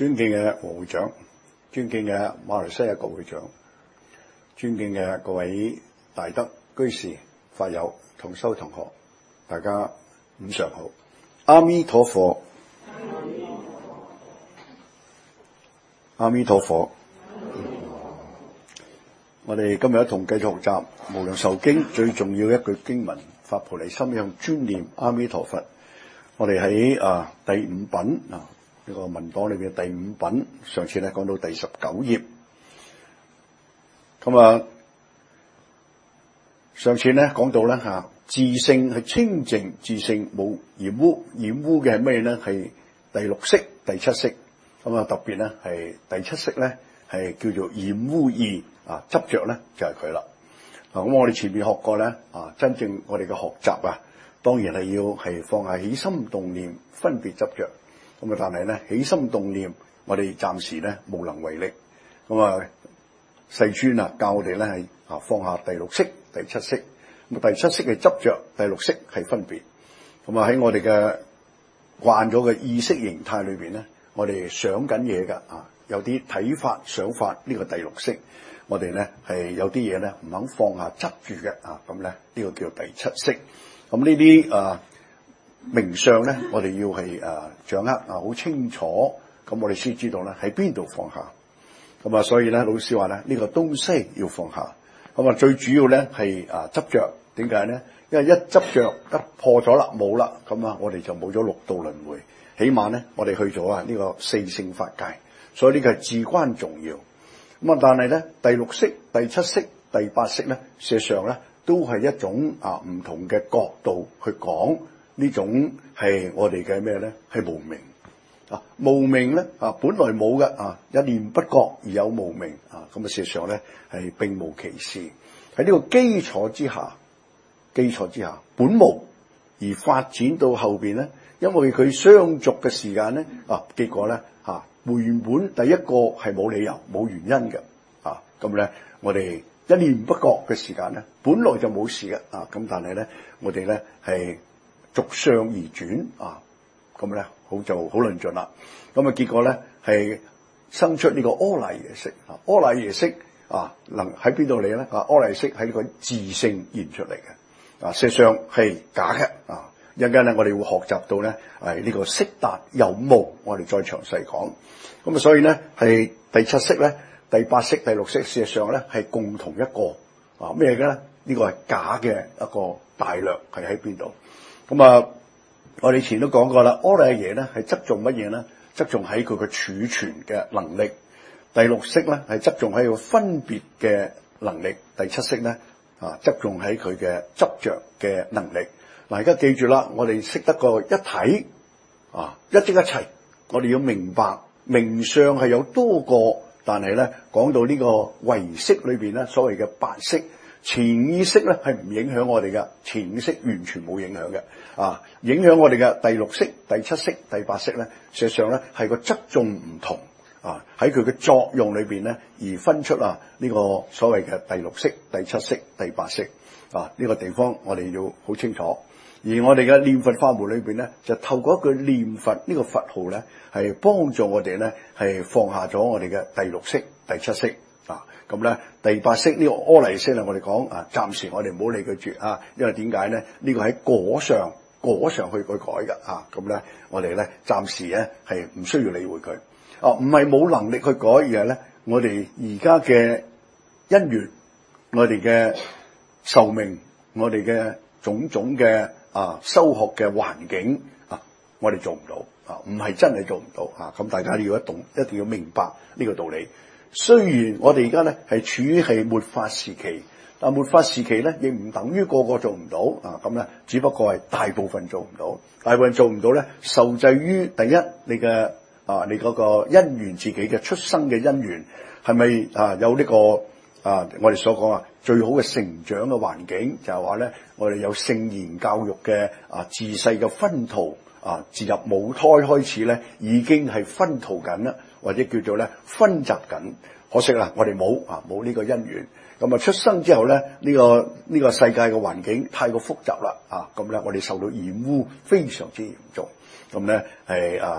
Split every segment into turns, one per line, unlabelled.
尊敬嘅黃會長，尊敬嘅馬來西亞國會長，尊敬嘅各位大德居士、法友、同修同學，大家午上好。阿彌陀佛，阿彌陀佛。我哋今日一同繼續學習《無量壽經》最重要一句經文：發菩提心向專念阿彌陀佛。我哋喺第五品呢個文檔裏邊第五品，上次咧講到第19頁。咁上次咧講到咧自性係清淨，自性冇染污，染污嘅係咩咧？係第六識、第七識。咁特別咧係第七識咧係叫做染污意執着咧就係佢啦。咁我哋前面學過咧真正我哋嘅學習當然係要係放下起心動念分別執着。咁但係咧起心動念我哋暫時咧無能為力。咁世尊教我哋咧係放下第六識、第七識。咁第七識係執着，第六識係分別。咁喺我哋嘅慣咗嘅意識形態裏邊咧，我哋想緊嘢㗎有啲睇法想法，呢個第六識。我哋咧係有啲嘢咧唔肯放下執住嘅咁咧呢個叫第七識。咁呢啲名相咧，我哋要係掌握好清楚，咁我哋先知道咧喺邊度放下。咁所以咧老師話咧呢個東西要放下。咁最主要咧係執着。點解咧？因為一執着一破咗啦，冇啦，咁我哋就冇咗六道輪迴。起碼咧我哋去咗呢個四聖法界，所以呢個係至關重要。咁但係咧第六識、第七識、第八識咧，事實上咧都係一種唔同嘅角度去講呢種係我哋嘅咩咧？係無明無明咧本來冇嘅一念不覺而有無明咁事實上咧係並無其事。喺呢個基礎之下本無而發展到後邊咧，因為佢相續嘅時間咧結果咧原本第一個係冇理由冇原因嘅咁咧我哋一念不覺嘅時間咧本來就冇事嘅咁但係咧我哋咧係逐相而轉咁咧好論盡啦。咁結果咧係生出呢個阿賴耶識。阿賴耶識能喺邊度嚟咧？阿賴耶識喺呢個自性現出嚟嘅事實上係假嘅一陣間咧我哋會學習到咧呢個識達有無，我哋再詳細講。咁所以咧係第七識咧、第八識、第六識，事實上咧係共同一個咩嘅咧？呢個係假嘅一個大略係喺邊度？咁我哋以前都講過啦，阿賴耶咧係側重乜嘢咧？側重喺佢嘅儲存嘅能力。第六識咧係側重喺佢分別嘅能力。第七識咧側重喺佢嘅執着嘅能力。而家記住啦，我哋識得個一體一即一齊。我哋要明白名相係有多個，但係咧講到呢個唯識裏邊咧，所謂嘅八識，潛意識咧係唔影響我哋嘅，潛意識完全冇影響嘅影響我哋嘅第六識、第七識、第八識咧，事實上咧係個側重唔同喺佢嘅作用裏邊咧而分出呢個所謂嘅第六識、第七識、第八識呢個地方我哋要好清楚。而我哋嘅念佛法門裏邊咧，就透過一句念佛呢個佛號咧，係幫助我哋咧係放下咗我哋嘅第六識、第七識咁咧第八識呢個阿賴耶識我哋講暫時我哋唔好理佢住因為點解咧？呢個喺果上去改嘅咁咧我哋咧暫時咧係唔需要理會佢唔係冇能力去改，而係咧我哋而家嘅因緣、我哋嘅壽命、我哋嘅種種嘅修學嘅環境我哋做唔到唔係真係做唔到咁大家要一定要明白呢個道理。雖然我哋而家咧係處於係末法時期，但末法時期咧亦唔等於個個做唔到咁咧只不過係大部分做唔到。大部分做唔到咧，受制於第一你嘅你嗰個因緣，自己嘅出生嘅因緣係咪有呢個我哋所講最好嘅成長嘅環境，就係話咧我哋有聖言教育嘅自細嘅熏陶自入母胎開始咧已經係熏陶緊啦，或者叫做咧熏習緊。可惜啦，我哋冇呢個因緣。咁出生之後咧呢個世界嘅環境太過複雜啦咁咧我哋受到染污非常之嚴重。咁咧係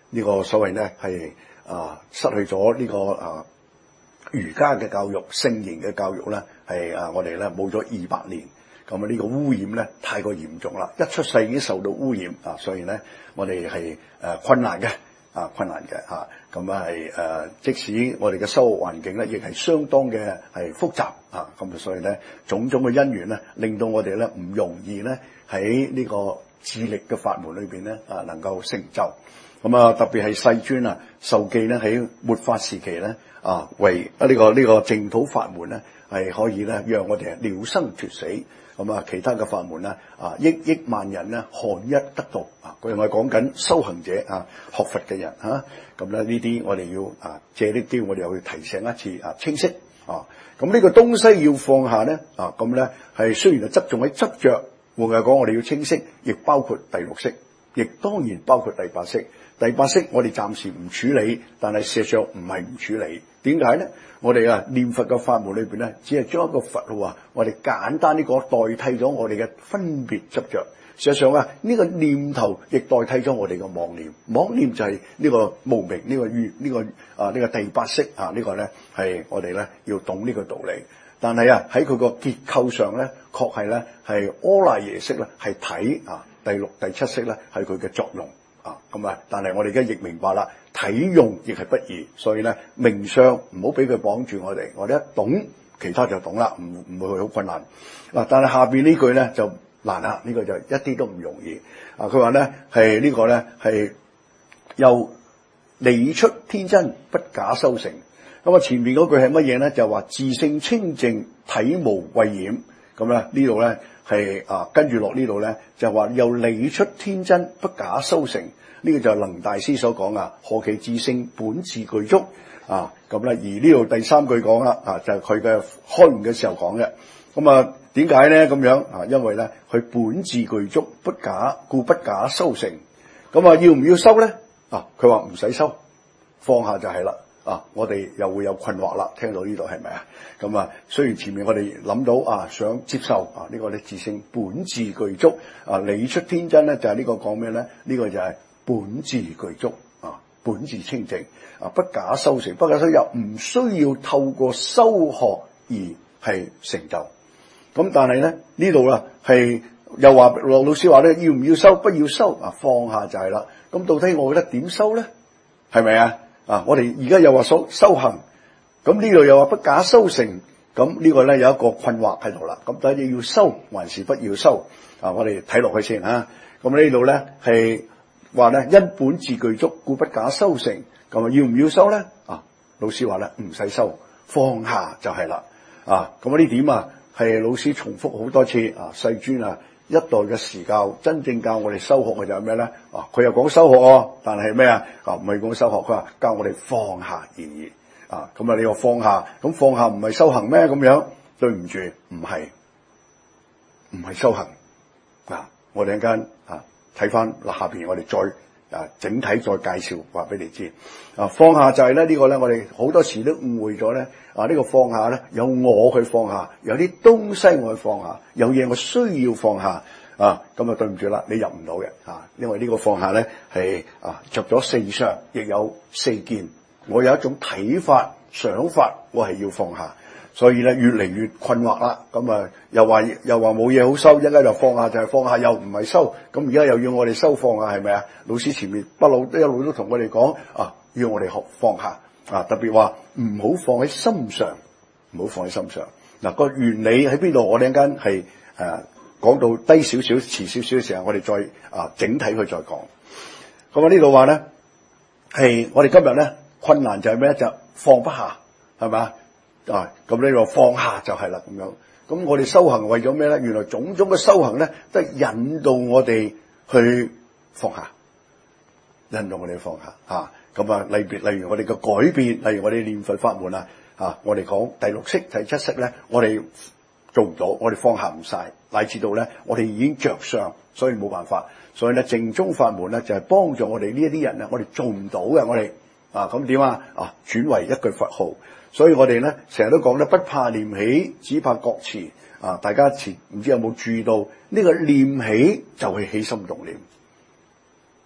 呢個所謂咧係失去咗呢個儒家嘅教育、聖賢嘅教育咧，係我哋咧冇咗200年。咁呢個污染咧太過嚴重啦，一出世已經受到污染所以咧我哋係困難嘅咁係即使我哋嘅生活環境咧，亦係相當嘅係複雜咁所以咧種種嘅因緣咧，令到我哋咧唔容易咧喺呢個智力嘅法門裏邊咧能夠成就。咁特別係世尊受記咧喺末法時期咧為呢個淨土法門咧係可以咧讓我哋了生脫死。咁其他嘅法門咧億萬人咧寒一得道佢係講緊修行者學佛嘅人咁咧呢啲我哋要借啲機會我哋又去提醒一次清晰咁呢個東西要放下咧咁咧係雖然係側重喺執着，換句講我哋要清晰，亦包括第6識，亦當然包括第8識。第8識我哋暫時唔處理，但係事實上唔係唔處理。點解咧？我哋念佛嘅法門裏邊咧，只係將一個佛號我哋簡單呢個代替咗我哋嘅分別執着。事實上呢個念頭亦代替咗我哋嘅妄念。妄念就係呢個無明，呢個欲，呢個第8識呢個咧係我哋咧要懂呢個道理。但係喺佢個結構上咧，確係咧係阿賴耶識咧係睇第6、第7識咧係佢嘅作用。但係我哋而家亦明白啦，體用亦係不易，所以咧名相唔好俾佢綁住我哋，我哋一懂其他就懂啦，唔會好困難。但係下邊呢句咧就難啦，呢個就一啲都唔容易。佢話咧係呢個咧係又理出天真，不假修成。咁前面嗰句係乜嘢咧？就話自性清淨，體無穢染。咁咧呢度咧係跟住落呢度咧就話又理出天真，不假修成。呢個就係能大師所講何其自性本自具足咁咧。而呢度第3句講啦就係佢嘅開悟嘅時候講嘅。咁點解咧咁樣因為咧佢本自具足，故不假修成。咁要唔要修咧？佢話唔使修，放下就係啦。我哋又會有困惑啦。聽到呢度係咪咁雖然前面我哋諗到想接受呢個咧自性本自具足理出天真咧，就係呢個講咩咧？呢個就係本自具足本自清淨不假修成。不假修又唔需要透過修學而係成就。咁但係咧呢度係又話羅老師話咧，要唔要修？不要修放下就係啦。咁到底我覺得點修咧？係咪我哋而家又話修行，咁呢度又話不假修成。咁呢個咧有一個困惑喺度啦。咁到底要修還是不要修我哋睇落去先咁呢度咧係話咧因本自具足，故不假修成。咁要唔要修咧？老師話咧唔使修，放下就係啦。咁呢點係老師重複好多次世尊一代嘅時教，真正教我哋修學嘅就係咩咧？佢又講修學但係咩唔係講修學，佢話教我哋放下而已。咁你話放下，咁放下唔係修行咩？咁樣對唔住，唔係修行。我哋一陣間睇翻下邊，我哋再整體再介紹話俾你知。放下就係咧呢個咧，我哋好多時都誤會咗咧。呢個放下咧，有我去放下，有啲東西我去放下，有嘢我需要放下。咁對唔住啦，你入唔到嘅因為呢個放下咧係着咗4相，亦有4件。我有一種睇法、想法，我係要放下，所以咧越嚟越困惑啦。咁又話冇嘢好收，一陣間就放下就係放下，又唔係收。咁而家又要我哋收放下，係咪老師前面一路都同我哋講要我哋學放下特別話唔好放喺心上，唔好放喺心上。個原理喺邊度？我哋一陣間係講到低少少、遲少少嘅時候，我哋再整體去再講。咁呢度話咧係我哋今日咧困難就係咩？就放不下，係咪咁呢個放下就係啦咁樣。咁我哋修行為咗咩咧？原來種種嘅修行咧都係引導我哋去放下，引導我哋放下例如我哋嘅改變，例如我哋念佛法門我哋講第6識、第7識咧，我哋做唔到，我哋放下唔晒，乃至到咧我哋已經着相，所以冇辦法。所以咧淨宗法門咧就係幫助我哋呢一啲人咧，我哋做唔到嘅，我哋咁點轉為一句佛號。所以我哋咧成日都講咧，不怕念起，只怕覺遲。大家唔知有冇注意到呢個念起就係起心動念，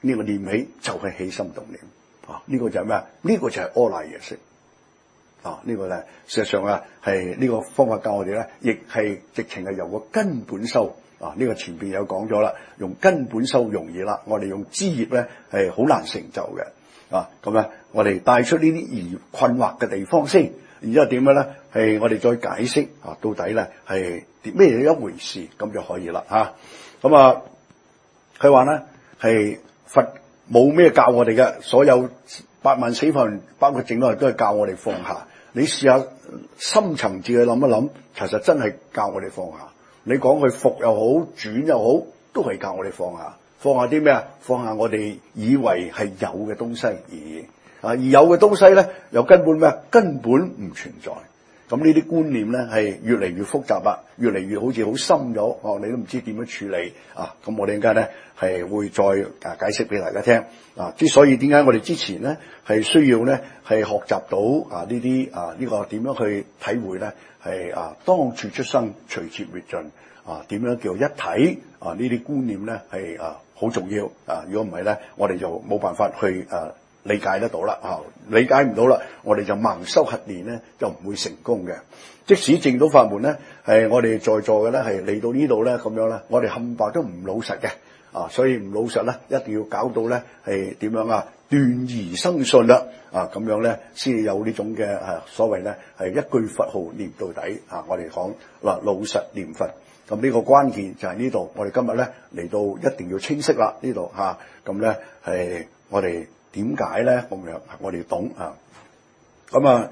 呢個念起就係起心動念啊！呢個就係咩啊？呢個就係阿賴耶識啊！呢個咧事實上啊係呢個方法教我哋咧，亦係直情係由個根本修啊！呢個前邊有講咗啦，用根本修容易啦，我哋用枝葉咧係好難成就嘅啊！咁咧我哋帶出呢啲疑困惑嘅地方先，然之後點樣咧係我哋再解釋啊，到底咧係咩一回事咁就可以啦嚇。咁啊佢話咧係佛冇咩教我哋嘅，所有8萬4千包括整個都係教我哋放下。你試下深層次去諗一諗，其實真係教我哋放下。你講佢伏又好，轉又好，都係教我哋放下。放下啲咩啊？放下我哋以為係有嘅東西而已。而有嘅東西咧，又根本咩？根本唔存在。咁呢啲觀念咧係越嚟越複雜啦，越嚟越好似好深咗。哦，你都唔知點樣處理啊！咁我哋陣間咧係會再解釋俾大家聽啊。之所以點解我哋之前咧係需要咧係學習到呢啲呢個點樣去體會咧係當處出生，隨切滅盡點樣叫一體呢啲觀念咧係好重要啊！如果唔係咧，我哋就冇辦法去理解得到啦，理解唔到啦，我哋就盲修核練咧，就唔會成功嘅。即使證到法門咧，係我哋在座嘅咧，係嚟到呢度咧咁樣咧，我哋冚唪唥都唔老實嘅，所以唔老實咧，一定要搞到咧係點樣啊？斷疑生信啦，咁樣咧先有呢種嘅所謂咧係一句佛號念到底我哋講嗱老實念佛，咁呢個關鍵就係呢度。我哋今日咧嚟到一定要清晰啦，呢度咁咧係我哋。點解咧咁樣？我哋懂咁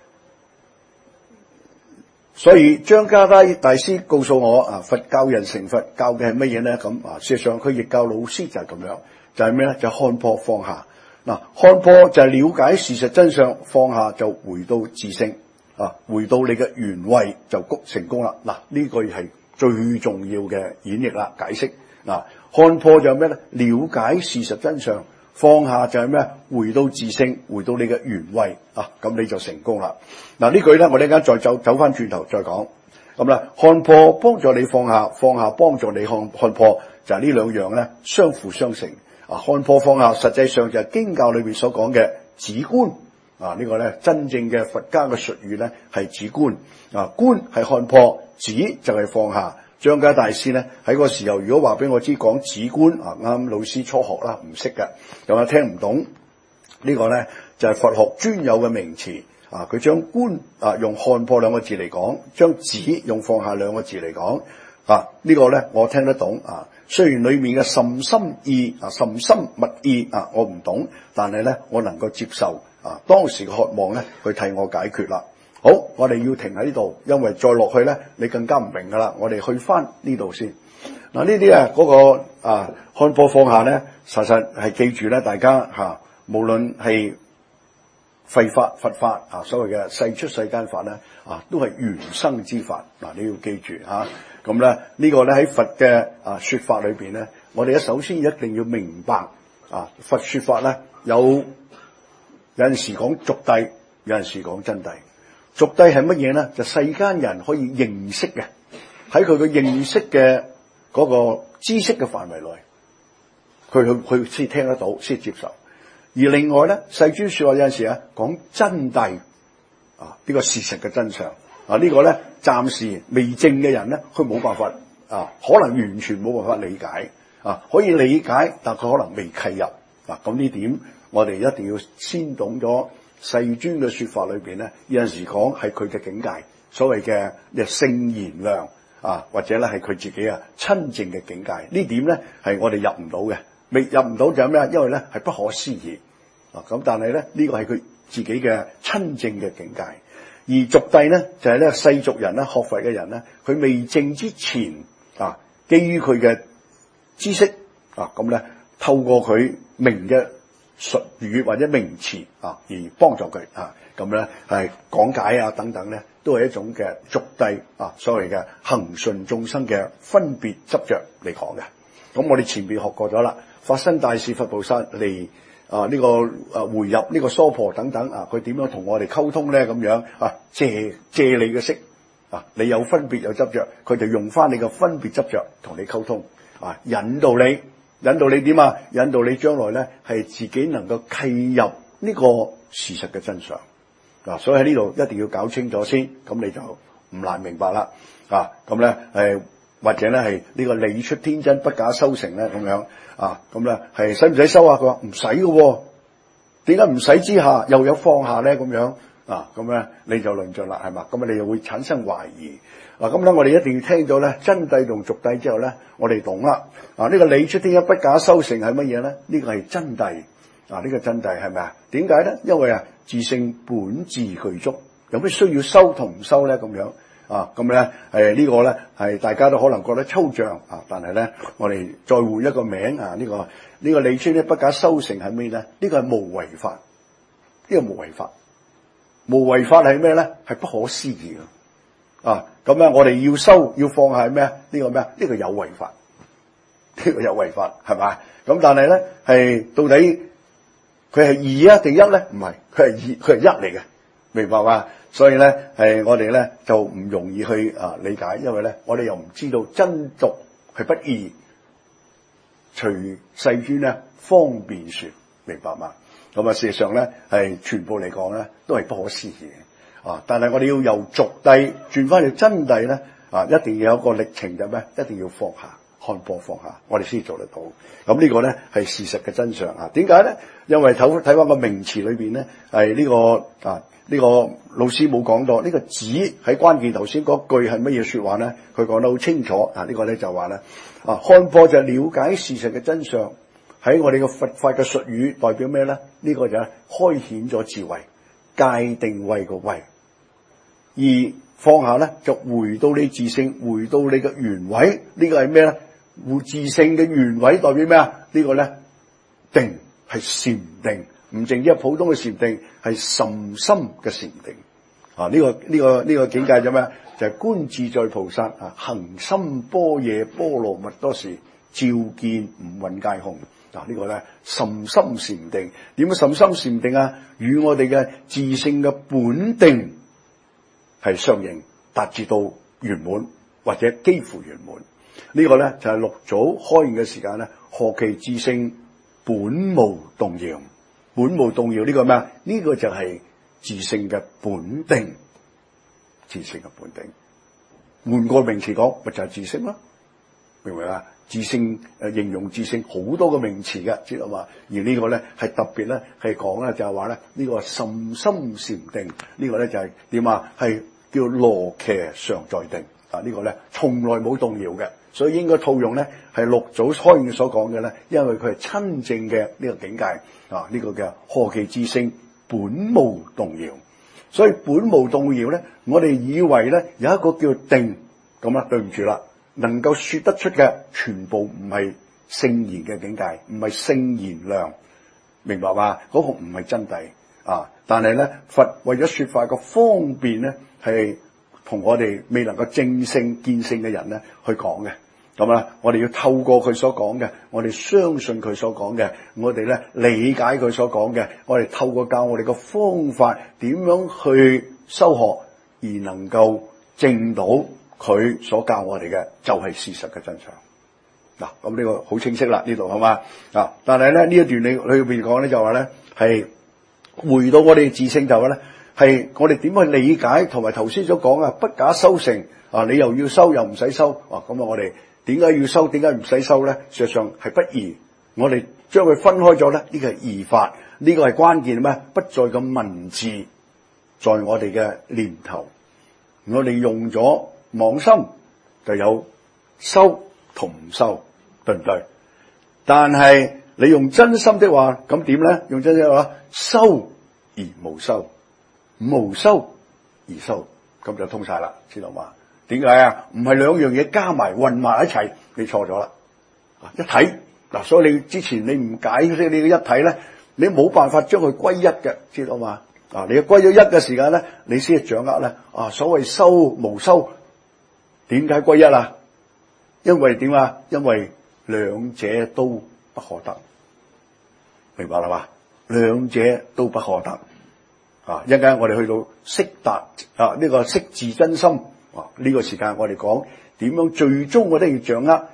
所以張家大師告訴我佛教人成佛教嘅係乜嘢咧？咁事實上佢亦教老師就係咁樣，就係咩咧？就看破放下看破就係了解事實真相，放下就回到自性回到你嘅原位就成功啦。呢個係最重要嘅演繹啦，解釋看破就係咩咧？了解事實真相。放下就係咩？回到自性，回到你嘅原位咁你就成功啦。呢句咧，我哋而家再走翻轉頭再講。咁啦，看破幫助你放下，放下幫助你看破，就係呢兩樣咧相輔相成。看破放下，實際上就係經教裏邊所講嘅止觀。呢個咧真正嘅佛家嘅術語咧係止觀。觀係看破，止就係放下。張家大師咧喺個時候，如果話俾我知講止觀啱老師初學啦，唔識嘅，又聽唔懂。呢個咧就係佛學專有嘅名詞佢將觀用看破兩個字嚟講，將止用放下兩個字嚟講呢個咧我聽得懂雖然裏面嘅甚深意甚深密意我唔懂，但係咧我能夠接受當時嘅渴望咧，佢替我解決啦。好，我哋要停喺呢度，因為再落去咧，你更加唔明噶啦。我哋去翻呢度先。呢啲嗰個看破放下咧，實係記住咧，大家無論係廢法、佛法所謂嘅世出世間法咧都係緣生之法你要記住咁咧呢個咧喺佛嘅說法裏邊咧，我哋首先一定要明白佛說法咧有陣時講俗諦，有陣時講真諦。俗諦係乜嘢咧？就世間人可以認識嘅，喺佢嘅認識嘅嗰個知識嘅範圍內，佢先聽得到，先接受。而另外咧，世尊說話有陣時講真諦呢個事實嘅真相呢個咧暫時未證嘅人咧，佢冇辦法可能完全冇辦法理解可以理解，但佢可能未契入咁呢點，我哋一定要先懂咗。世尊嘅說法裏邊咧，有陣時講係佢嘅境界，所謂嘅聖賢量或者咧係佢自己親證嘅境界。呢點咧係我哋入唔到嘅，未入唔到就係咩？因為咧係不可思議咁，但係咧呢個係佢自己嘅親證嘅境界。而俗諦咧就係咧世俗人咧學佛嘅人咧，佢未證之前基於佢嘅知識咁咧透過佢明嘅術語或者名詞而幫助佢咁咧係講解等等咧，都係一種嘅俗諦所謂嘅恆順眾生嘅分別執着嚟講嘅。咁我哋前邊學過咗啦，法身大士佛菩薩嚟呢個回入呢個娑婆等等佢點樣同我哋溝通咧？咁樣借你嘅識你有分別有執着，佢就用翻你嘅分別執着同你溝通引導你引導你點啊？引導你將來咧係自己能夠契入呢個事實嘅真相。所以喺呢度一定要搞清楚先，咁你就唔難明白啦。咁咧或者咧係呢個理出天真不假修成咧咁樣咁咧係使唔使收啊？佢話唔使嘅喎，點解唔使之下又有放下咧？咁樣咁咧你就論盡啦，係嘛？咁你又會產生懷疑。咁咧我哋一定要聽咗咧真諦同俗諦之後咧，我哋懂啦。呢個理出天真不假修成係乜嘢咧？呢個係真諦。呢個真諦係咪啊？點解咧？因為自性本自具足，有咩需要收同唔收咧？咁樣咁咧呢個咧係大家都可能覺得抽象但係咧我哋再換一個名呢個理出咧不假修成係咩咧？呢個係無為法，呢個無為法，無為法係咩咧？係不可思議咁咧我哋要收要放下係咩？呢個咩啊？呢個有為法，呢個有為法係嘛？咁但係咧係到底佢係二定一咧？唔係，佢係二，佢係一嚟嘅，明白嘛？所以咧我哋咧就唔容易去理解，因為咧我哋又唔知道真俗係不異，隨世尊咧方便說，明白嘛？咁事實上咧係全部嚟講咧都係不可思議嘅但係我哋要由俗諦轉翻去真諦咧一定要有一個歷程嘅咩？一定要放下。看破放下，我哋先做得到。咁呢個咧係事實嘅真相點解咧？因為睇翻個名詞裏邊咧，係呢個呢個老師冇講到呢個止喺關鍵頭先嗰句係乜嘢說話咧？佢講得好清楚呢個咧就話咧看破就係了解事實嘅真相。喺我哋嘅佛法嘅術語代表咩咧？呢個就係開顯咗智慧，界定慧個慧。而放下咧就回到你自性，回到你嘅原位。呢個係咩咧？自性嘅原位代表咩啊？呢個咧定係禪定，唔淨止係普通嘅禪定，係甚深嘅禪定。呢個境界就咩？就係觀自在菩薩行深般若波羅蜜多時，照見五蘊皆空。呢個咧甚深禪定，點樣甚深禪定啊？與我哋嘅自性嘅本定係相應，達至到圓滿或者幾乎圓滿。呢個咧就係六祖開悟嘅時間咧，何其自性本無動搖，本無動搖呢個咩啊？呢個就係自性嘅本定，自性嘅本定。換個名詞講，咪就係自性咯，明唔明啊？自性形容自性好多個名詞嘅，知道嘛？而呢個咧係特別咧係講咧就係話咧呢個甚深禪定，呢個咧就係點啊？係叫羅騎常在定呢個咧從來冇動搖嘅。所以應該套用咧係六祖開悟所講嘅咧，因為佢係親證嘅呢個境界呢個嘅何其自性本無動搖。所以本無動搖咧，我哋以為咧有一個叫定咁啦，對唔住啦，能夠說得出嘅全部唔係聖言嘅境界，唔係聖言量，明白嘛？嗰個唔係真諦但係咧佛為咗說法個方便咧，係同我哋未能夠正性見性嘅人咧去講嘅。咁我哋要透過佢所講嘅，我哋相信佢所講嘅，我哋咧理解佢所講嘅，我哋透過教我哋個方法點樣去修學，而能夠證到佢所教我哋嘅就係事實嘅真相。咁呢個好清晰啦，呢度係嘛但係咧呢一段你裏邊講咧就話咧係回到我哋自性，就話咧係我哋點去理解，同埋頭先所講不假修成你又要收又唔使收咁我哋點解要收？點解唔使收咧？事實上係不異，我哋將佢分開咗咧，呢個係異法，呢個係關鍵咩？不在咁文字，在我哋嘅念頭。我哋用咗妄心，就有收同唔收，對唔對？但係你用真心的話，咁點咧？用真心的話，收而無收，無收而收，咁就通晒啦，知道嘛？點解啊？唔係兩樣嘢加埋混埋一齊，你錯咗啦！一體所以你之前你唔解釋你嘅一體咧，你冇辦法將佢歸一嘅，知道嘛？你歸咗一嘅時間咧，你先係掌握咧。所謂收無收，點解歸一啊？因為點啊？因為兩者都不可得，明白啦嘛？兩者都不可得一陣間我哋去到識達呢個識自真心。呢個時間我哋講點樣最終我都要掌握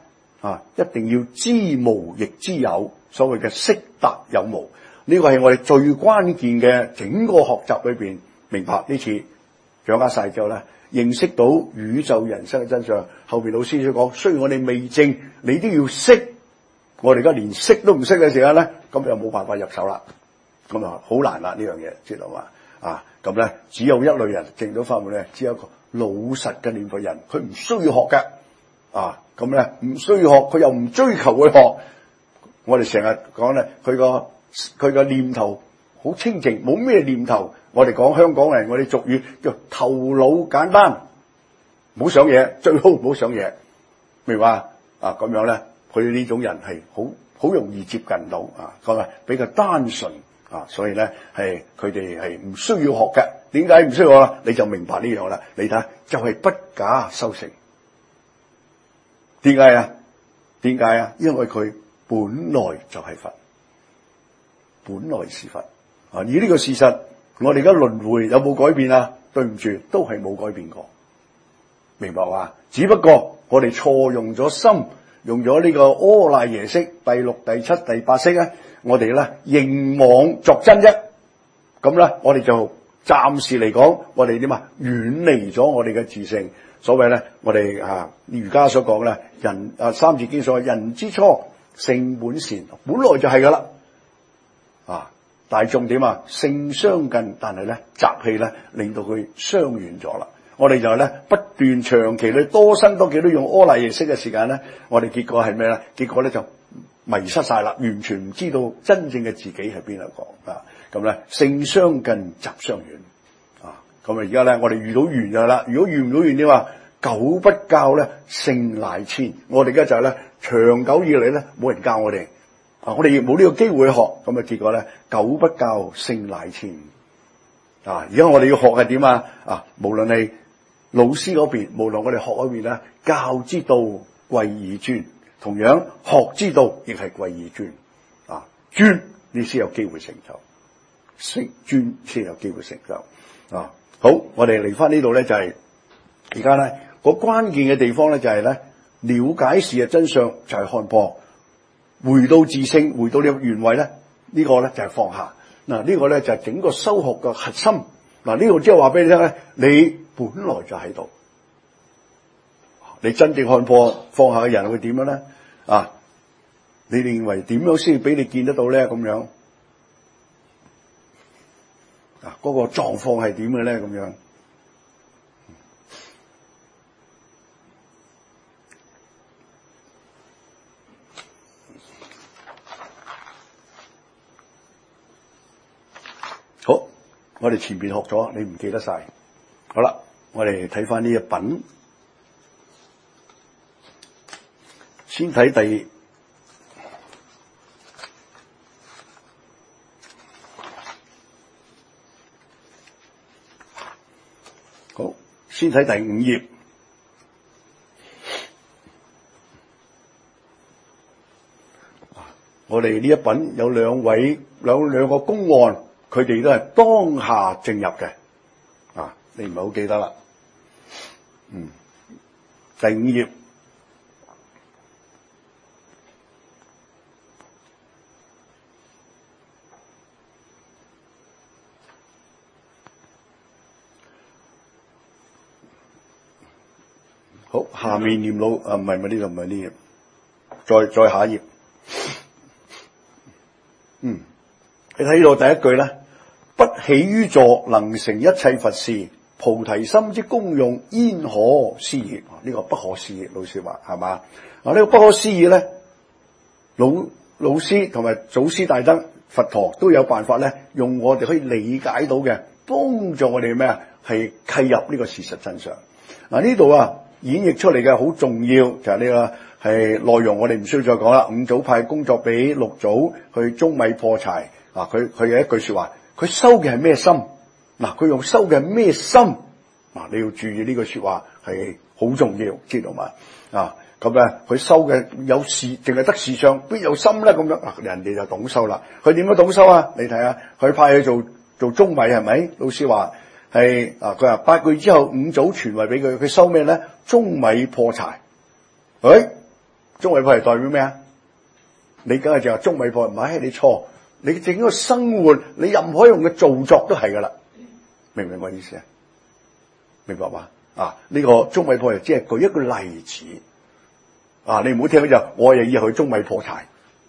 一定要知無亦知有，所謂嘅識達有無，呢個係我哋最關鍵嘅整個學習裏邊明白呢次掌握晒之後咧，認識到宇宙人生嘅真相。後邊老師所講，雖然我哋未證，你都要識。我哋而家連識都唔識嘅時候咧，咁就冇辦法入手啦。咁啊，好難啦呢樣嘢，知道嘛？咁咧，只有一類人證到法門咧，只有一個老實嘅念佛人，佢唔需要學嘅。咁咧唔需要學，佢又唔追求去學。我哋成日講咧，佢個念頭好清淨，冇咩念頭。我哋講香港人，我哋俗語叫頭腦簡單，唔好想嘢，最好唔好想嘢，明白咁樣咧，佢呢種人係好容易接近到咁啊，比較單純所以咧係佢哋係唔需要學嘅。點解唔需要學？你就明白呢樣啦。你睇下，就係不假修成。點解啊？因為佢本來就係佛，本來是佛而呢個事實，我哋而家輪迴有冇改變啊？對唔住，都係冇改變過，明白嘛？只不過我哋錯用咗心，用咗呢個阿賴耶識第六、第七、第八識咧，我哋咧認妄作真啫。咁咧，我哋就暫時嚟講，我哋點啊？遠離咗我哋嘅自性。所謂咧，我哋儒家所講咧，三字經所謂人之初性本善，本來就係噶啦。大眾點啊？性相近，但係咧習氣咧令到佢相遠咗啦。我哋就咧不斷長期咧多生多幾都用阿賴耶識嘅時間咧，我哋結果係咩咧？結果咧就迷失晒啦，完全唔知道真正嘅自己係邊一個咁咧，性相近，習相遠。咁而家咧，我哋遇到緣就啦。如果遇唔到緣點話，久不教咧，性乃遷。我哋而家就係咧，長久以嚟咧，冇人教我哋，我哋亦冇呢個機會去學。咁啊，結果咧，久不教，性乃遷。而家我哋要學係點啊？無論係老師嗰邊，無論我哋學嗰邊咧，教之道貴以專，同樣學之道亦係貴以專。專你先有機會成就，識專先有機會成就。好，我哋嚟翻呢度咧，就係而家咧個關鍵嘅地方咧，就係咧了解事實真相，就係看破，回到自性，回到你原位咧，呢個咧就係放下。呢個咧就係整個修學嘅核心。呢度即係話俾你聽咧，你本來就喺度，你真正看破放下嘅人會點樣咧？你哋認為點樣先俾你見得到咧？咁樣嗰個狀況係點嘅咧？咁樣好，我哋前邊學咗，你唔記得晒。好啦，我哋睇翻呢一品，先睇先睇第5頁。我哋呢一品有兩個公案，佢哋都係當下證入嘅。你唔係好記得啦。第5頁。好，下面念老唔係呢度，唔係呢頁，再下一頁。你睇到第一句咧，不起於座，能成一切佛事，菩提心之功用，焉可思議？呢個不可思議，老師話係嘛？呢個不可思議咧，老師同埋祖師大德佛陀都有辦法咧，用我哋可以理解到嘅，幫助我哋咩係契入呢個事實真相。呢度演繹出嚟嘅好重要，就係呢個係內容，我哋唔需要再講啦。五祖派工作俾六祖去舂米破柴，佢有一句說話，佢修嘅係咩心？佢用修嘅係咩心？你要注意呢句說話係好重要，知道嘛？咁咧，佢修嘅有事，淨係得事相，邊有心咧？咁樣人哋就懂修啦。佢點樣懂修啊？你睇下，佢派佢做舂米係咪？老師話。係佢話8個月之後，五祖傳位俾佢，佢收咩咧？舂米破柴。 中米破係代表咩啊？你梗係就話中米破，唔係你錯。你整個生活，你任何用嘅造作都係噶啦，明唔明我意思啊？明白嘛？呢個中米破只係舉一個例子。你唔好聽就我又要去中米破柴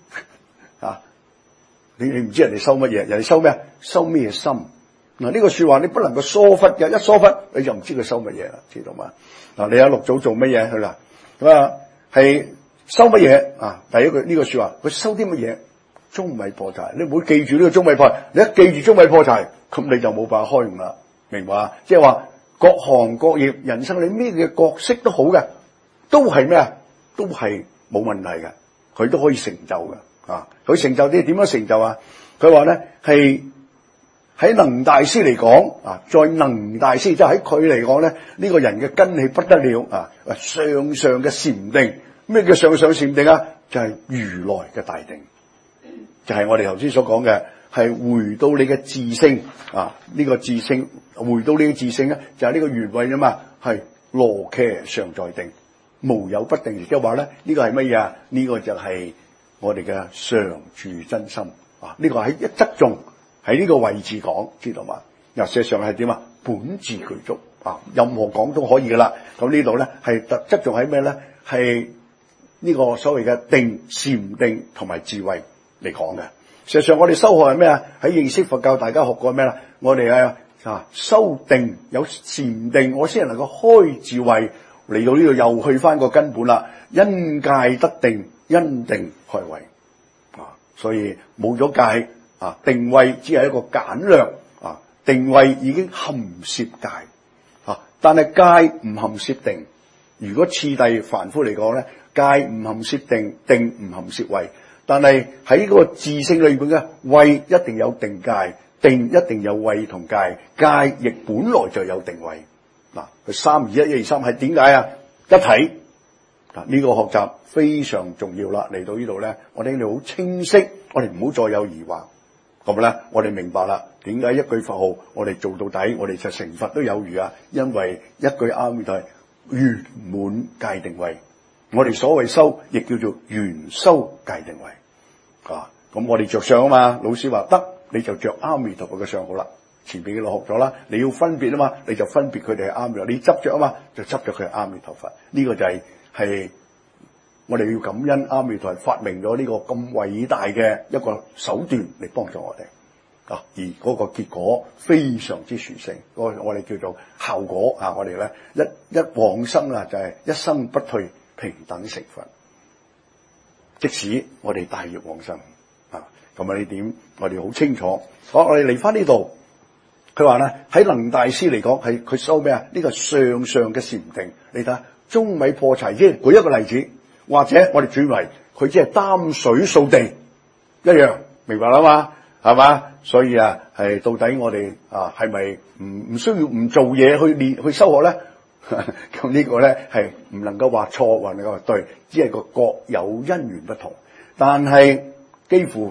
你唔知人哋收乜嘢，人哋收咩？收咩心？呢個說話你不能夠疏忽嘅，一疏忽你就唔知佢收乜嘢啦，知道嘛？你喺六祖做乜嘢佢啦？咁係收乜嘢？第一句呢個說話，佢收啲乜嘢？中米破柴，你唔好記住呢個中米破柴，你一記住中米破柴，咁你就冇辦法開用啦，明白啊？即係話各行各業，人生你咩嘅角色都好嘅，都係咩啊？都係冇問題嘅，佢都可以成就嘅。佢成就啲點樣成就啊？佢話咧係喺能大師嚟講在能大師即係喺佢嚟講咧，呢個人嘅根器不得了上上嘅禪定。咩叫上上禪定啊？就係如來嘅大定。就係我哋頭先所講嘅，係回到你嘅自性呢個自性，回到你嘅自性咧，就係呢個原位啊嘛，係羅騎常在定，無有不定。即係話咧，呢個係乜嘢啊？呢個就係我哋嘅常住真心呢個喺一側重喺呢個位置講，知道嘛？事實上係點啊？本自具足任何講都可以噶啦。咁呢度咧係側重喺咩咧？係呢個所謂嘅定、禪定同埋智慧嚟講嘅。事實上我哋修學係咩啊？喺認識佛教大家學過咩啦？我哋修定有禪定，我先能夠開智慧。嚟到呢度又去翻個根本啦，因戒得定，因定開慧所以冇咗戒定慧只係一個簡略定慧已經含攝戒但係戒唔含攝定。如果次第凡夫嚟講咧，戒唔含攝定，定唔含攝慧。但係喺嗰個自性裏邊嘅慧一定有定戒，定一定有慧同戒，戒亦本來就有定慧。佢3、2、1、1、2、3係點解啊？一體呢個學習非常重要啦。嚟到呢度咧，我哋好清晰，我哋唔好再有疑惑。咁咧，我哋明白啦。點解一句佛號我哋做到底，我哋就成佛都有餘啊？因為一句阿彌陀佛圓滿戒定慧。我哋所謂修，亦叫做圓修戒定慧咁我哋着相啊嘛。老師話得，你就着阿彌陀佛嘅相好啦。前邊嘅路學咗啦，你要分別啊嘛，你就分別佢哋係阿彌陀佛。你執着啊嘛，就執着佢係阿彌陀佛。呢個就係我哋要感恩阿彌陀佛發明咗呢個咁偉大嘅一個手段嚟幫助我哋而嗰個結果非常之殊勝。我哋叫做效果我哋咧一往生就係一生不退，平等成佛。即使我哋大業往生咁呢點我哋好清楚。好，我哋嚟翻呢度。佢話咧喺能大師嚟講係佢修咩啊？呢個上上嘅禪定。你睇下中米破柴，即係舉一個例子，或者我哋轉為佢只係擔水掃地一樣，明白啦嘛？係嘛？所以係到底我哋係咪唔需要唔做嘢去練去修學咧？咁呢個咧係唔能夠話錯，或能夠話對，只係個各有因緣不同。但係幾乎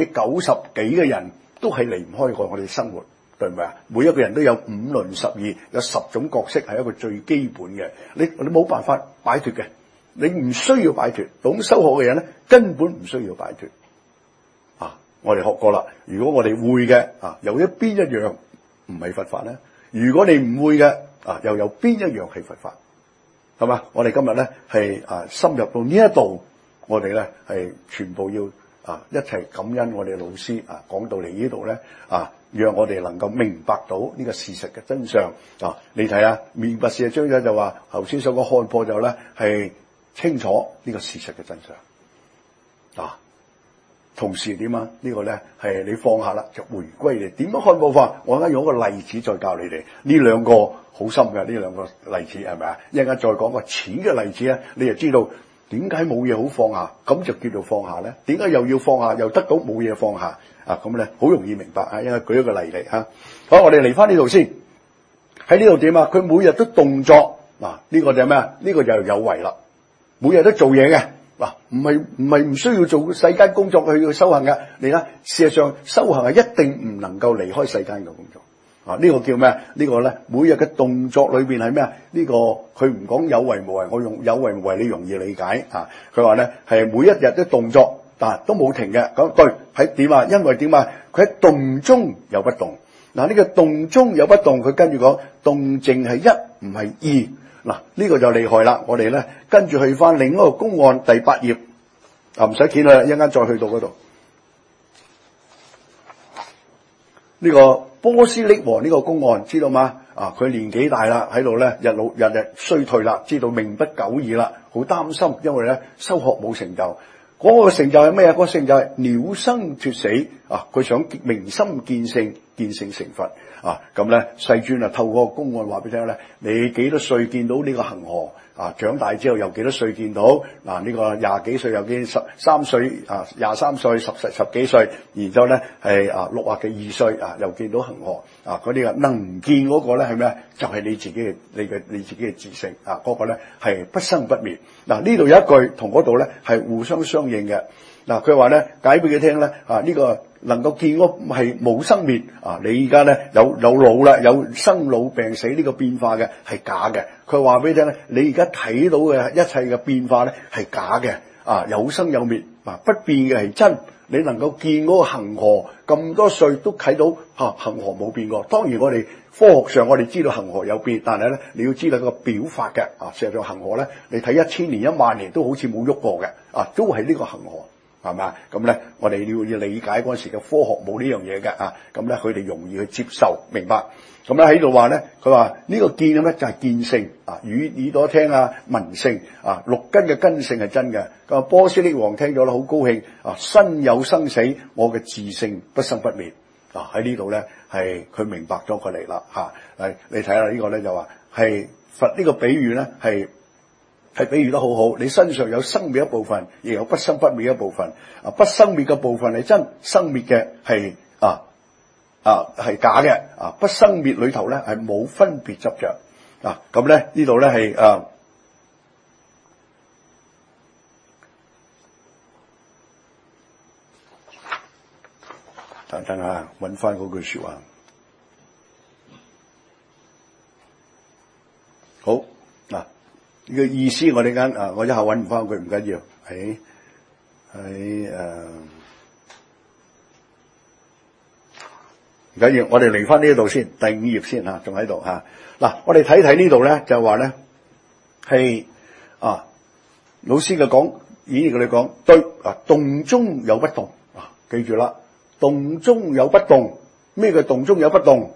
90%幾嘅人都係離唔開過我哋生活。對唔對啊？每一個人都有5倫12，有10種角色係一個最基本嘅，你冇辦法擺脫嘅，你唔需要擺脫。懂修學嘅人咧，根本唔需要擺脫。我哋學過啦，如果我哋會嘅有邊一樣唔係佛法咧？如果你唔會嘅又有邊一樣係佛法？係嘛？我哋今日咧係深入到呢一度，我哋咧係全部要一齊感恩我哋老師講到嚟呢度咧讓我哋能夠明白到呢個事實嘅真相你睇下明白事實真相就話頭先所講看破就咧係清楚呢個事實嘅真相同時點呢個咧係你放下啦，就回歸你點樣看破法？我而家用一個例子再教你哋呢兩個好深嘅呢兩個例子係咪啊？一陣間再講個淺嘅例子咧，你就知道點解冇嘢好放下，咁就叫做放下咧？點解又要放下又得到冇嘢放下咁咧？好容易明白因為舉一個例嚟好，我哋嚟翻呢度先。喺呢度點佢每日都動作呢個就係咩啊？呢個就有為啦，每日都做嘢嘅唔係唔需要做世間工作去修行嘅。你睇，事實上修行係一定唔能夠離開世間嘅工作呢個叫咩？呢個咧每日嘅動作裏邊係咩？呢個佢唔講有為無為，我用有為無為你容易理解啊。佢話咧係每一日嘅動作，但都冇停嘅。咁對喺點啊？因為點啊？佢喺動中有不動。嗱，呢個動中有不動，佢跟住講動靜係一唔係二。嗱，呢個就厲害啦。我哋咧跟住去翻另一個公案第8頁啊，唔使見啦，一陣間再去到嗰度。呢個波斯匿王呢個公案知道嗎？啊，佢年紀大啦，喺度咧日日衰退啦，知道命不久矣啦，好擔心，因為咧修學冇成就。嗰個成就係咩啊？嗰個成就係了生脫死啊！佢想明心見性，見性成佛啊！咁咧世尊啊，透過個公案話俾你聽咧，你幾多歲見到呢個恒河啊？長大之後又幾多歲見到嗱？呢個20幾歲又見13歲啊，23歲十幾歲，然之後咧係62歲啊，又見到恒河啊！嗰啲啊能見嗰個咧係咩？就係你自己嘅你自己嘅自性啊！嗰個咧係不生不滅。嗱，呢度有一句同嗰度咧係互相相應嘅。嗱，佢話咧解俾佢聽咧啊，呢個能夠見嗰係冇生滅啊！你而家咧有老啦，有生老病死呢個變化嘅係假嘅。佢話俾你聽咧，你而家睇到嘅一切嘅變化咧係假嘅啊！有生有滅啊，不變嘅係真。你能夠見嗰個恒河咁多歲都睇到恒河冇變過。當然我哋科學上我哋知道恒河有變，但係咧你要知道個表法嘅啊。事實上恒河咧，你睇1000年10000年都好似冇喐過嘅啊，都係呢個恒河。係嘛？咁咧，我哋要理解嗰陣時嘅科學冇呢樣嘢嘅啊。咁咧，佢哋容易去接受明白。咁咧喺度話咧，佢話呢個見咧就係見性啊，耳朵聽啊，聞性啊，六根嘅根性係真嘅。咁波斯匿王聽咗啦，好高興啊！身有生死，我嘅自性不生不滅啊！喺呢度咧係佢明白咗佢嚟啦嚇。你睇下呢個咧就話係佛呢個比喻咧係比喻得好好。你身上有生滅一部分，亦有不生不滅一部分。啊，不生滅嘅部分係真，生滅嘅係係假嘅。啊，不生滅裏頭咧係冇分別執着。啊，咁咧呢度咧係等下揾翻嗰句說話。好嗱。呢個意思我哋我一下揾唔翻佢唔緊要，唔緊要，我哋嚟翻呢一度先，第5頁先嚇，仲喺度嚇。嗱，我哋睇呢度咧，就話咧係老師嘅講，演繹嘅你講對啊，動中有不動啊，記住啦，動中有不動，咩叫動中有不動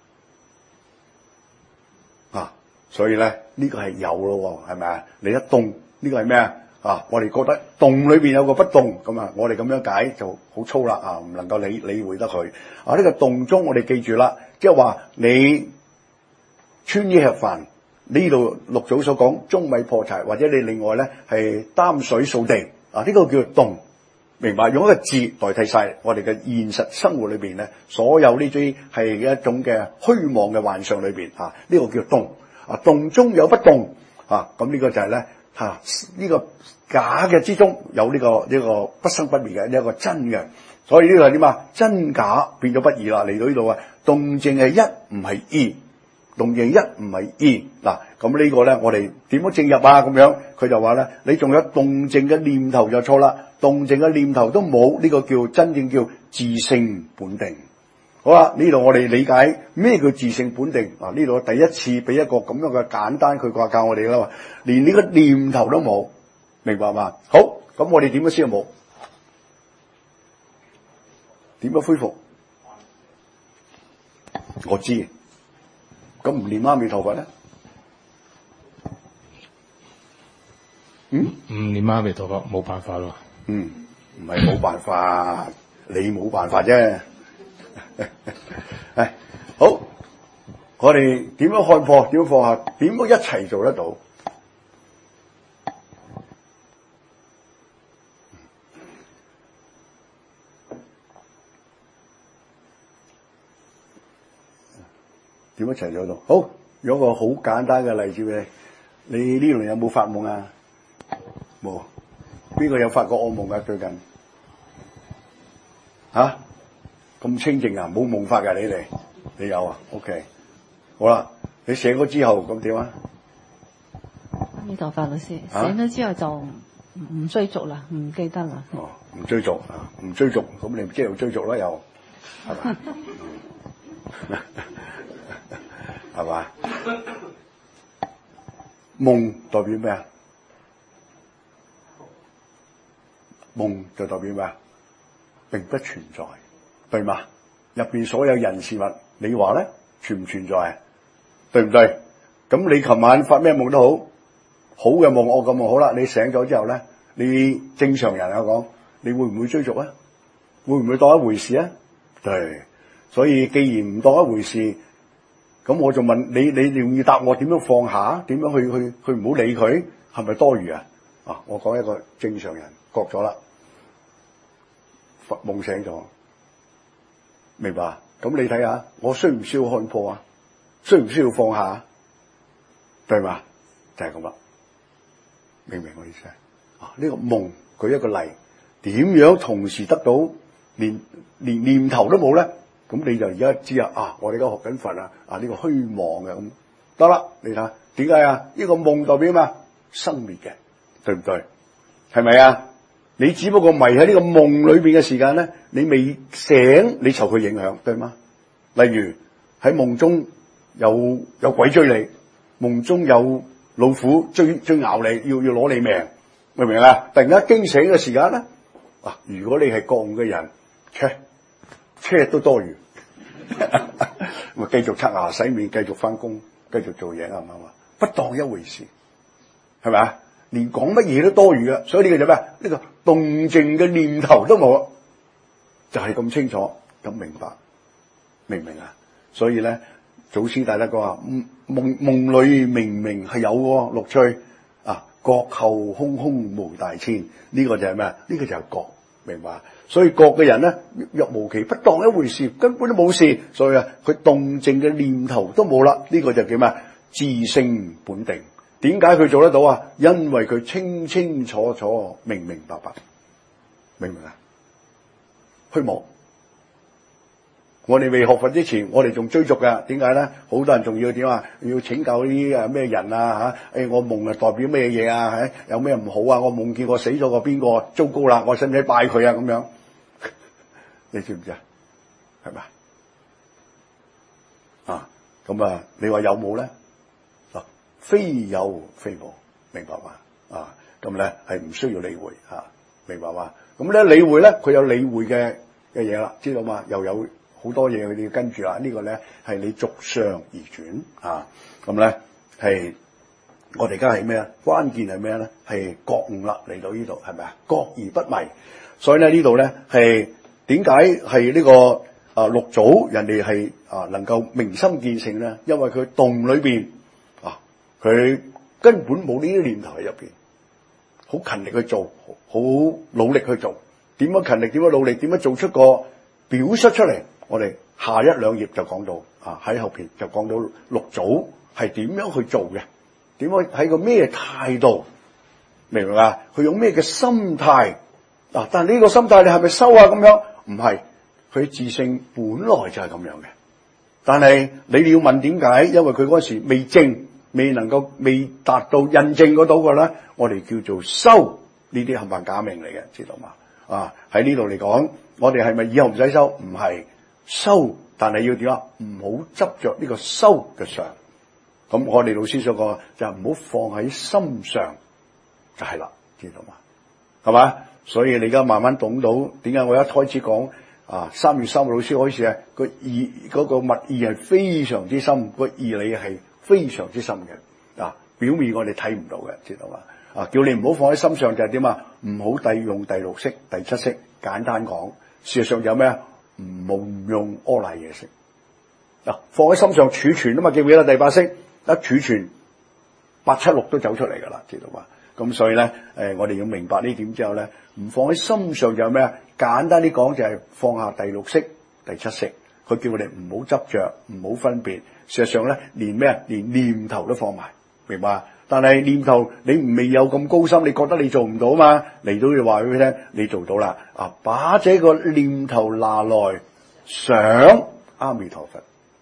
啊？所以咧呢個係有咯，係咪啊？你一動呢個係咩啊？我哋覺得動裏邊有個不動咁啊，我哋咁樣解就好粗啦啊，唔能夠理會得佢啊。呢個動中我哋記住啦，即係話你穿衣吃飯呢度六祖所講舂米破柴，或者你另外咧係擔水掃地啊，呢個叫做動，明白？用一個字代替晒我哋嘅現實生活裏邊咧，所有呢啲係一種嘅虛妄嘅幻象裏邊啊，呢個叫動。啊，動中有不動啊，咁呢個就係咧呢個假嘅之中有呢個不生不滅嘅一個真嘅，所以呢個係點啊？真假變咗不二啦，嚟到呢度啊，動靜係一唔係二，動靜一唔係二嗱，咁呢個咧我哋點樣證入啊？咁樣佢就話咧，你仲有動靜嘅念頭就錯啦，動靜嘅念頭都冇，呢個叫真正叫自性本定。好啦，呢度我哋理解咩叫自性本定啊？呢度第一次俾一個咁樣嘅簡單，佢話教我哋啦，連呢個念頭都冇，明白嘛？好，咁我哋點樣先冇？點樣恢復？我知，咁唔念阿彌陀佛咧？
唔念阿彌陀佛冇辦法咯。
唔係冇辦法，你冇辦法啫。好，我哋點樣看破？點樣放下？點樣一齊做得到？點樣一齊做到？好，有個好簡單嘅例子俾你。你呢輪有冇發夢啊？冇。邊個有發過惡夢啊？最近咁清靜啊，冇夢法㗎你哋你有啊 ？OK， 好啦，你寫咗之後咁點啊？
阿彌陀佛，老師寫咗之後就唔追逐啦，唔記得啦。
哦，唔追逐啊，唔追逐，咁你即係要追逐啦，又係嘛？係嘛？夢代表咩啊？夢就代表咩啊？並不存在，對嘛？入邊所有人事物，你話咧存唔存在啊？對唔對？咁你琴晚發咩夢都好，好嘅夢，我咁夢好啦。你醒咗之後咧，你正常人啊講，你會唔會追逐啊？會唔會當一回事啊？對，所以既然唔當一回事，咁我就問你，你容易答我點樣放下？點樣去唔好理佢？係咪多餘啊？啊，我講一個正常人覺咗啦，夢醒咗，明白？咁你睇下，我需唔需要看破啊？需唔需要放下？對嘛？就係咁啦，明唔明我意思啊？呢個夢舉一個例，點樣同時得到連念頭都冇咧？咁你就而家知啊！我哋而家學緊佛啊！呢個虛妄嘅咁得啦。你睇下點解啊？呢個夢代表咩？生滅嘅，對唔對？係咪啊？你只不過迷喺呢個夢裏邊嘅時間咧，你未醒，你受佢影響，對嗎？例如喺夢中有鬼追你，夢中有老虎追咬你，要攞你命，明唔明啊？突然間驚醒嘅時間咧，如果你係覺悟嘅人，車都多餘，咪繼續刷牙洗面，繼續翻工，繼續做嘢，啱唔啱啊？不當一回事，係咪啊？連講乜嘢都多餘嘅，所以呢個就咩？呢個動靜嘅念頭都冇，就係咁清楚咁明白，明唔明啊？所以咧，祖師大德講話夢裏明明係有樂趣啊，覺後空空無大千，呢個就係咩？呢個就係覺，明白？所以覺嘅人咧，若無其不當一回事，根本都冇事，所以佢動靜嘅念頭都冇啦，呢個就叫咩？自性本定。點解佢做得到啊？因為佢清清楚楚、明明白白，明唔明啊？虛無。我哋未學佛之前，我哋仲追逐㗎。點解咧？好多人仲要點啊？要請教啲咩人啊嚇？我夢代表咩嘢啊？有咩唔好啊？我夢見我死咗個邊個糟糕啦？我使唔使拜佢啊？咁樣你知唔知啊？係咪啊？咁啊，你話有冇咧？非有非無，明白嘛？咁咧係唔需要理會明白嘛？咁咧理會咧，佢有理會嘅嘢啦，知道嘛？又有好多嘢佢哋要跟住啦。呢個咧係你逐相而轉咁咧係我哋而家係咩啊？關鍵係咩咧？係覺悟啦，嚟到呢度係咪啊？覺而不迷，所以咧呢度咧係點解係呢個六祖人哋係能夠明心見性咧？因為佢洞裏邊。佢根本冇呢啲念頭喺入邊，好勤力去做，好努力去做。點樣勤力？點樣努力？點樣做出個表率出嚟？我哋下一兩頁就講到喺後邊就講到六祖係點樣去做嘅，點樣喺個咩態度，明唔明啊？佢用咩嘅心態但係呢個心態你係咪修啊？咁樣唔係，佢自性本來就係咁樣嘅。但係你要問點解？因為佢嗰時未證。未達到印證嗰度嘅咧，我哋叫做修，呢啲係咪假名嚟嘅？知道嘛？喺呢度嚟講，我哋係咪以後唔使修？唔係修，但係要點啊？唔好執着呢個修嘅相。咁我哋老師所講就係唔好放喺心上，就係啦，知道嘛？係嘛？所以你而家慢慢懂到點解我一開始講3月3號老師開始個意嗰個密意係非常之深，個義理係非常之深嘅表面我哋睇唔到嘅，知道嘛？叫你唔好放喺心上就係點啊？唔好用第六識、第七識，簡單講，事實上有咩啊？唔用阿賴耶識放喺心上儲存啊嘛，記唔記得第八識一儲存876都走出嚟噶啦，知道嘛？咁所以咧我哋要明白呢點之後咧，唔放喺心上就有咩啊？簡單啲講就係放下第六識、第七識，佢叫我哋唔好執着，唔好分別。事實上咧，連咩啊？連念頭都放埋，明白？但係念頭你未有咁高深，你覺得你做唔到嘛？嚟到就話俾佢聽，你做到啦！把這個念頭拿來想阿彌陀佛，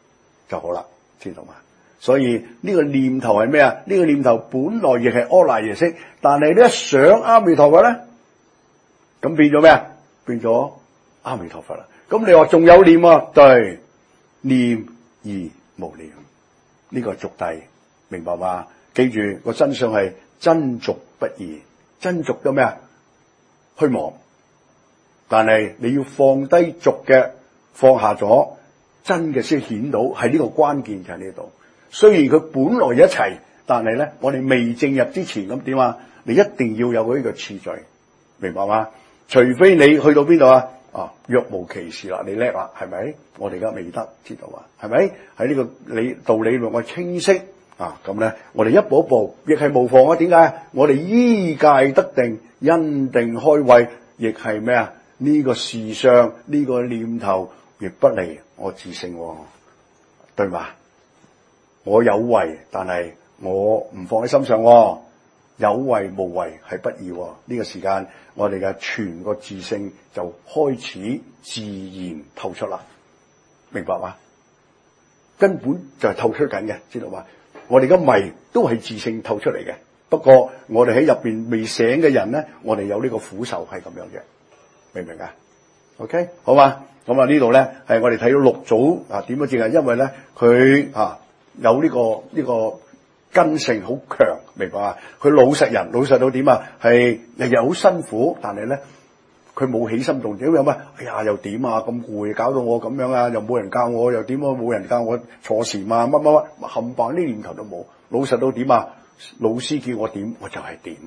就好啦，知道嘛？所以呢個念頭係咩啊？呢個念頭本來亦係阿賴耶識，但係你一想阿彌陀佛咧，咁變咗咩啊？變咗阿彌陀佛啦。咁你話仲有念啊？對，念而無念，呢個係俗諦，明白嘛？記住個真相係真俗不異，真俗咗咩啊？虛妄。但係你要放低俗嘅，放下咗真嘅先顯到，係呢個關鍵就喺呢度。雖然佢本來一齊，但係咧，我哋未正入之前咁點啊？你一定要有呢個次序，明白嗎？除非你去到邊度啊？若無其事啦，你叻啦，係咪？我哋而家未得，知道啊？係咪？喺呢個道理論我清晰啊，咁咧，我哋一步一步，亦係無妨啊。點解？我哋依戒得定，因定開慧，亦係咩啊？呢個事相，呢個念頭亦不離我自性，對嘛？我有為，但係我唔放喺心上，有為無為係不二。呢個時間，我哋嘅全個自性就開始自然透出啦，明白嘛？根本就係透出緊嘅，知道嘛？我哋嘅迷都係自性透出嚟嘅，不過我哋喺入邊未醒嘅人咧，我哋有呢個苦受係咁樣嘅，明唔明啊 ？OK， 好嘛？咁啊呢度咧係我哋睇到六祖啊點樣正啊，因為咧佢有呢個根性好強，明白啊？佢老實人，老實到點啊？係日日好辛苦，但係咧佢冇起心動念，有乜？哎呀，又點啊？咁攰，搞到我咁樣啊！又冇人教我，又點啊？冇人教我坐禪啊！乜冚唪唥呢念頭都冇，老實到點啊？老師叫我點，我就係點，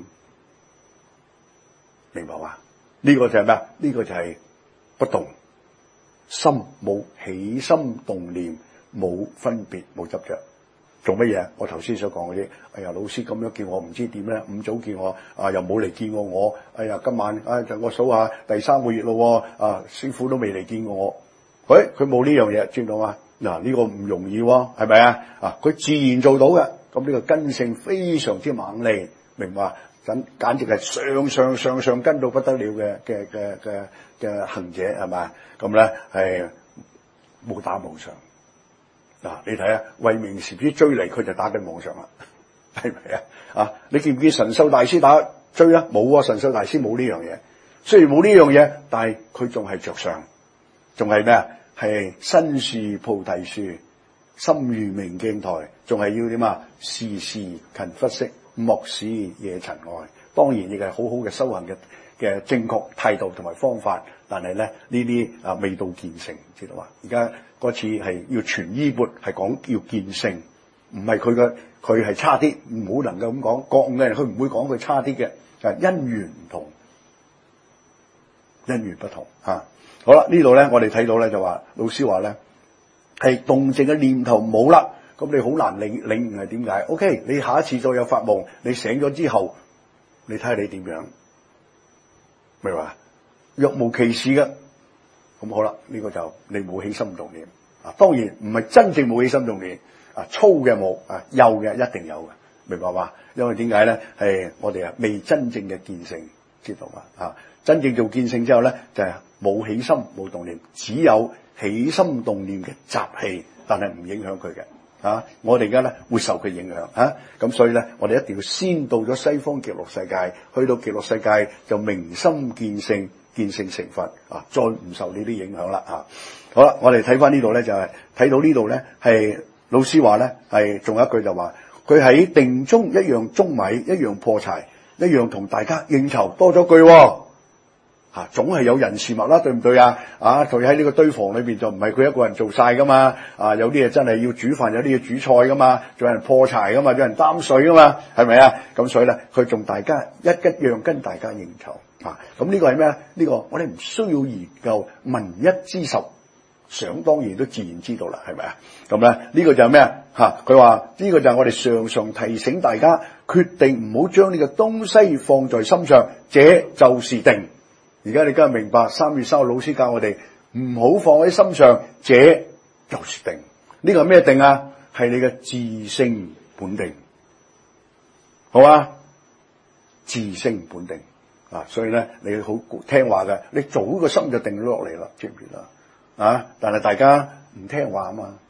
明白嘛？呢個就係咩啊？呢個就係不動心，冇起心動念，冇分別，冇執着，做乜嘢？我頭先所講嗰啲，哎呀，老師咁樣叫我唔知點咧，五早叫我又冇嚟見過我，哎呀，今晚就我數下第3個月咯，師傅都未嚟見過我，佢冇呢樣嘢，知唔知道嘛？嗱，呢個唔容易喎，係咪啊？佢自然做到嘅，咁呢個根性非常之猛利，明白？簡直係上跟到不得了嘅行者，係咪？咁咧係冇打冇上。嗱，你睇下，慧明禪師追嚟，佢就打緊妄想啦，係咪啊？你見唔見神秀大師打追啊？冇啊，神秀大師冇呢樣嘢。雖然冇呢樣嘢，但係佢仲係着相，仲係咩啊？係身樹菩提樹，心如明鏡台，仲係要點啊？時時勤拂拭，莫使惹塵埃。當然亦係好好嘅修行嘅正確態度同埋方法，但係咧呢啲未到見性，知道嘛？而家嗰次係要傳衣缽，係講要見性，唔係佢係差啲，唔好能夠咁講。覺悟嘅人佢唔會講佢差啲嘅，就係因緣唔同，因緣不同嚇。好啦，呢度咧我哋睇到咧就話老師話咧係動靜嘅念頭冇啦，咁你好難領悟係點解 ？OK， 你下一次再有發夢，你醒咗之後，你睇下你點樣，明白？若無其事嘅，咁好啦，呢個就你冇起心動念啊。當然唔係真正冇起心動念啊，粗嘅冇啊，幼嘅一定有嘅，明白嘛？因為點解咧？係我哋未真正嘅見性，知道嘛？啊，真正做見性之後咧，就係冇起心冇動念，只有起心動念嘅習氣，但係唔影響佢嘅。我哋而家咧會受佢影響咁所以咧，我哋一定要先到咗西方極樂世界，去到極樂世界就明心見性，見性成佛再唔受呢啲影響啦好啦，我哋睇翻呢度咧，就係睇到呢度咧係老師話咧係仲有一句就話，佢喺定中一樣舂米，一樣破柴，一樣同大家應酬，多咗句總係有人事物啦，對唔對啊？佢喺呢個堆房裏邊就唔係佢一個人做晒噶嘛，有啲嘢真係要煮飯，有啲嘢煮菜噶嘛，仲有人破柴噶嘛，有人擔水噶嘛，係咪啊？咁所以咧，佢仲大家一樣跟大家應酬咁呢個係咩啊？呢個我哋唔需要研究，聞一知十，想當然都自然知道啦，係咪啊？咁咧呢個就係咩啊？佢話呢個就係我哋常常提醒大家，決定唔好將呢個東西放在心上，這就是定。而家你梗係明白，3月3號老師教我哋唔好放喺心上，這就是定。呢個係咩定啊？係你嘅自性本定，好啊？自性本定所以咧你好聽話嘅，你早個心就定咗落嚟啦，知唔知啦？但係大家唔聽話啊嘛，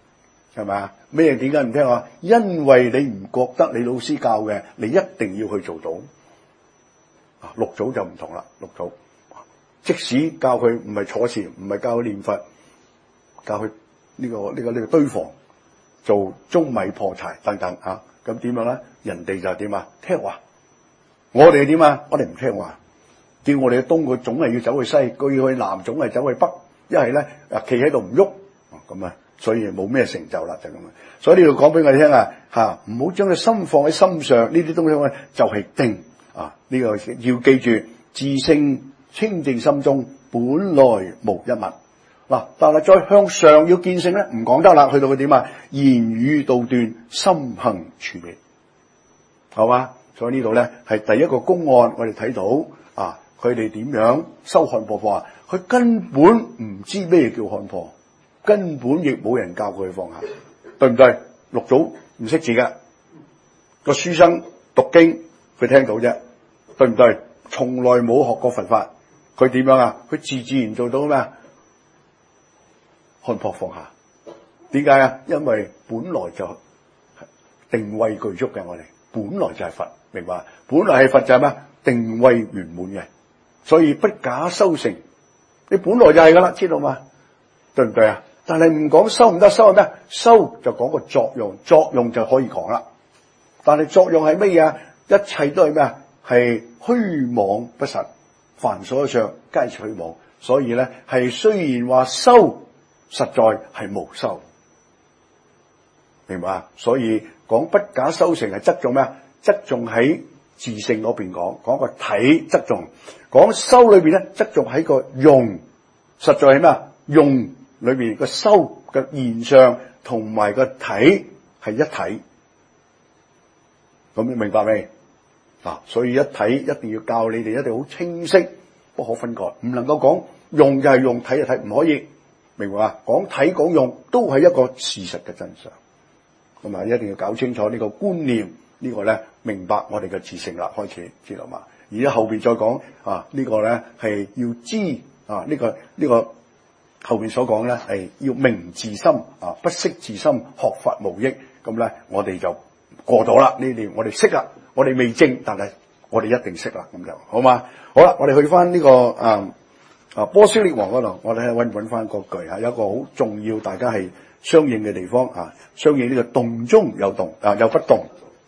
係咪啊？咩點解唔聽話？因為你唔覺得你老師教嘅，你一定要去做到。六祖就唔同啦，六祖即使教佢唔係坐禪，唔係教佢念佛，教佢呢個堆房做舂米破柴等等啊，咁點樣咧？人哋就點啊？聽話。我哋點啊？我哋唔聽話，叫我哋去東，佢總係要走去西；佢要去南，總係走去北。一係咧企喺度唔喐，咁啊，所以冇咩成就啦，就咁啊。所以呢度講俾我哋聽啊，唔好將個心放喺心上，呢啲東西咧就係定啊。呢個要記住，自性清淨心中本來無一物嗱。但係再向上要見性咧，唔講得啦。去到佢點啊？言語道斷，心行處滅，係嘛？所以呢度咧係第一個公案，我哋睇到啊，佢哋點樣修看破課啊？佢根本唔知咩叫看破，根本亦冇人教佢放下，對唔對？六祖唔識字㗎，個書生讀經佢聽到啫，對唔對？從來冇學過佛法，佢點樣啊？佢自然做到咩啊？看破放下。點解啊？因為本來就定位具足嘅，我哋本來就係佛，明白？本來係佛就係咩？定位圓滿嘅，所以不假修成。你本來就係噶啦，知道嘛？對唔對啊？但係唔講修唔得，修係咩？修就講個作用，作用就可以講啦。但係作用係乜嘢啊？一切都係咩啊？係虛妄不實，凡所上皆是虛妄。所以咧係雖然話修，實在係無修，明白啊？所以講不假修成係側重咩啊？側重喺自性嗰邊講個體側重，講修裏邊咧側重喺個用，實在係咩啊？用裏邊個修嘅現象同埋個體係一體，咁你明白未？所以一體一定要教你哋，一定好清晰，不可分割，唔能夠講用就係用，體就體，唔可以，明白嘛？講體講用都係一個事實嘅真相，咁啊一定要搞清楚呢個觀念。呢個咧明白我哋嘅自性啦，開始知道嘛？而家後邊再講呢個咧係要知呢個後邊所講咧係要明自心不識自心，學法無益。咁咧我哋就過咗啦，呢啲我哋識啦，我哋未證，但係我哋一定識啦，咁就好嘛？好啦，我哋去翻呢個波斯匿王嗰度，我哋揾翻個句有一個好重要，大家係相應嘅地方相應呢個動中有動有不動。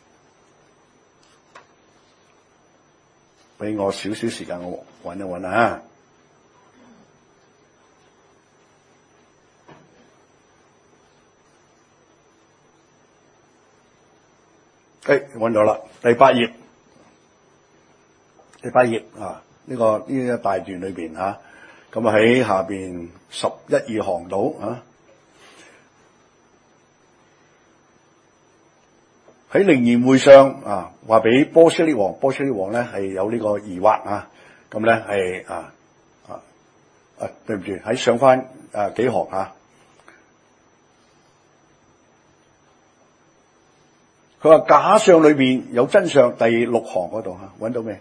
俾我少少時間，我揾一揾啊！揾到啦，第8頁，呢一大段裏邊咁喺下邊11、12行度喺靈言會上話俾波斯匿王咧係有呢個疑惑咁咧係對唔住，喺上翻幾行佢話假相裏邊有真相，第6行嗰度揾到未？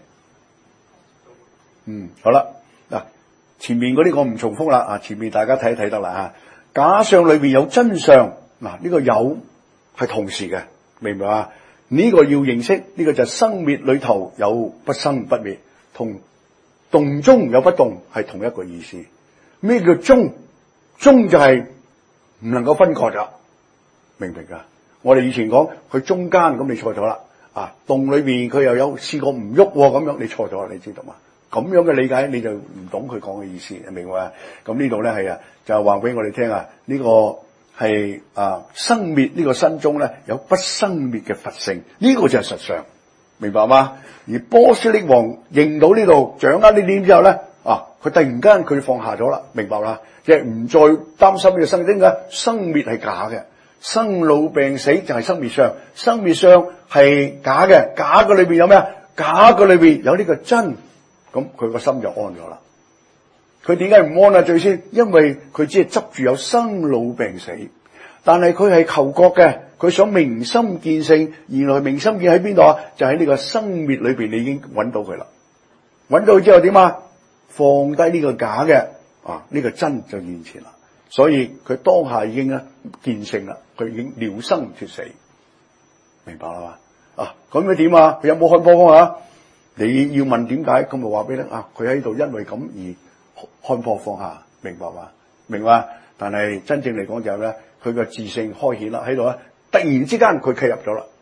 好啦，前面嗰啲我唔重複啦前面大家睇一睇得啦假相裏邊有真相呢個有係同時嘅。明白啊？呢個要認識，呢個就係生滅裏頭有不生不滅，同動中有不動係同一個意思。咩叫中？中就係唔能夠分割㗎，明唔明㗎？我哋以前講佢中間，咁你錯咗啦。洞裏邊佢又有試過唔喐咁樣，你錯咗，你知道嘛？咁樣嘅理解你就唔懂佢講嘅意思，明白啊？咁呢度咧係就係話俾我哋聽呢個。係生滅呢個身中咧有不生滅嘅佛性，呢個就係實相，明白嗎？而波斯匿王認到呢度，掌握呢點之後咧佢突然間佢放下咗啦，明白啦？即係唔再擔心呢個生嘅生滅係假嘅，生老病死就係生滅相，生滅相係假嘅，假嘅裏邊有咩啊？假嘅裏邊有呢個真，咁佢個心就安咗啦。佢點解唔安啊？最先，因為佢只係執住有生老病死，但係佢係求覺嘅，佢想明心見性。原來明心見喺邊度就喺呢個生滅裏邊，你已經揾到佢啦。揾到佢之後點放低呢個假嘅呢個真就現前啦。 所以佢當下已經咧見性啦，佢已經了生脱死，明白啦嘛？咁佢點啊？佢有冇看破方啊？你要問點解，咁咪話俾你啊，佢喺度因為咁而看破放下，明白嘛？明白？但係真正嚟講就係咧，佢個自性開顯啦，喺度咧，突然之間佢契入咗啦，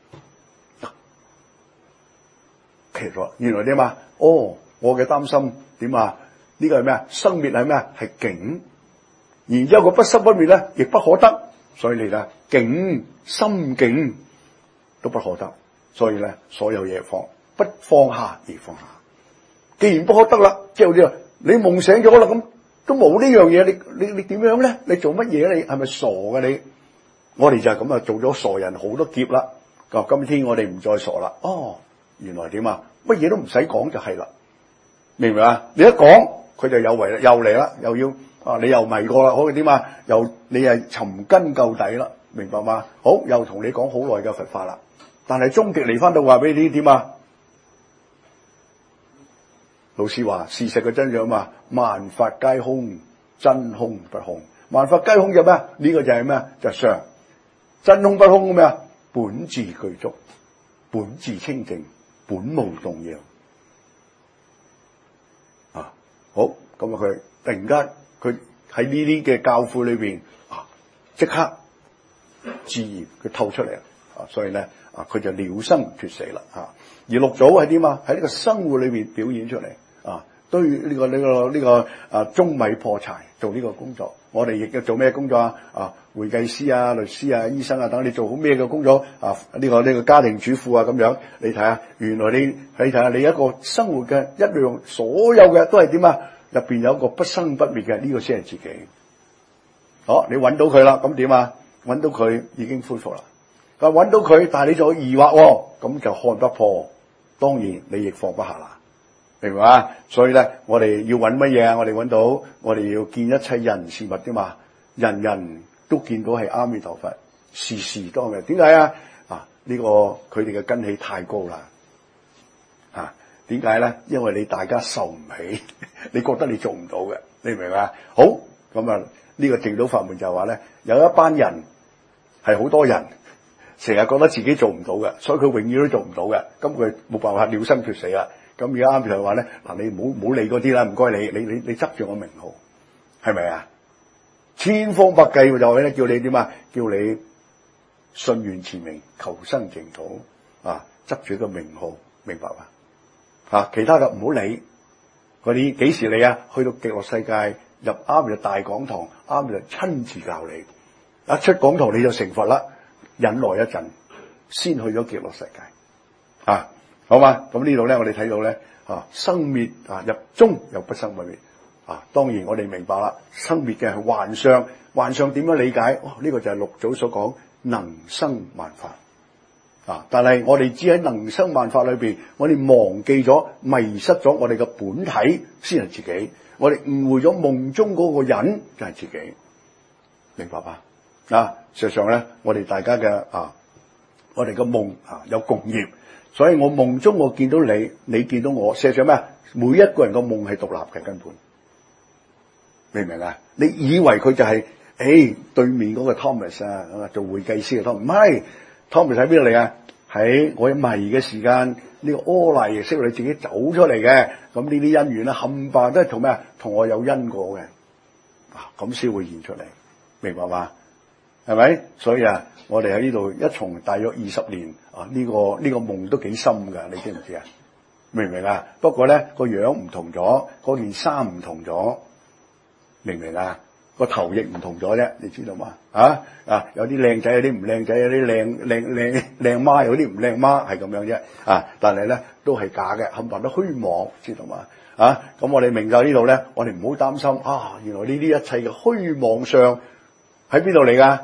契入咗，原來點啊？我嘅擔心點啊？呢個係咩啊？生滅係咩啊？係境，然之後個不生不滅咧，亦不可得，所以你咧境心境都不可得，所以咧所有嘢不放下而放下。既然不可得啦，即係好似你夢醒咗啦，咁都冇呢樣嘢，你點樣咧？你做乜嘢？你係咪傻嘅你？我哋就係咁啊，做咗傻人好多劫啦。今天我哋唔再傻啦。原來點啊？乜嘢都唔使講就係啦，明唔明啊？你一講佢就有為啦，又嚟啦，又要你又迷過啦，好點啊？你係尋根究底啦，明白嗎？好，又同你講好耐嘅佛法啦，但係終極嚟翻到話俾你點啊？老師話事實嘅真相嘛，萬法皆空，真空不空。萬法皆空就咩？呢個就係咩？就係常。真空不空咩啊？本自具足，本自清淨，本無動搖。好，咁佢突然間佢喺呢啲嘅教誨裏邊即刻自然佢透出嚟所以咧佢就了生脱死啦而六祖係點啊？喺呢個生活裏邊表現出嚟對呢個舂米破柴做呢個工作。我哋亦要做咩工作啊？會計師律師醫生等你做好咩嘅工作呢個家庭主婦咁樣。你睇下，原來你睇下你一個生活嘅一樣，所有嘅都係點啊？入邊有一個不生不滅嘅，呢個先係自己。好，你揾到佢啦，咁點啊？揾到佢已經恢復啦。揾到佢，但係你仲有疑惑咁就看不破，當然你亦放不下啦。明白嘛？所以咧，我哋要揾乜嘢啊？我哋揾到，我哋要見一切人事物啫嘛。人人都見到係阿彌陀佛，時時當嘅。點解啊？呢個佢哋嘅根器太高啦。點解咧？因為你大家受唔起，你覺得你做唔到嘅，你明嘛？好，咁啊，呢個淨土法門就係話咧，有一班人係好多人，成日覺得自己做唔到嘅，所以佢永遠都做唔到嘅，咁佢冇辦法了生脱死啦。咁而家啱就係話咧，你唔好理嗰啲啦，唔該你執住我名號，係咪啊？千方百計就係咧，叫你點啊？叫你信願持名，求生淨土執住個名號，明白嘛？其他嘅唔好理，嗰啲幾時理啊？去到極樂世界入啱就大講堂，啱就親自教你，一出講堂你就成佛啦。忍耐一陣，先去咗極樂世界好嘛？咁呢度咧，我哋睇到咧生滅入中又不生不滅當然我哋明白啦，生滅嘅係幻相，幻相點樣理解？呢個就係六祖所講能生萬法但係我哋只喺能生萬法裏邊，我哋忘記咗、迷失咗我哋嘅本體先係自己，我哋誤會咗夢中嗰個人就係自己，明白吧？事實上咧，我哋大家嘅我哋嘅夢有共業，所以我夢中我見到你，你見到我，事實上咩？每一個人嘅夢係獨立嘅根本，明唔明啊？你以為佢就係對面嗰個 Thomas 做會計師嘅 Thomas，唔係 Thomas 喺邊度嚟啊？喺我迷嘅時間，呢個阿賴耶識你自己走出嚟嘅，咁呢啲因緣冚唪唥都係同咩啊？同我有因果嘅，咁先會現出嚟，明白嘛？係咪？所以我哋喺呢度一從大約20年呢個夢都幾深噶，你知唔知啊？明唔明啊？不過咧個樣唔同咗，嗰件衫唔同咗，明唔明啊？個頭亦唔同咗啫，你知道嘛？有啲靚仔，有啲唔靚仔，有啲靚媽，有啲唔靚媽，係咁樣啫。但係咧都係假嘅，冚唪唥都虛妄，知道嘛？咁我哋明白呢度咧，我哋唔好擔心原來呢啲一切嘅虛妄相喺邊度嚟噶？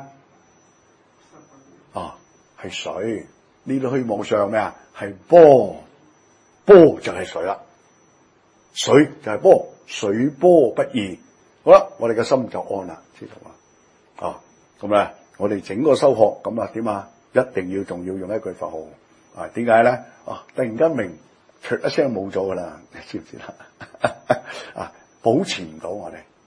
係水，呢啲虛妄相咩啊？係波，波就係水啦，水就係波，水波不異。好啦，我哋嘅心就安啦，知道嘛？咁咧，我哋整個修學咁點啊？一定要仲要用一句佛號點解咧？突然間明，唰一聲冇咗噶啦，你知唔知啦？保持唔到我哋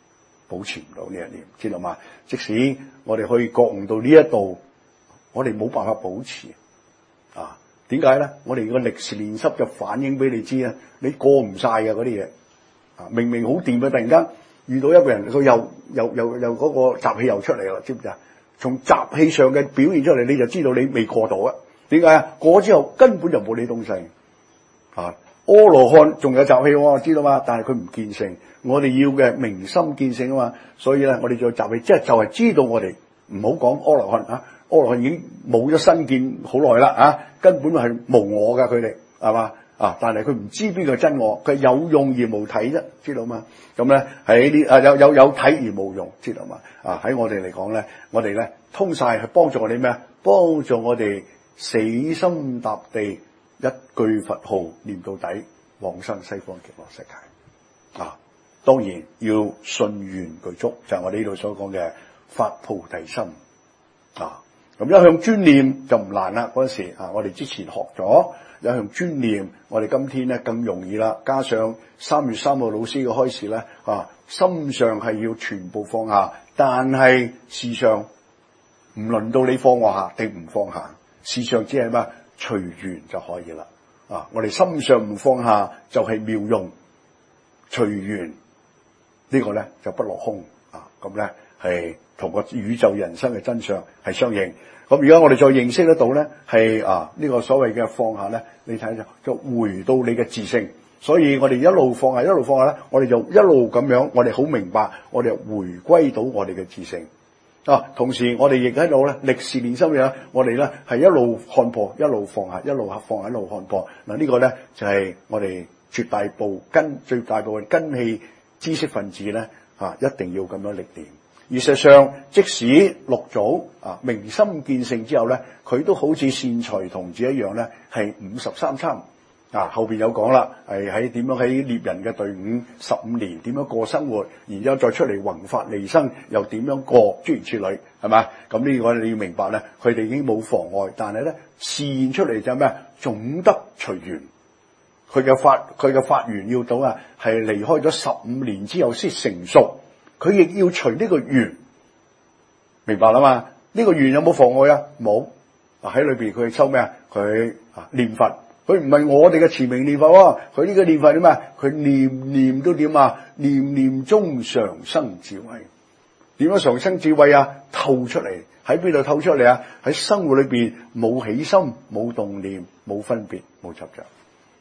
保持唔到呢一點，知道嘛？即使我哋可以覺悟到呢一度，我哋冇辦法保持啊？點解咧？我哋個歷時練習就反映俾你知啊，你過唔晒嘅嗰啲嘢啊，明明好掂嘅，突然間遇到一個人，佢又嗰個習氣又出嚟啦，知唔知啊？從習氣上嘅表現出嚟，你就知道你未過到啊？點解啊？過咗之後根本就冇你東西啊！阿羅漢仲有習氣喎，知道嘛？但係佢唔見性，我哋要嘅明心見性啊嘛。所以咧，我哋做習氣，即係就係知道我哋唔好講阿羅漢啊，阿羅漢已經冇咗身見好耐啦啊，根本係無我噶佢哋係嘛啊？但係佢唔知邊個真我，佢有用而無體啫，知道嘛？咁咧喺呢有體而無用，知道嘛？啊喺我哋嚟講咧，我哋咧通晒去幫助我哋咩啊？幫助我哋死心塌地。一句佛號念到底，往生西方極樂世界啊！當然要信願具足，就係我哋呢度所講嘅發菩提心啊！咁一向專念就唔難啦。嗰陣時啊，我哋之前學咗一向專念，我哋今天咧更容易啦。加上3月3號老師嘅開示咧啊，心上係要全部放下，但係事上唔輪到你放我下定唔放下，事上只係咩？隨緣就可以啦，啊！我哋心上唔放下就係妙用，隨緣呢個咧就不落空啊！咁咧係同個宇宙人生嘅真相係相應。咁而家我哋再認識得到咧，係呢個所謂嘅放下咧，你睇就回到你嘅自性。所以我哋一路放下，一路放下咧，我哋就一路咁樣，我哋好明白，我哋回歸到我哋嘅自性。同時我哋亦喺度咧，歷時練心嘅，我哋咧係一路看破，一路放下，一路放下，一路看破。嗱，呢個咧就係我哋最大部分根器知識分子咧一定要咁樣歷練。而實上，即使六祖明心見性之後咧，佢都好似善財童子一樣咧，係53參。後邊有講啦，係喺點樣喺獵人嘅隊伍15年點樣過生活，然之後再出嚟弘法利生，又點樣過諸如此類，係嘛？咁呢個你要明白咧，佢哋已經冇妨礙，但係咧示現出嚟就係咩？總得隨緣。佢嘅法緣要到係離開咗15年之後先成熟，佢亦要隨呢個緣，明白啦嘛？呢個緣有冇妨礙啊？冇。喺裏邊佢收咩啊？佢念佛。佢唔係我哋嘅持名念佛喎，佢呢個念佛點啊？佢念都點啊？念中常生智慧。點樣常生智慧啊？透出嚟，喺邊度透出嚟啊？喺生活裏邊冇起心、冇動念、冇分別、冇執着。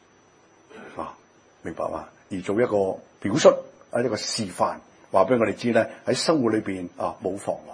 明白嘛？而做一個表述一個示範，話俾我哋知咧，喺生活裏邊冇妨礙。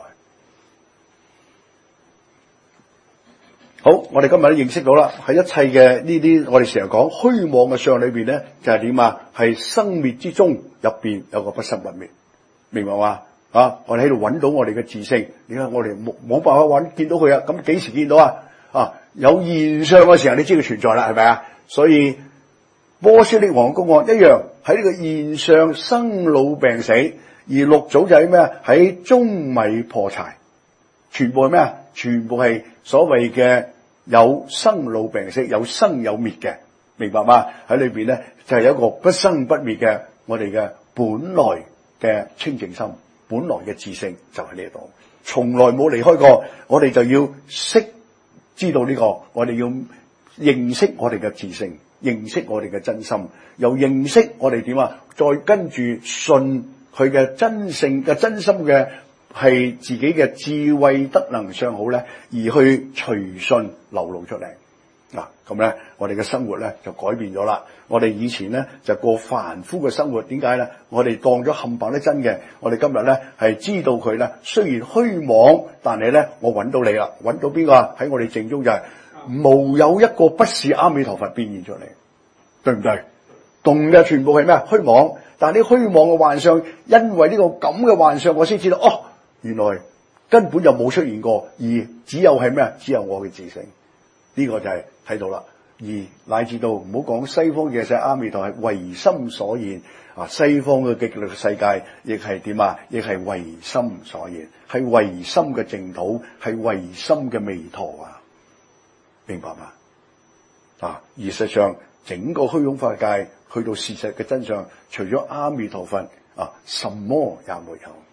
好，我哋今日都認識到啦，喺一切嘅呢啲我哋成日講虛妄嘅相裏邊咧，就係點啊？係生滅之中入邊有個不生不滅，明白嘛？我哋喺度揾到我哋嘅自性，你看我哋冇辦法見到佢啊！咁幾時見到啊？有現象嘅時候，你知佢存在啦，係咪啊？所以波斯匿王公案一樣喺呢個現象生老病死，而六祖就喺咩啊？喺舂米破柴，全部係咩啊？全部係所謂嘅有生老病死，有生有滅嘅，明白嗎？喺裏邊咧就係有一個不生不滅嘅我哋嘅本來嘅清淨心，本來嘅自性就喺呢度，從來冇離開過。我哋就要知道呢個，我哋要認識我哋嘅自性，認識我哋嘅真心，又認識我哋點啊？再跟住信佢嘅真性嘅真心嘅。係自己嘅智慧德能上好咧，而去隨信流露出嚟咁咧，我哋嘅生活咧就改變咗啦。我哋以前咧就過凡夫嘅生活，點解咧？我哋當咗冚唪唥都真嘅。我哋今日咧係知道佢咧，雖然虛妄，但係咧我揾到你啦，揾到邊個啊？喺我哋正中就係無有一個不是阿彌陀佛變現出嚟，對唔對？動嘅全部係咩？虛妄，但係呢虛妄嘅幻象，因為呢個咁嘅幻象，我先知道原來根本就冇出現過，而只有係咩？只有我嘅自性，呢個就係睇到啦。而乃至到唔好講西方嘅世阿彌陀係唯心所現西方嘅極樂世界亦係點啊？亦係唯心所現，係唯心嘅淨土，係唯心嘅彌陀明白嘛？而實上整個虛空法界去到事實嘅真相，除咗阿彌陀佛什麼也沒有。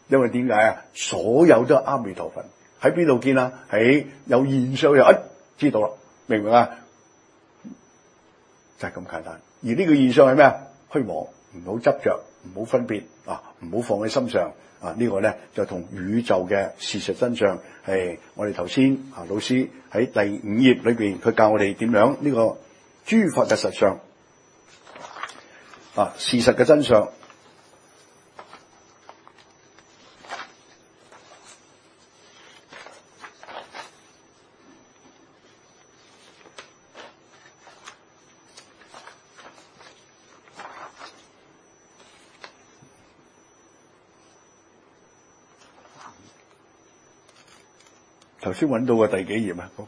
因為點解啊？所有都係阿彌陀佛。喺邊度見啊？喺有現象又知道啦，明唔明啊？就係咁簡單。而呢個現象係咩啊？虛妄，唔好執着，唔好分別啊，唔好放喺心上啊。呢個咧就同宇宙嘅事實真相係我哋頭先老師喺第5頁裏邊，佢教我哋點樣呢個諸法嘅實相啊，事實嘅真相。頭先揾到嘅第幾頁啊？嗰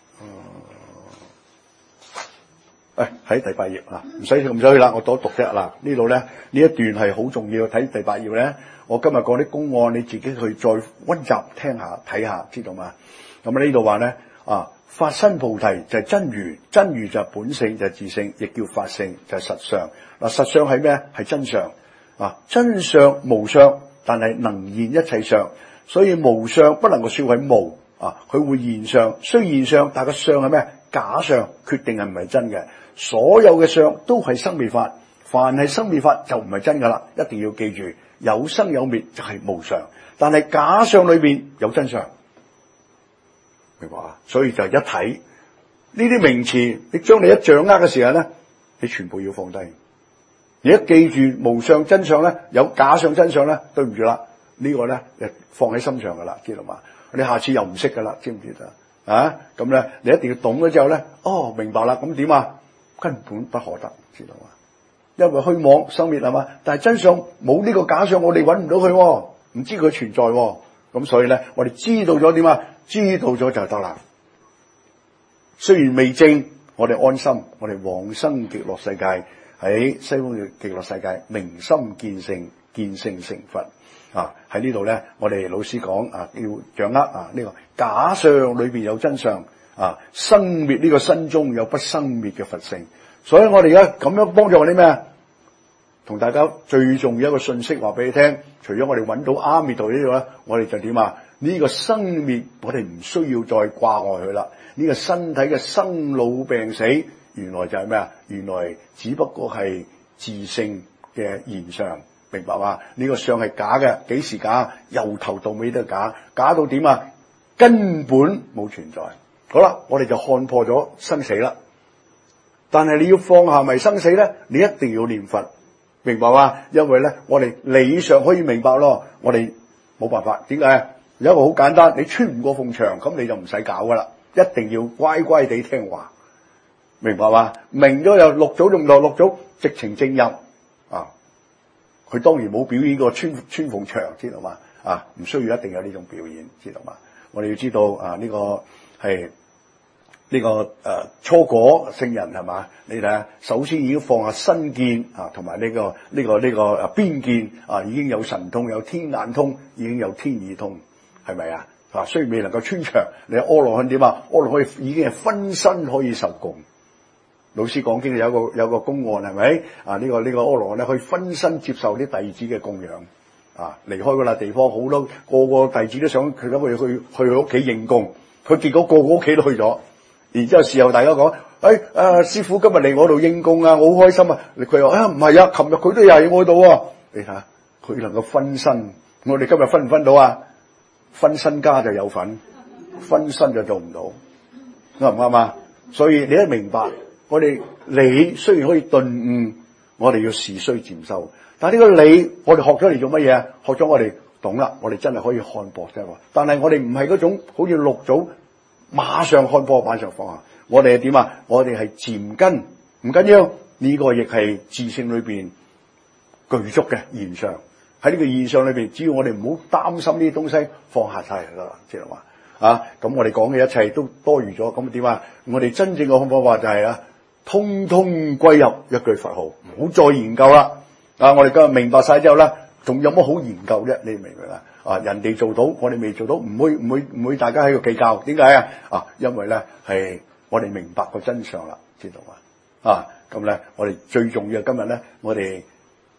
個喺第8頁啊，唔使去啦，我讀啫嗱。呢度咧呢一段係好重要，睇第8頁咧。我今日講啲公案，你自己去再溫習聽下睇下，知道嘛？咁呢度話咧法身菩提就係真如，真如就係本性，就係自性，亦叫法性，就係實相。嗱，實相係咩？係真相啊！真相無相，但係能現一切相，所以無相不能夠說為無。佢會現相，雖現相，但係個相係咩？假相，決定係唔係真嘅。所有嘅相都係生滅法，凡係生滅法就唔係真噶啦。一定要記住，有生有滅就係無常，但係假相裏邊有真相，明白啊？所以就一睇呢啲名詞，你將你一掌握嘅時候咧，你全部要放低。你一記住無相真相咧，有假相真相咧，對唔住啦，呢個咧放喺心上噶啦，知道嘛？你下次又唔識噶啦，知唔知啊？咁咧，你一定要懂咗之後咧，明白啦。咁點啊？根本不可得，知道嘛？因為虛妄生滅係嘛，但係真相冇呢個假相，我哋揾唔到佢，唔知佢存在。咁所以咧，我哋知道咗點啊？知道咗就得啦。雖然未證，我哋安心，我哋往生極樂世界，喺西方嘅極樂世界，明心見性，見性成佛。喺呢度咧，我哋老師講要掌握呢個假相裏邊有真相生滅呢個身中有不生滅嘅佛性。所以我哋而家咁樣幫助我哋咩？同大家最重要一個信息話俾你聽，除咗我哋揾到阿彌陀呢度咧，我哋就點啊？呢個生滅我哋唔需要再掛礙佢啦。呢個身體嘅生老病死，原來就係咩啊？原來只不過係自性嘅現象。明白嘛？呢個相係假嘅，幾時假？由頭到尾都係假，假到點啊？根本冇存在。好啦，我哋就看破咗生死啦。但係你要放下咪生死咧，你一定要念佛，明白嘛？因為咧，我哋理上可以明白咯，我哋冇辦法。點解？有一個好簡單，你穿唔過鳳牆，咁你就唔使搞噶啦，一定要乖乖地聽話，明白嘛？明咗又六祖仲落六祖直情正入佢當然冇表演過穿鳳牆，知道嘛？唔需要一定有呢種表演，知道嘛？我哋要知道呢個係呢個初果聖人係嘛？你睇下，首先已經放下身見同埋呢個邊見已經有神通，有天眼通，已經有天耳通，係咪啊？雖然未能夠穿牆，你阿羅漢點啊？阿羅漢已經係分身可以受供。老師講經有個公案係咪？呢個阿羅漢咧可以分身接受啲弟子嘅供養離開嗰笪地方，好多個弟子都想佢去佢屋企應供，佢結果個屋企都去咗。然之後事後大家講，師父今日嚟我度應供啊，我好開心啊！佢話唔係啊，琴日佢都有喺我度啊。你睇下佢能夠分身，我哋今日分唔分到啊？分身家就有份，分身就做唔到，啱唔啱啊？所以你一明白。我哋理雖然可以頓悟，我哋要事須漸修。但係呢個理，我哋學咗嚟做乜嘢？學咗我哋懂啦，我哋真係可以看破啫。但係我哋唔係嗰種好似六祖馬上看破，馬上放下。我哋係點啊？我哋係漸根，唔緊要。呢個亦係自性裏邊具足嘅現象。喺呢個現象裏邊，只要我哋唔好擔心呢啲東西，放下晒就得啦，知道嘛？咁我哋講嘅一切都多餘咗。咁點啊？我哋真正嘅看破法就係通通歸入一句佛號，唔好再研究啦。我哋今日明白晒之後咧，仲有乜好研究啫？你明唔明啊？人哋做到，我哋未做到，唔會大家喺度計較。點解啊？因為咧係我哋明白個真相啦，知道嘛？咁咧，我哋最重要今日咧，我哋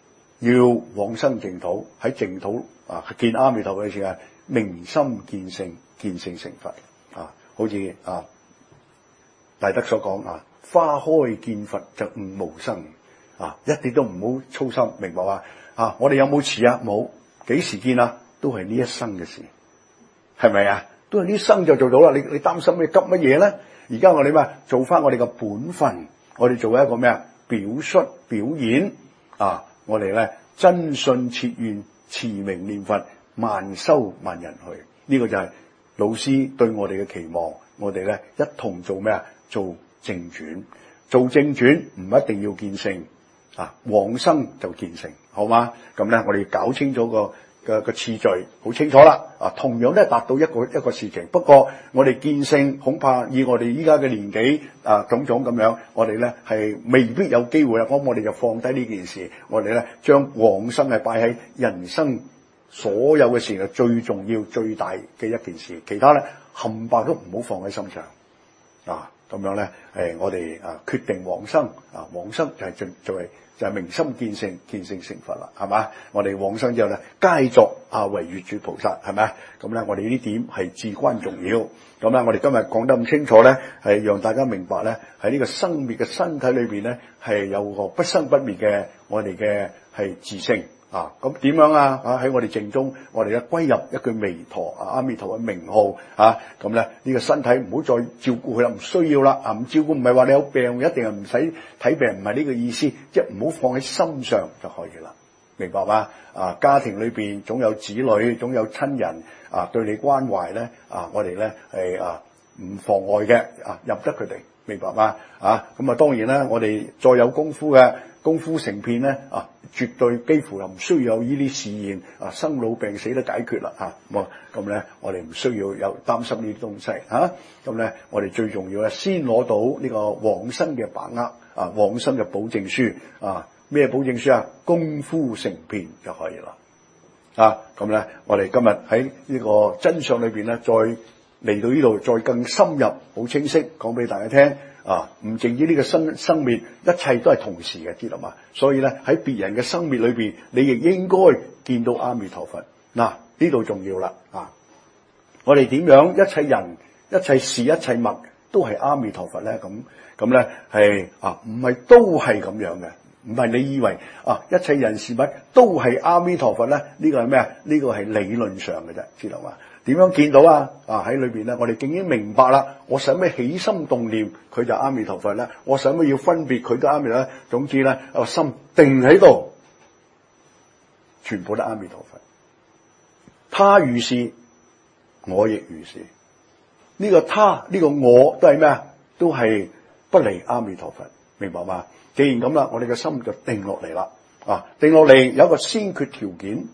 要往生淨土，喺淨土見阿彌陀佛嘅時候，明心見性，見性成佛好似大德所講花開見佛就悟無生一啲都唔好操心，明白嘛？我哋有冇遲啊？冇，幾時見啊？都係呢一生嘅事，係咪啊？都係呢一生就做到啦。你擔心你急乜嘢咧？而家我哋咩做翻我哋嘅本分，我哋做一個咩表率表演我哋咧真信切願持名念佛，萬修萬人去。呢個就係老師對我哋嘅期望。我哋咧一同做咩做正轉，做正轉唔一定要見性往生就見性，好嗎？咁咧我哋搞清楚個次序，好清楚啦。同樣都係達到一個事情，不過我哋見性恐怕以我哋依家嘅年紀種種咁樣，我哋咧係未必有機會啦。咁我哋就放低呢件事，我哋咧將往生係擺喺人生所有嘅事嘅最重要、最大嘅一件事，其他咧冚唪唥都唔好放喺心上咁樣咧我哋決定往生往生就係明心見性，見性成佛啦，係嘛？我哋往生之後咧，皆作為月主菩薩，係咪？咁咧，我哋呢點係至關重要。咁咧，我哋今日講得咁清楚咧，係讓大家明白咧，喺呢個生滅嘅身體裏邊咧，係有個不生不滅嘅我哋嘅係自性咁點樣喺我哋淨中，我哋咧歸入一句彌陀阿彌陀嘅名號咁咧呢個身體唔好再照顧佢啦，唔需要啦唔照顧唔係話你有病一定係唔使睇病，唔係呢個意思，即係唔好放喺心上就可以啦，明白嗎？家庭裏邊總有子女，總有親人對你關懷咧我哋咧係唔妨礙嘅入得佢哋，明白嗎？咁當然啦，我哋再有功夫嘅功夫成片咧絕對幾乎又唔需要有呢啲試驗生老病死都解決啦咁咧我哋唔需要有擔心呢啲東西咁咧我哋最重要咧先攞到呢個往生嘅把握往生嘅保證書咩保證書功夫成片就可以啦咁咧我哋今日喺呢個真相裏邊咧再嚟到呢度再更深入好清晰講俾大家聽唔淨止呢個生滅，一切都係同時嘅，知道嘛？所以咧喺別人嘅生滅裏邊，你亦應該見到阿彌陀佛。呢度重要啦我哋點樣一切人、一切事、一切物都係阿彌陀佛咧？咁咧係唔係都係咁樣嘅？唔係你以為一切人事物都係阿彌陀佛咧？呢個係咩？呢個係理論上嘅啫，知道嘛？點樣見到喺裏邊咧，我哋已經明白啦。我使咩起心動念，佢就阿彌陀佛咧；我使咩要分別，佢都阿彌陀佛。總之咧，個心定喺度，全部都阿彌陀佛。他如是，我亦如是。呢個他，呢個我都係咩都係不離阿彌陀佛，明白嘛？既然咁啦，我哋嘅心就定落嚟啦。定落嚟有一個先決條件，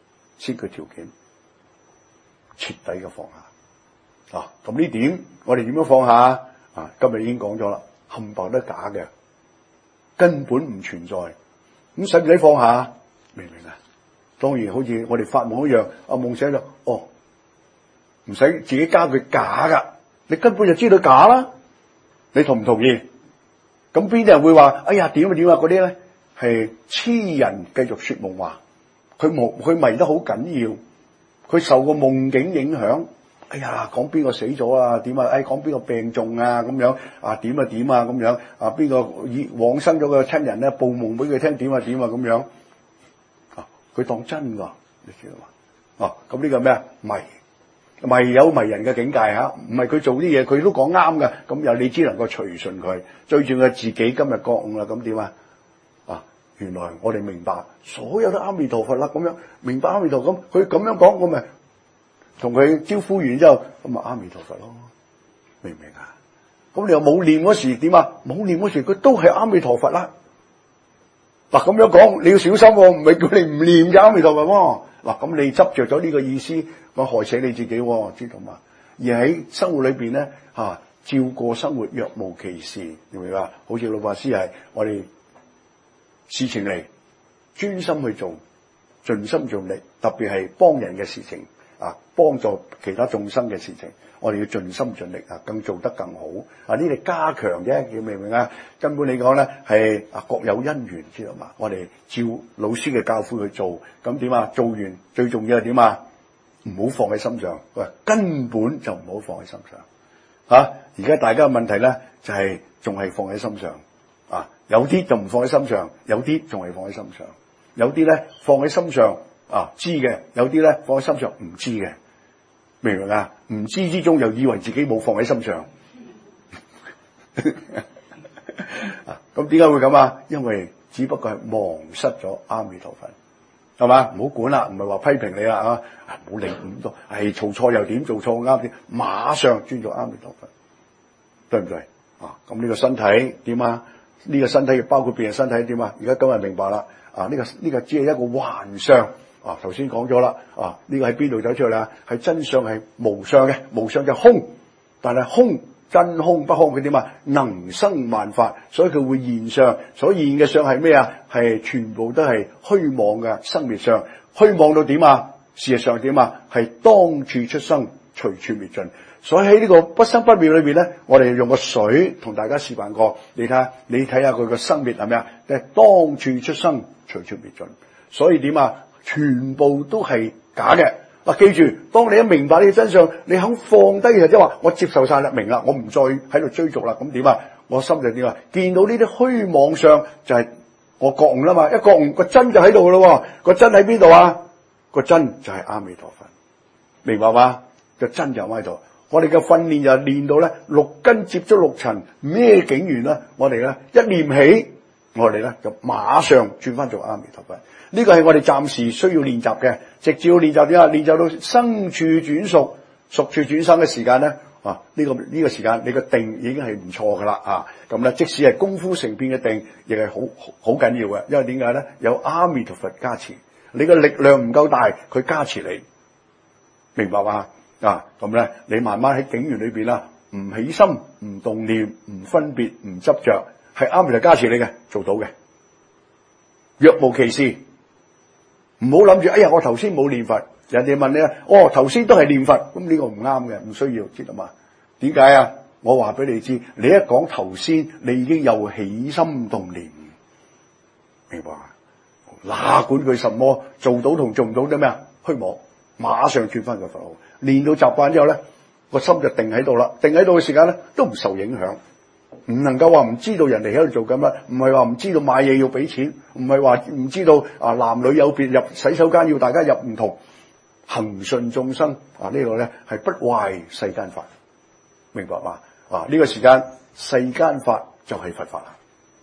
徹底嘅放下咁呢點我哋點樣放下今日已經講咗啦，冚唪唥都假嘅，根本唔存在。咁使唔使放下？明唔明當然好似我哋發夢一樣，夢醒咗唔使自己加句假噶，你根本就知道假啦。你同唔同意？咁邊啲人會話哎呀點嗰啲咧係痴人繼續說夢話，佢迷得好緊要，佢受個夢境影響，哎呀講邊個死咗點講邊個病重咁樣點咁樣邊個往生咗嘅親人咧報夢俾佢聽點咁樣佢當真噶，你知道嘛？咁呢個咩迷有迷人嘅境界唔係佢做啲嘢佢都講啱嘅，咁又你只能夠隨順佢，最重要係自己今日覺悟啦，咁點原來我哋明白所有都阿彌陀佛啦，咁樣明白阿彌陀咁，佢咁樣講，我咪同佢招呼完之後，咁咪阿彌陀佛咯，明唔明咁你又冇念嗰時點冇念嗰時，佢都係阿彌陀佛啦。咁樣講你要小心唔係叫你唔念嘅阿彌陀佛咁你執着咗呢個意思，我害死你自己知道嘛？而喺生活裏邊咧照過生活若無其事，明唔明白？好似老法師係我哋事情嚟專心去做，盡心盡力，特別係幫人嘅事情幫助其他眾生嘅事情，我哋要盡心盡力更做得更好呢啲加強啫，明唔明啊？根本你講咧係各有因緣，知道嘛？我哋照老師嘅教誨去做，咁點啊？做完最重要係點啊？唔好放喺心上，根本就唔好放喺心上。而家大家嘅問題咧就係仲係放喺心上有啲就唔放喺心上，有啲仲係放喺心上，有啲咧放喺心上知嘅，有啲咧放喺心上唔知嘅，明唔明啊？唔知之中又以為自己冇放喺心上，咁點解會咁啊？因為只不過係忘失咗阿彌陀佛，係嘛？唔好管啦，唔係話批評你啦唔好理咁多，做錯又點，做錯啱點，馬上尊重阿彌陀佛，對唔對咁呢個身體點啊？呢個身體包括別人身體點啊？而家今日明白啦呢個只係一個幻相頭先講咗啦呢個喺邊度走出嚟啊？係真相係無相嘅，無相就空，但係空真空不空，佢點啊？能生萬法，所以佢會現相，所以現嘅相係咩啊？係全部都係虛妄嘅生滅相，虛妄到點啊？事實上點啊？係當處出生，隨處滅盡。所以喺呢個不生不滅裏邊咧，我哋用個水同大家示範過，你睇下佢個生滅係咩啊？係當處出生，隨處滅盡。所以點啊？全部都係假嘅。記住，當你一明白呢個真相，你肯放低嘅，即係話我接受晒啦，明啦，我唔再喺度追逐啦。咁點啊？我心就點啊？見到呢啲虛妄相就係我覺悟啦嘛，一覺悟個真就喺度咯。個真喺邊度啊？個真就係阿彌陀佛，明白嘛？個真就喺度。我哋嘅訓練就練到咧六根接觸六塵，咩境緣啦？我哋咧一念起，我哋咧就馬上轉翻做阿彌陀佛。呢個係我哋暫時需要練習嘅，直至要練習點啊？練習到生處轉熟，熟處轉生嘅時間咧呢個時間你個定已經係唔錯噶啦咁咧，即使係功夫成片嘅定，亦係好緊要嘅，因為點解咧？有阿彌陀佛加持，你嘅力量唔夠大，佢加持你，明白嘛？咁咧，你慢慢喺境緣裏邊啦，唔起心、唔動念、唔分別、唔執着，係阿彌陀佛加持你嘅，做到嘅。若無其事，唔好諗住，哎呀，我頭先冇念佛，人哋問你頭先都係念佛，咁呢個唔啱嘅，唔需要，知道嘛？點解啊？我話俾你知，你一講頭先，你已經有起心動念，明白嘛？哪管佢什麼做到同做唔到啲咩啊？虛妄，馬上轉翻個佛號。練到習慣之後咧，個心就定喺度啦。定喺度嘅時間咧，都唔受影響，唔能夠話唔知道人哋喺度做緊乜，唔係話唔知道買嘢要俾錢，唔係話唔知道男女有別，入洗手間要大家入唔同，恒順眾生呢個咧係不壞世間法，明白嘛？呢個時間世間法就係佛法啦，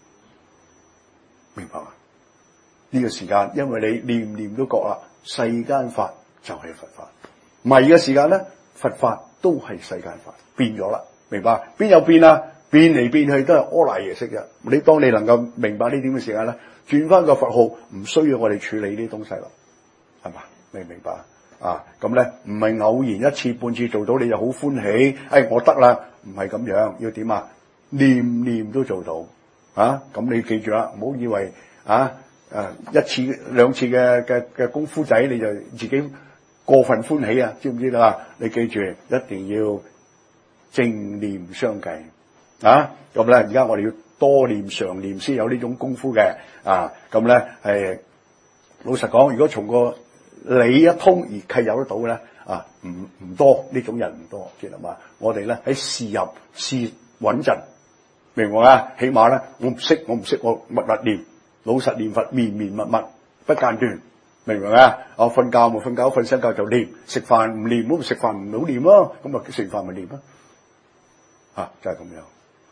明白嘛？呢個時間因為你念唔念都覺啦，世間法就係佛法。迷嘅時間咧，佛法都係世間法，變咗啦，明白？邊有變啊？變嚟變去都係阿賴耶識嘅。當你能夠明白呢點嘅時間咧，轉翻個佛號，唔需要我哋處理呢啲東西啦，係嘛？你明白咁咧，唔係偶然一次半次做到你就好歡喜，我得啦，唔係咁樣，要點啊？念念都做到咁你記住啦，唔好以為一次兩次嘅功夫仔你就自己過分歡喜知唔知道啊？你記住，一定要正念相繼咁咧，而家我哋要多念常念先有呢種功夫嘅咁咧係老實講，如果從個理一通而契有得到嘅咧唔多，呢種人唔多，知道嘛？我哋咧喺試入試穩陣，明唔明啊？起碼咧我唔識，我密念，老實念佛，綿綿密密不間斷。明唔明啊？瞓覺冇瞓覺，瞓醒覺就念，食飯唔念，咁食飯唔好念咯，咁食飯咪念咯，就係咁樣。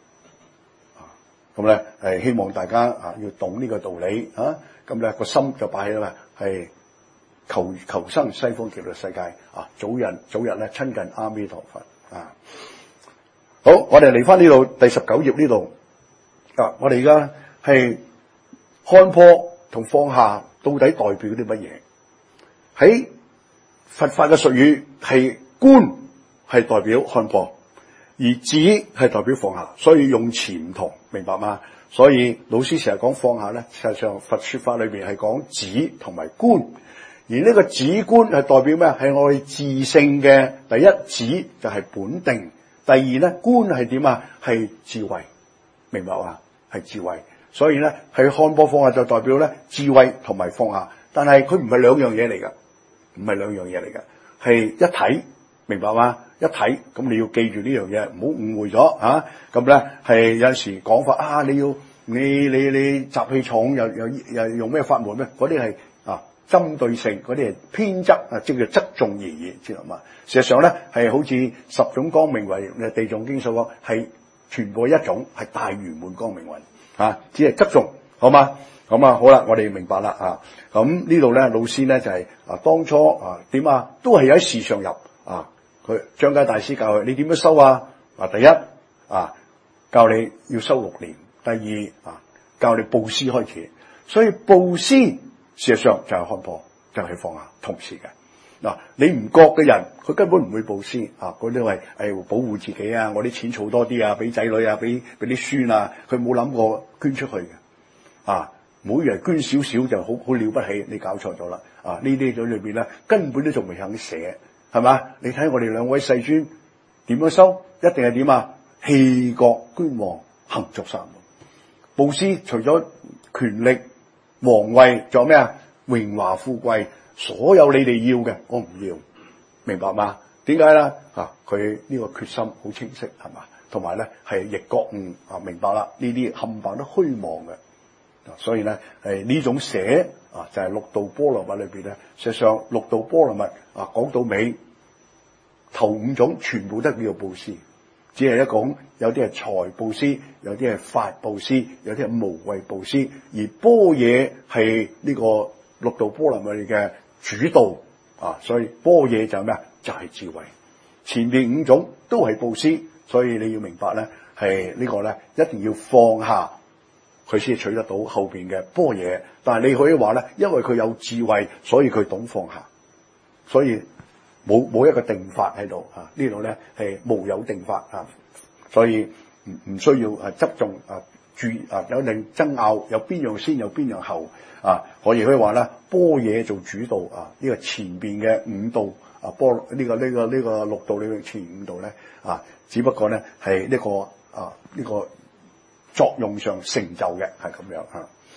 咁咧希望大家要懂呢個道理咁咧個心就擺喺啦，係求生西方極樂世界早日咧親近阿彌陀佛好，我哋嚟翻呢度第19頁呢度我哋而家係看破同放下。到底代表啲乜嘢？喺佛法嘅術語係觀係代表看破，而止係代表放下，所以用詞唔同，明白嗎？所以老師成日講放下咧，實際上佛說法裏邊係講止同埋觀，而而呢個止觀係代表咩？係我哋自性嘅第一，止就係本定，第二咧觀係點啊？係智慧，明白嘛？係智慧，所以咧係看破放下就代表咧智慧同埋放下，但係佢唔係兩樣嘢嚟噶，唔係兩樣嘢嚟噶，係一體，明白嘛？一體，咁你要記住呢樣嘢，唔好誤會咗嚇。咁咧係有陣時講法啊，你要你習氣重又用咩法門咩？嗰啲係針對性，嗰啲係偏執啊，即叫側重而已，知道嘛？事實上咧係好似十種光明雲，地藏經所講係全部一種，係大圓滿光明雲只係側重，好嘛？咁好啦，我哋明白啦咁呢度咧，老師咧就係當初點都係喺事上入佢張家大師教佢，你點樣修第一教你要修6年，第二教你布施開始，所以布施事實上就係看破，就係放下，同時嘅你唔覺嘅人，佢根本唔會布施嗰啲係保護自己我啲錢儲多啲俾仔女俾啲孫佢冇諗過捐出去嘅每人捐少少就好了不起，你搞錯咗啦呢啲喺裏邊咧根本都仲未肯寫，係嘛？你睇我哋兩位世尊點樣修，一定係點氣國捐王行足三門，布施除咗權力皇位，仲有咩榮華富貴，所有你哋要嘅我唔要，明白嗎？點解咧佢呢個決心好清晰，係嘛？同埋咧係亦覺悟明白啦，呢啲冚唪唥都虛妄嘅，所以咧係呢種寫就係六度波羅蜜裏邊咧，事實上六度波羅蜜講到尾頭5種全部都叫做布施，只係一講有啲係財布施，有啲係法布施，有啲係無畏布施，而般若係呢個六度波羅蜜嘅主導所以般若就係咩就係智慧。前面5種都係布施，所以你要明白咧係呢個咧一定要放下，佢先取得到後邊嘅般若。但係你可以話咧，因為佢有智慧，所以佢懂放下，所以冇一個定法喺度呢度咧係無有定法所以唔需要側重注有定爭拗，有邊樣先有邊樣後可以話咧般若做主導呢個前邊嘅5度波呢個6度裏面前5度咧只不過咧係呢個作用上成就嘅係咁樣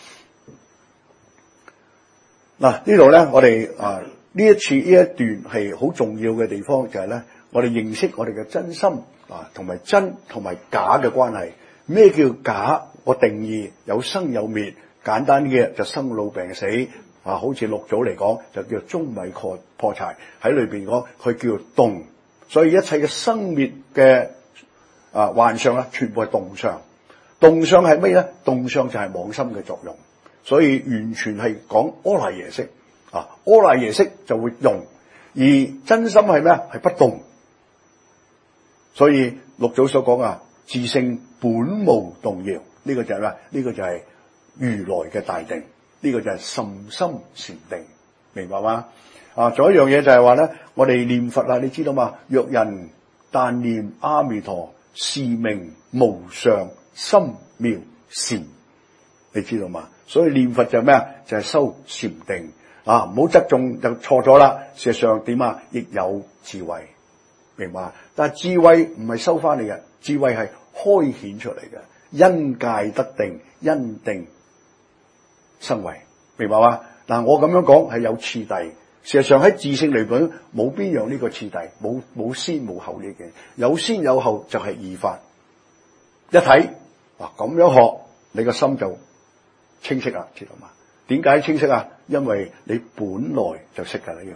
呢度咧我哋呢一段係好重要嘅地方，就係咧我哋認識我哋嘅真心同埋真同埋假嘅關係。咩叫假？我定義有生有滅，簡單嘅就生老病死好似六祖嚟講就叫中米破柴，喺裏邊講佢叫做動，所以一切嘅生滅嘅幻象啦，全部係動相。動相係咩咧？動相就係妄心嘅作用，所以完全係講阿賴耶識阿賴耶識就會用，而真心係咩？係不動。所以六祖所講自性本無動搖，呢個就係咩？呢個就係如來嘅大定，呢個就係甚深禪定，明白嗎？仲有一樣嘢就係話咧，我哋念佛你知道嘛？若人但念阿彌陀，是名無上深妙禪，你知道嘛？所以念佛就係咩？就係修禪定唔好側重就錯咗啦。事實上點亦有智慧，明白？但係智慧唔係收翻嚟嘅，智慧係開顯出嚟嘅，因戒得定，因定生慧，明白嗎？我咁樣講係有次第，事實上喺自性嚟講冇邊樣呢個次第，冇先冇後呢嘅，有先有後就係二法一體。咁樣學你個心就清晰啦，知道嘛？點解清晰因為你本來就識㗎呢樣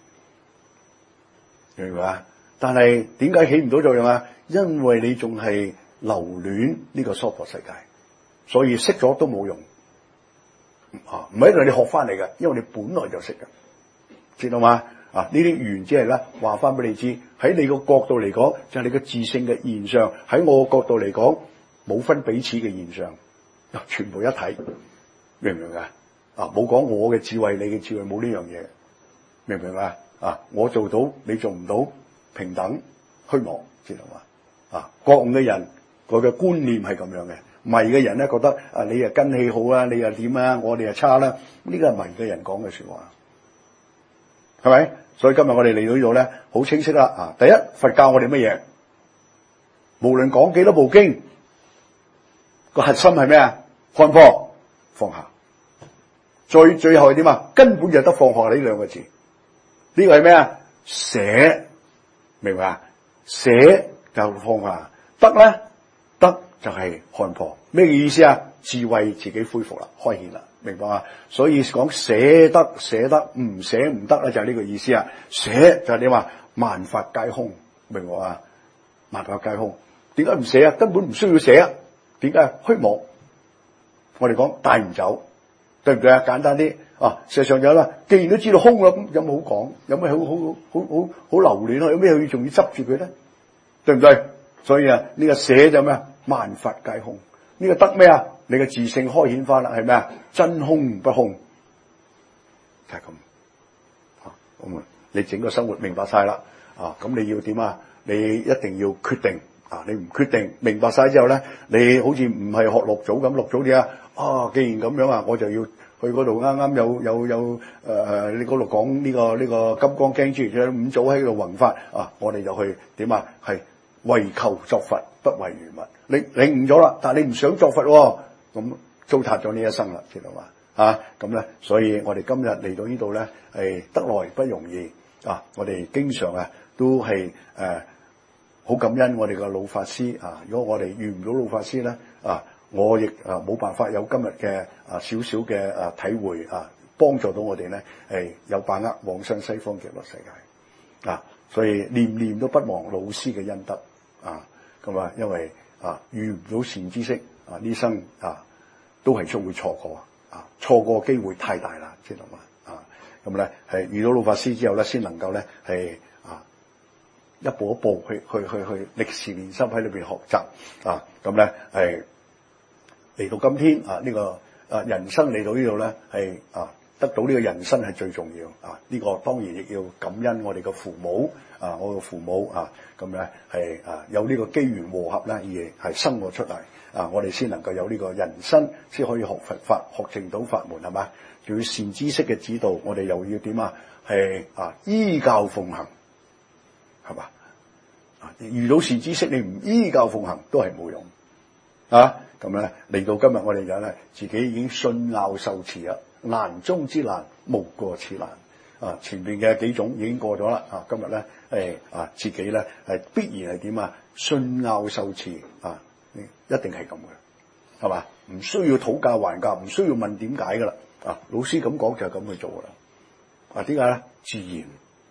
嘢，明白嘛？但係點解起唔到作用因為你仲係留戀呢個娑婆世界，所以識咗都冇用唔係因為你學翻嚟嘅，因為你本來就識嘅，知道嘛？呢啲緣只係咧話翻俾你知，喺你個角度嚟講就係你個自性嘅現象，喺我個角度嚟講冇分彼此嘅現象，全部一體，明唔明冇講我嘅智慧，你嘅智慧，冇呢樣嘢，明唔明我做到你做唔到，平等虛妄，知道嘛？覺悟嘅人佢嘅觀念係咁樣嘅，迷嘅人咧覺得你又根氣好你又點我哋又差啦，呢個係迷嘅人講嘅說話， 係咪？所以今日我哋嚟到呢度咧，好清晰啦。第一，佛教我哋乜嘢？無論講幾多部經，個核心係咩啊？看破放下。最後係點啊？根本就得放下呢兩個字。呢個係咩啊？捨，明白啊？捨就放下，得咧，得就係看破。咩意思啊？智慧自己恢復啦，開顯啦，明白啊？所以講捨得，唔捨唔得咧，就係呢個意思啊。捨就係點啊？萬法皆空，明白啊？萬法皆空，點解唔捨啊？根本唔需要捨啊？點解？虛無。我哋講帶唔走，對唔對啊？簡單啲啊，事實上有啦。既然都知道空啦，咁有冇好講？有咩好留戀啊？有咩仲要執住佢咧？對唔對？所以啊，呢個捨就咩啊？萬法皆空。呢個得咩啊？你嘅自性開顯翻啦，係咩啊？真空不空，就係咁。咁啊，你整個生活明白晒啦。咁你要點啊？你一定要決定。你唔決定，明白晒之後咧，你好似唔係學六祖咁，六祖點啊？既然咁樣啊，我就要去嗰度啱啱有你嗰度講呢個金剛經諸如五祖喺度弘法我哋就去點啊？係為求作佛，不為如物。你領悟咗啦，但係你唔想作佛咁糟蹋咗呢一生啦，知道嘛？咁咧，所以我哋今日嚟到呢度咧，係得來不容易我哋經常都係好感恩我哋嘅老法師如果我哋遇唔到老法師咧我亦冇辦法有今日嘅少少嘅體會幫助到我哋咧係有把握往生西方極樂世界所以念念都不忘老師嘅恩德咁因為遇唔到善知識呢生都係會錯過錯過機會太大啦，知道嘛？咁咧係遇到老法師之後咧，先能夠咧係一步一步去歷時練心喺裏邊學習咁咧係嚟到今天呢個人生嚟到呢度咧係得到呢個人生係最重要呢個當然亦要感恩我哋嘅父母我嘅父母咁咧係有呢個機緣和合咧而係生我出嚟我哋先能夠有呢個人生，先可以學佛法、學正道法門係嘛？仲要善知識嘅指導，我哋又要點係依教奉行。係嘛？遇到善知識，你唔依教奉行都係冇用咁咧嚟到今日，我哋就咧自己已經信拗受持啦，難中之難，無過此難前邊嘅幾種已經過咗啦今日咧自己咧係必然係點信拗受持一定係咁嘅，係嘛？唔需要討價還價，唔需要問點解噶啦老師咁講就係咁去做噶啦點解咧？自然。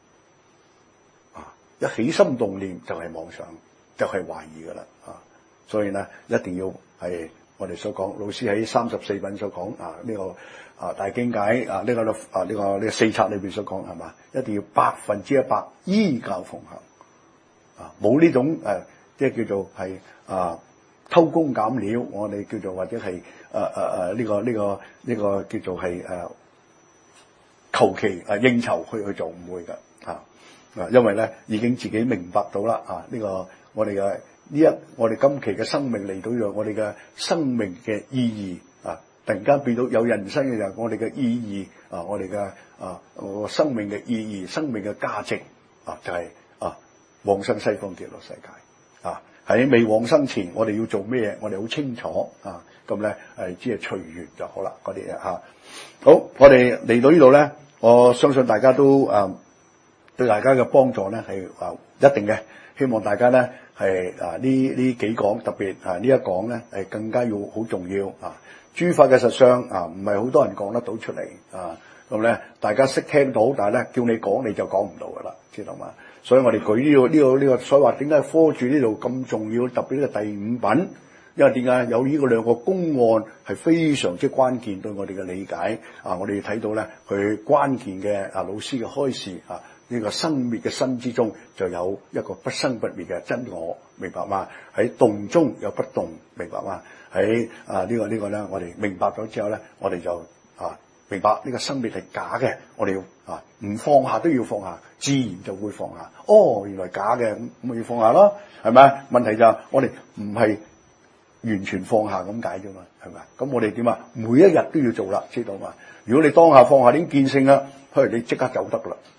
一起心動念就係妄想，就係懷疑噶啦所以咧一定要係我哋所講，老師喺34品所講呢個大經解呢個四冊裏邊所講係嘛？一定要100%依教奉行冇呢種即係叫做係偷工減料，我哋叫做或者係呢個叫做係求其應酬去做，唔會噶因為咧已經自己明白到啦呢個我哋嘅我哋今期嘅生命嚟到呢，我哋嘅生命嘅意義突然間變到有人生嘅時候，我哋嘅意義我哋嘅生命嘅意義、生命嘅價值就係往生西方極樂世界喺未往生前，我哋要做咩嘢？我哋好清楚咁咧只係隨緣就好啦，嗰啲嘢好，我哋嚟到呢度咧，我相信大家都對大家嘅幫助咧係一定嘅，希望大家咧係呢幾講，特別呢一講咧係更加要好重要諸法嘅實相唔係好多人講得到出嚟咁咧大家識聽到，但係咧叫你講你就講唔到噶啦，知道嘛？所以我哋舉呢個，所以話點解科注呢度咁重要？特別呢個第五品，因為點解有呢個兩個公案係非常之關鍵，對我哋嘅理解我哋睇到咧佢關鍵嘅老師嘅開示呢個生滅嘅身之中就有一個不生不滅嘅真我，明白嗎？喺動中有不動，明白嗎？喺呢個咧，我哋明白咗之後咧，我哋就明白呢個生滅係假嘅，我哋要唔放下都要放下，自然就會放下。原來假嘅，咁咪要放下咯，係咪？問題就係我哋唔係完全放下咁解啫嘛，係咪？咁我哋點每一日都要做啦，知道嘛？如果你當下放下點見性啦，你即刻走得啦。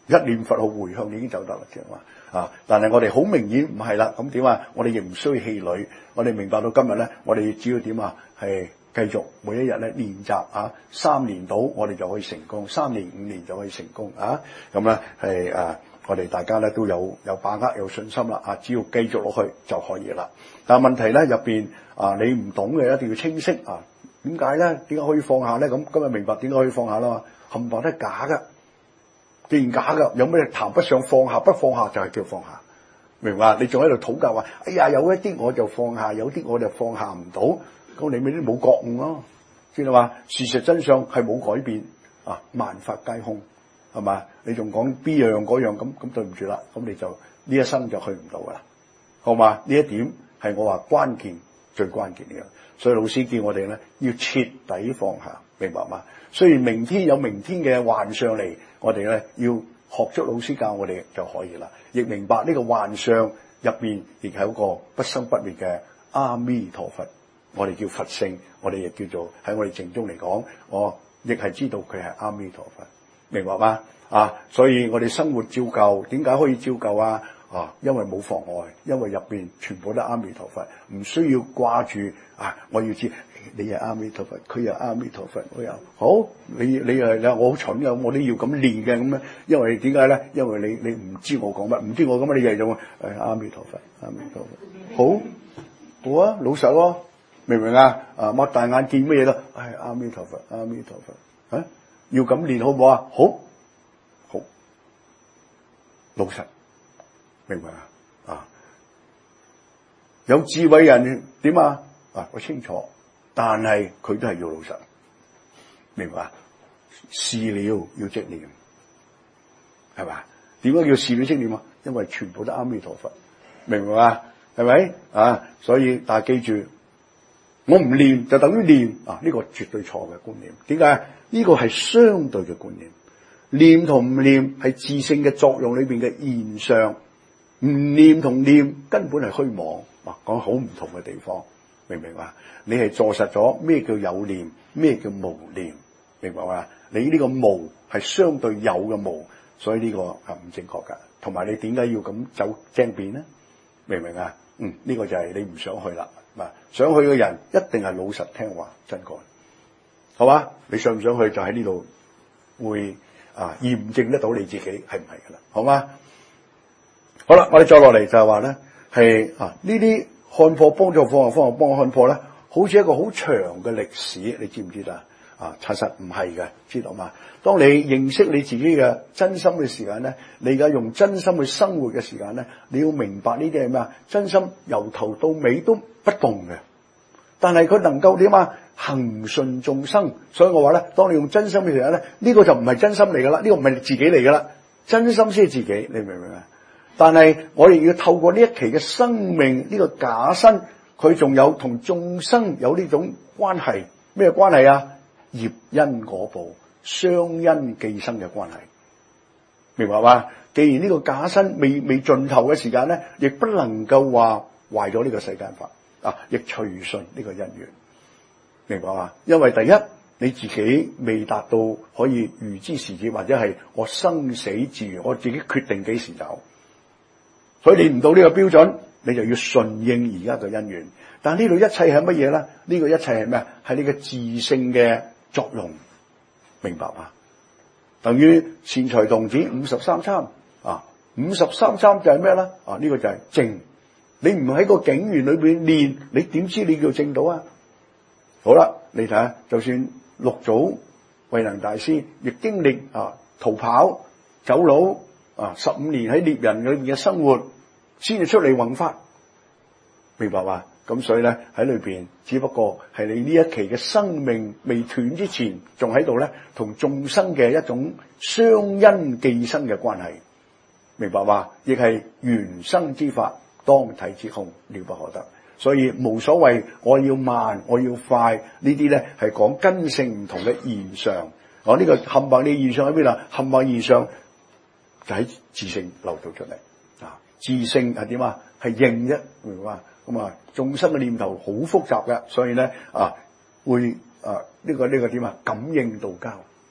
一念佛號回向已經走得啦，即係話但係我哋好明顯唔係啦，咁點啊？我哋亦唔需要氣餒，我哋明白到今日咧，我哋只要點啊？係繼續每一日咧練習3年到我哋就可以成功，3年5年就可以成功咁咧係我哋大家咧都有把握有信心啦只要繼續落去就可以啦。但係問題咧入邊你唔懂嘅一定要清晰點解咧？點解可以放下咧？咁今日明白點解可以放下啦？冚唪唥都係假噶，既然假噶，有咩談不上放下？不放下就係叫放下，明白？你仲喺度討價話，哎呀，有一啲我就放下，有啲我就放下唔到，咁你咪啲冇覺悟咯，知道嘛？事實真相係冇改變萬法皆空，係嘛？你仲講邊樣嗰樣咁對唔住啦，咁你就呢一生就去唔到噶啦，好嘛？呢一點係我話關鍵最關鍵嘅，所以老師叫我哋咧要徹底放下，明白嘛？雖然明天有明天嘅幻象嚟，我哋咧要學足老師教我哋就可以啦。亦明白呢個幻象入邊亦係一個不生不滅嘅阿彌陀佛，我哋叫佛性，我哋亦叫做喺我哋正宗嚟講，我亦係知道佢係阿彌陀佛，明白嗎？所以我哋生活照舊，點解可以照舊因為冇妨礙，因為入邊全部都係阿彌陀佛，唔需要掛住我要知你係阿彌陀佛，佢又阿彌陀佛，我又好，你我好蠢嘅，我都要咁練嘅咁樣，因為點解咧？因為你唔知我講乜，唔知我咁你就用阿彌陀佛，阿彌陀佛，好啊，老實咯，明唔明擘大眼見乜嘢咯？阿彌陀佛，阿彌陀佛，要咁練好唔好好，老實。明白有智慧人點我清楚，但係佢都係要老實，明白事了要積念，係嘛？點解叫事了積念因為全部都阿彌陀佛，明白嘛？係咪所以但係記住，我唔練就等於練呢個絕對錯嘅觀念。點解？呢個係相對嘅觀念，念同唔念係自性嘅作用裏邊嘅現象。唔念同念根本係虛妄，講好唔同嘅地方，明唔明白？你係坐實咗咩叫有念，咩叫無念，明白嘛？你呢個無係相對有嘅無，所以呢個係唔正確噶。同埋你點解要咁走爭辯呢？明唔明啊？呢個就係你唔想去啦。想去嘅人一定係老實聽話真幹，好嘛？你想唔想去就喺呢度會驗證得到你自己係唔係噶啦，好嘛？好啦，我哋再落嚟就係話咧，係呢啲看破幫助放下，放下幫我看破咧，好似一個好長嘅歷史，你知唔知道其實唔係嘅，知道嘛？當你認識你自己嘅真心嘅時間咧，你而家用真心去生活嘅時間咧，你要明白呢啲係咩啊？真心由頭到尾都不動嘅，但係佢能夠點恒順眾生。所以我話咧，當你用真心嘅時候咧，呢個就唔係真心嚟噶啦，呢個唔係自己嚟噶啦，真心先係自己，你明唔明啊？但係我哋要透過呢一期嘅生命呢個假身，佢仲有同眾生有呢種關係，咩關係啊？業因果報、相因寄生嘅關係，明白嘛？既然呢個假身未盡頭嘅時間咧，亦不能夠話壞咗呢個世間法亦隨順呢個因緣，明白嘛？因為第一你自己未達到可以預知時節，或者係我生死自如，我自己決定幾時走。所以你唔到呢個標準，你就要順應而家嘅因緣。但呢度一切係乜嘢咧？呢個一切係咩？係你嘅自性嘅作用，明白嘛？等於善財童子53參53參就係咩咧？呢個就係證。你唔喺個境緣裏邊練，你點知你叫證到啊？好啦，你睇下，就算六祖慧能大師亦經歷逃跑走佬15年喺獵人裏邊嘅生活，先至出嚟弘法，明白嘛？咁所以咧喺裏邊，只不過係你呢一期嘅生命未斷之前，仲喺度咧同眾生嘅一種相因寄生嘅關係，明白嘛？亦係緣生之法，當體之空，了不可得。所以無所謂我要慢，我要快，呢啲咧係講根性唔同嘅現象。我呢個冚唪唥嘅現象喺邊啊？冚唪唥現象就喺自性流露出嚟。自性係點啊？係應啫，明白嘛？咁眾生嘅念頭好複雜嘅，所以咧會呢個點啊？感應道交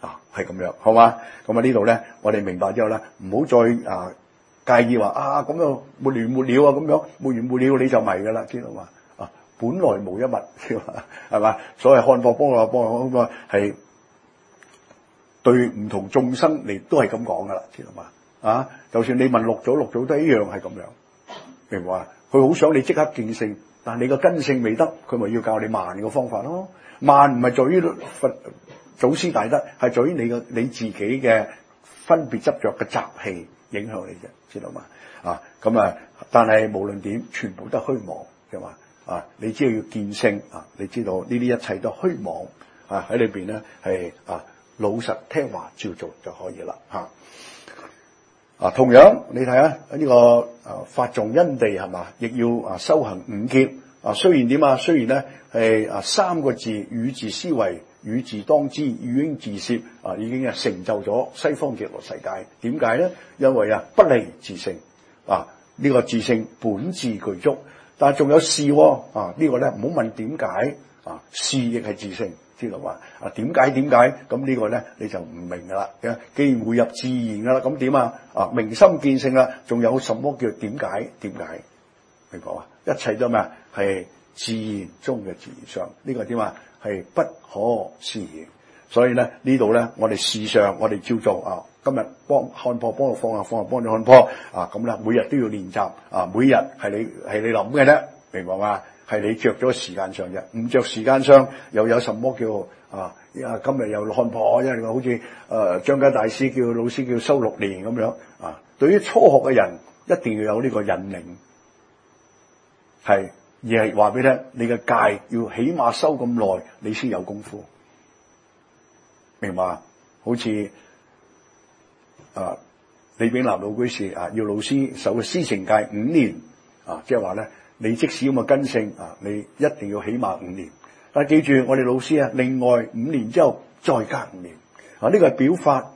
係咁樣，好嘛？咁呢度咧，我哋明白之後咧，唔好再介意話咁樣沒完沒了啊，咁樣沒完沒了你就迷噶啦，知道嘛？本來無一物，係嘛？所謂看破幫我咁啊，係對唔同眾生你都係咁講噶啦，知道嘛？就算你問六祖都一樣係咁樣，明唔明啊？佢好想你即刻見性，但係你個根性未得，佢咪要教你慢嘅方法咯。慢唔係在於佛祖師大德，係在於你自己嘅分別執着嘅習氣影響你啫，知道嘛？但係無論點，全部都係虛妄嘅嘛。你只要見性你知道呢啲一切都虛妄喺裏邊咧，係老實聽話照做就可以啦。同樣你睇下呢個法種因地係嘛，亦要修行五劫。雖然點啊？雖然咧係三個字與自思維、與自當知、與應自攝已經成就咗西方極樂世界。點解咧？因為不離自性呢個自性本自具足，但係仲有事呢個咧唔好問點解事亦係自性，知道嘛？點解咁呢個咧你就唔明噶啦。既然會入自然噶啦，咁點明心見性啦，仲有什麼叫點解？明白啊？一切都咩啊？係自然中嘅自然相，呢個點啊？係不可思議。所以咧呢度咧，我哋事上我哋照做今日看破幫我放下幫你看破咁啦，每日都要練習每日係你諗嘅啫，明白嘛？係你着咗時間上啫，唔着時間上又有什麼叫今日又看破？因為好似張家大師叫老師叫修6年咁樣對於初學嘅人一定要有呢個引領。而係話俾你聽，你嘅戒要起碼修咁耐，你先有功夫，明白？好似李炳南老居士要老師守師承戒5年即係話咧，你即使咁嘅根性你一定要起碼5年。但係記住，我哋老師另外5年之後再加5年呢個係表法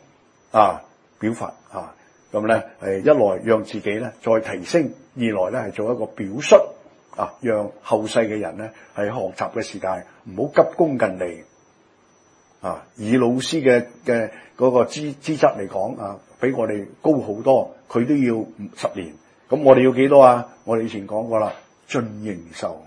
咁咧係一來讓自己咧再提升，二來咧係做一個表率。讓後世嘅人咧係學習嘅時間唔好急功近利以老師嘅嗰個資質嚟講比我哋高好多，佢都要10年，咁我哋要幾多我哋以前講過啦，盡形壽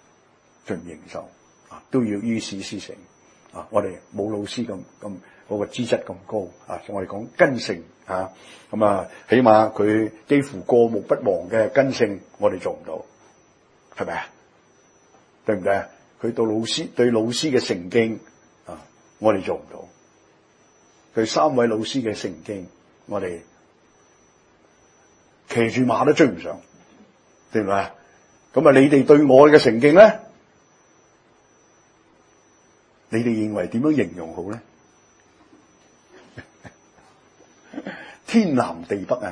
都要依師師承我哋冇老師咁嗰個資質咁高我哋講根性起碼佢幾乎過目不忘嘅根性，我哋做唔到。係咪對唔對佢對老師嘅誠敬我哋做唔到。對3位老師嘅誠敬，我哋騎住馬都追唔上，對唔對咁你哋對我嘅誠敬咧，你哋認為點樣形容好咧？天南地北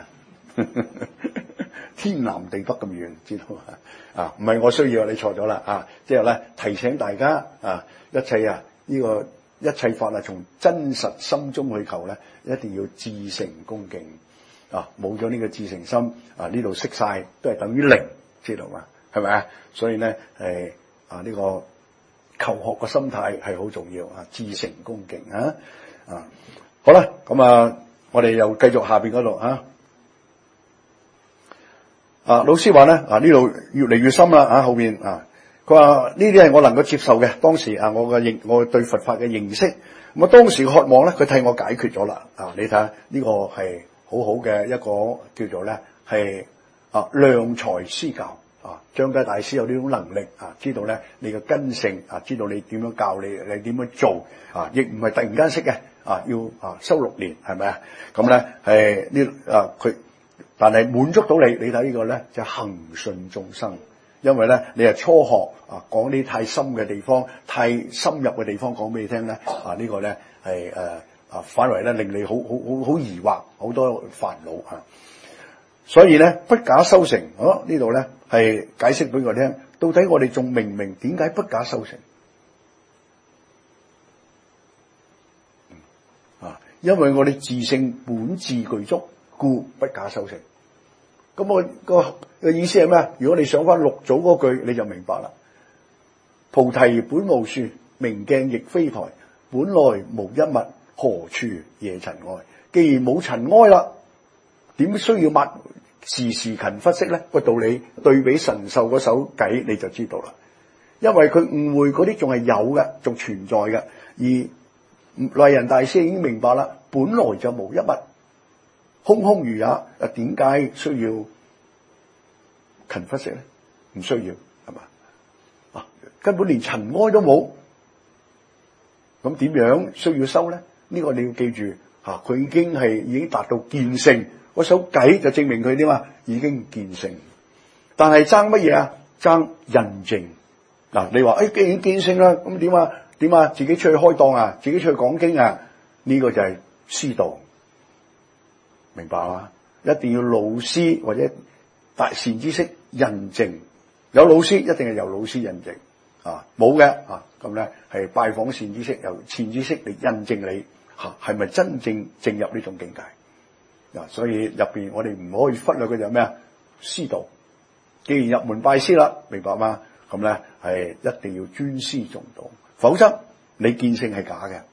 天南地北咁遠，知道唔係我需要，你錯咗啦即係咧提醒大家一切呢個一切法從真實心中去求咧，一定要至誠恭敬冇咗呢個至誠心呢度識晒都係等於零，知道嘛？係咪所以咧呢個求學嘅心態係好重要至誠恭敬好啦，咁我哋又繼續下邊嗰度老師話咧呢度越嚟越深啦後面佢話呢啲係我能夠接受嘅，當時我對佛法嘅認識，咁當時嘅渴望咧，佢替我解決咗啦你睇下呢個係好好嘅一個叫做咧係量才施教張家大師有呢種能力知道咧你嘅根性知道你點樣教你點樣做亦唔係突然間識嘅要修6年，係咪咁咧係呢佢。但係滿足到你睇呢個咧就恒順眾生，因為咧你係初學講啲太深嘅地方、太深入嘅地方講俾你聽咧呢個咧係反為咧令你好疑惑，好多煩惱所以咧不假修成呢度咧係解釋俾我聽，到底我哋仲明唔明點解不假修成因為我哋自性本自具足，故不假修成。咁我個意思係咩？如果你上翻六祖嗰句，你就明白啦。菩提本無樹，明鏡亦非台，本來無一物， 何處惹塵埃？既然冇塵埃啦，點需要時時勤拂拭咧？個道理對比神授嗰首偈你就知道啦。因為佢誤會嗰啲仲係有嘅，仲存在嘅，而慧仁大師已經明白啦，本來就無一物，空空如也，點解需要勤拂拭咧？唔需要，係嘛？根本連塵埃都冇，咁點樣需要修咧？呢個你要記住，佢已經達到見性，嗰首偈就證明佢點啊？已經見性，但係爭乜嘢啊？爭印證。你話既然見性啦，咁點啊？點啊？自己出去開檔啊？自己出去講經啊？呢個就係師道，明白嘛？一定要老師或者大善知識印證，有老師一定係由老師印證冇嘅咁咧係拜訪善知識，由善知識嚟印證你係咪真正進入呢種境界所以入邊我哋唔可以忽略嘅就係咩啊？師道，既然入門拜師啦，明白嗎？咁咧係一定要尊師重道，否則你見性係假嘅，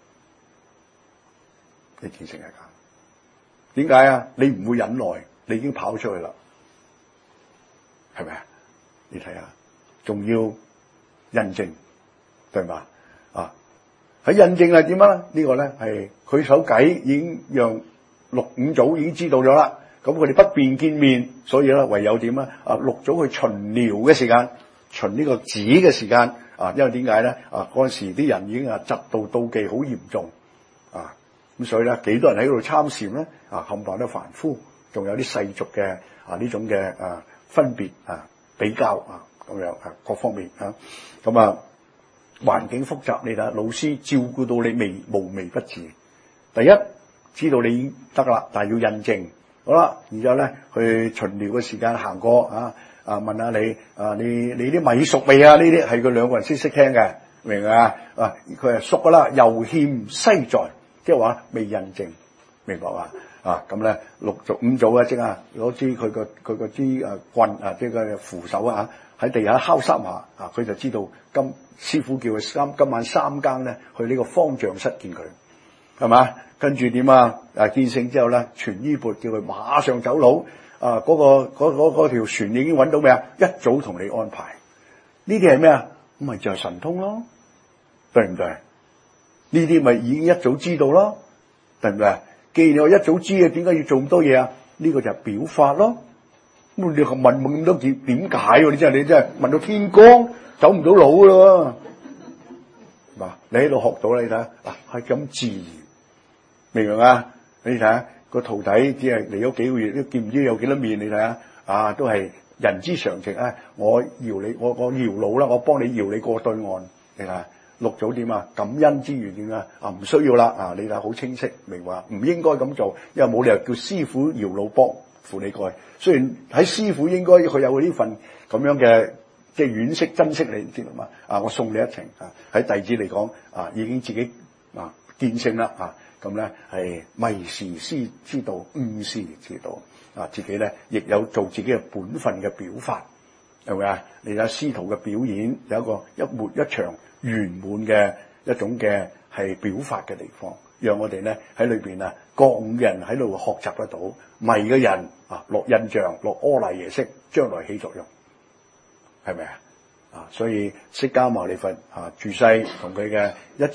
你見性係假。點解啊？你唔會忍耐，你已經跑出去啦，係咪啊？你睇下，仲要印證，對嘛？喺印證係點啊？呢個咧係佢首偈已經讓六五祖已經知道咗啦。咁佢哋不便見面，所以咧唯有點啊？六祖去巡遼嘅時間，巡呢個寺嘅時間因為點解咧？嗰陣時啲人已經嫉妒妒忌好嚴重咁所以咧幾多人喺度參禪咧冚唪唥都凡夫，仲有啲世俗嘅呢種嘅分別比較咁樣各方面咁環境複雜，你睇老師照顧到你無微不至。第一知道你已經得啦，但係要印證好啦，然之後咧去巡寮嘅時間行過問下你啲米熟未啊？呢啲係佢兩個人識聽嘅，明唔明啊？佢係熟噶啦，猶欠西在，即係話未印證，明白嘛？咁咧六祖五祖即係攞支佢個支棍即係個扶手喺地下敲三下佢就知道師傅叫佢今晚三更咧去呢個方丈室見佢，係嘛？跟住點見性之後咧，傳衣缽叫佢馬上走佬嗰條船已經揾到未啊？一早同你安排，呢啲係咩啊？咁咪就係神通咯，對唔對？呢啲咪已經一早知道咯，對唔對？既然我一早知嘅，點解要做咁多嘢啊？呢個就係表法咯。咁你問咁多點解？你真係問到天光，走唔到路咯。你喺度學到你睇係咁自然，明唔明啊？你睇下個徒弟只係嚟咗幾個月，都見唔知有幾多面。你睇下都係人之常情我搖你，我搖橹啦，我幫你搖你過對岸。你睇下六祖點感恩之緣點唔需要啦你睇好清晰明話，唔應該咁做，因為冇理由叫師傅搖橹幫扶你過去。雖然喺師傅應該佢有呢份咁樣嘅即係惋惜珍惜你知道嘛？我送你一程喺弟子嚟講已經自己見性啦咁咧係迷時師之道，悟時之道自己咧亦有做自己嘅本分嘅表法，係咪啊？你睇師徒嘅表演有一個一末一場圓滿嘅一種嘅係表法嘅地方，讓我哋咧喺裏邊覺悟嘅人喺度學習得到，迷嘅人落印象落阿賴耶識，將來起作用，係咪所以釋迦牟尼佛住世同佢嘅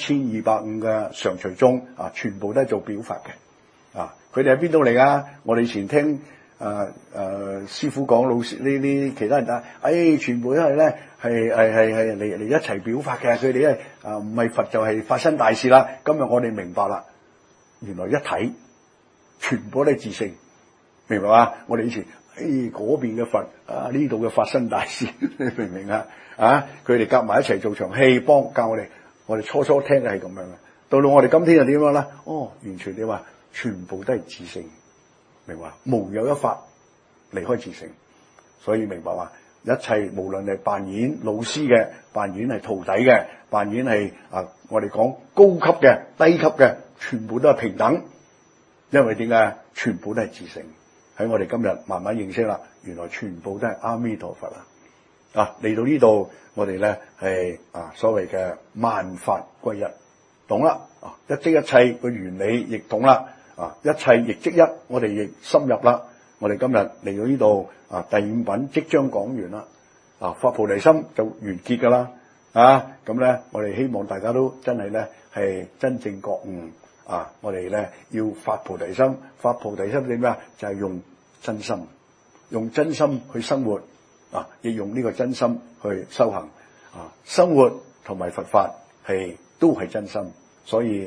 1250嘅常隨宗全部都係做表法嘅佢哋喺邊度嚟㗎？我哋以前聽師傅講，老師呢其他人全部都係咧係嚟一齊表法嘅。佢哋咧唔係佛就係發生大事啦。今日我哋明白啦，原來一睇全部都係自性，明白嘛？我哋以前嗰邊嘅佛呢度嘅發生大事，你明唔明佢哋夾埋一齊做場戲，幫教我哋。我哋初初聽嘅係咁樣嘅，到我哋今天就點樣啦？完全你話全部都係自性，明白？無有一法離開自性，所以明白話一切無論係扮演老師嘅，扮演係徒弟嘅，扮演係我哋講高級嘅、低級嘅，全部都係平等。因為點解？全部都係自性。喺我哋今日慢慢認識啦，原來全部都係阿彌陀佛嚟到呢度，我哋咧係所謂嘅萬法歸一。 懂啦，一即一切個原理亦懂啦，一切亦即一，我哋亦深入啦。我哋今日嚟到呢度第5品即將講完啦，發菩提心就完結㗎啦，咁咧我哋希望大家都真係咧係真正覺悟，我哋咧要發菩提心，發菩提心點咩啊？就係用真心，用真心去生活，亦用呢個真心去修行，生活同埋佛法都係真心，所以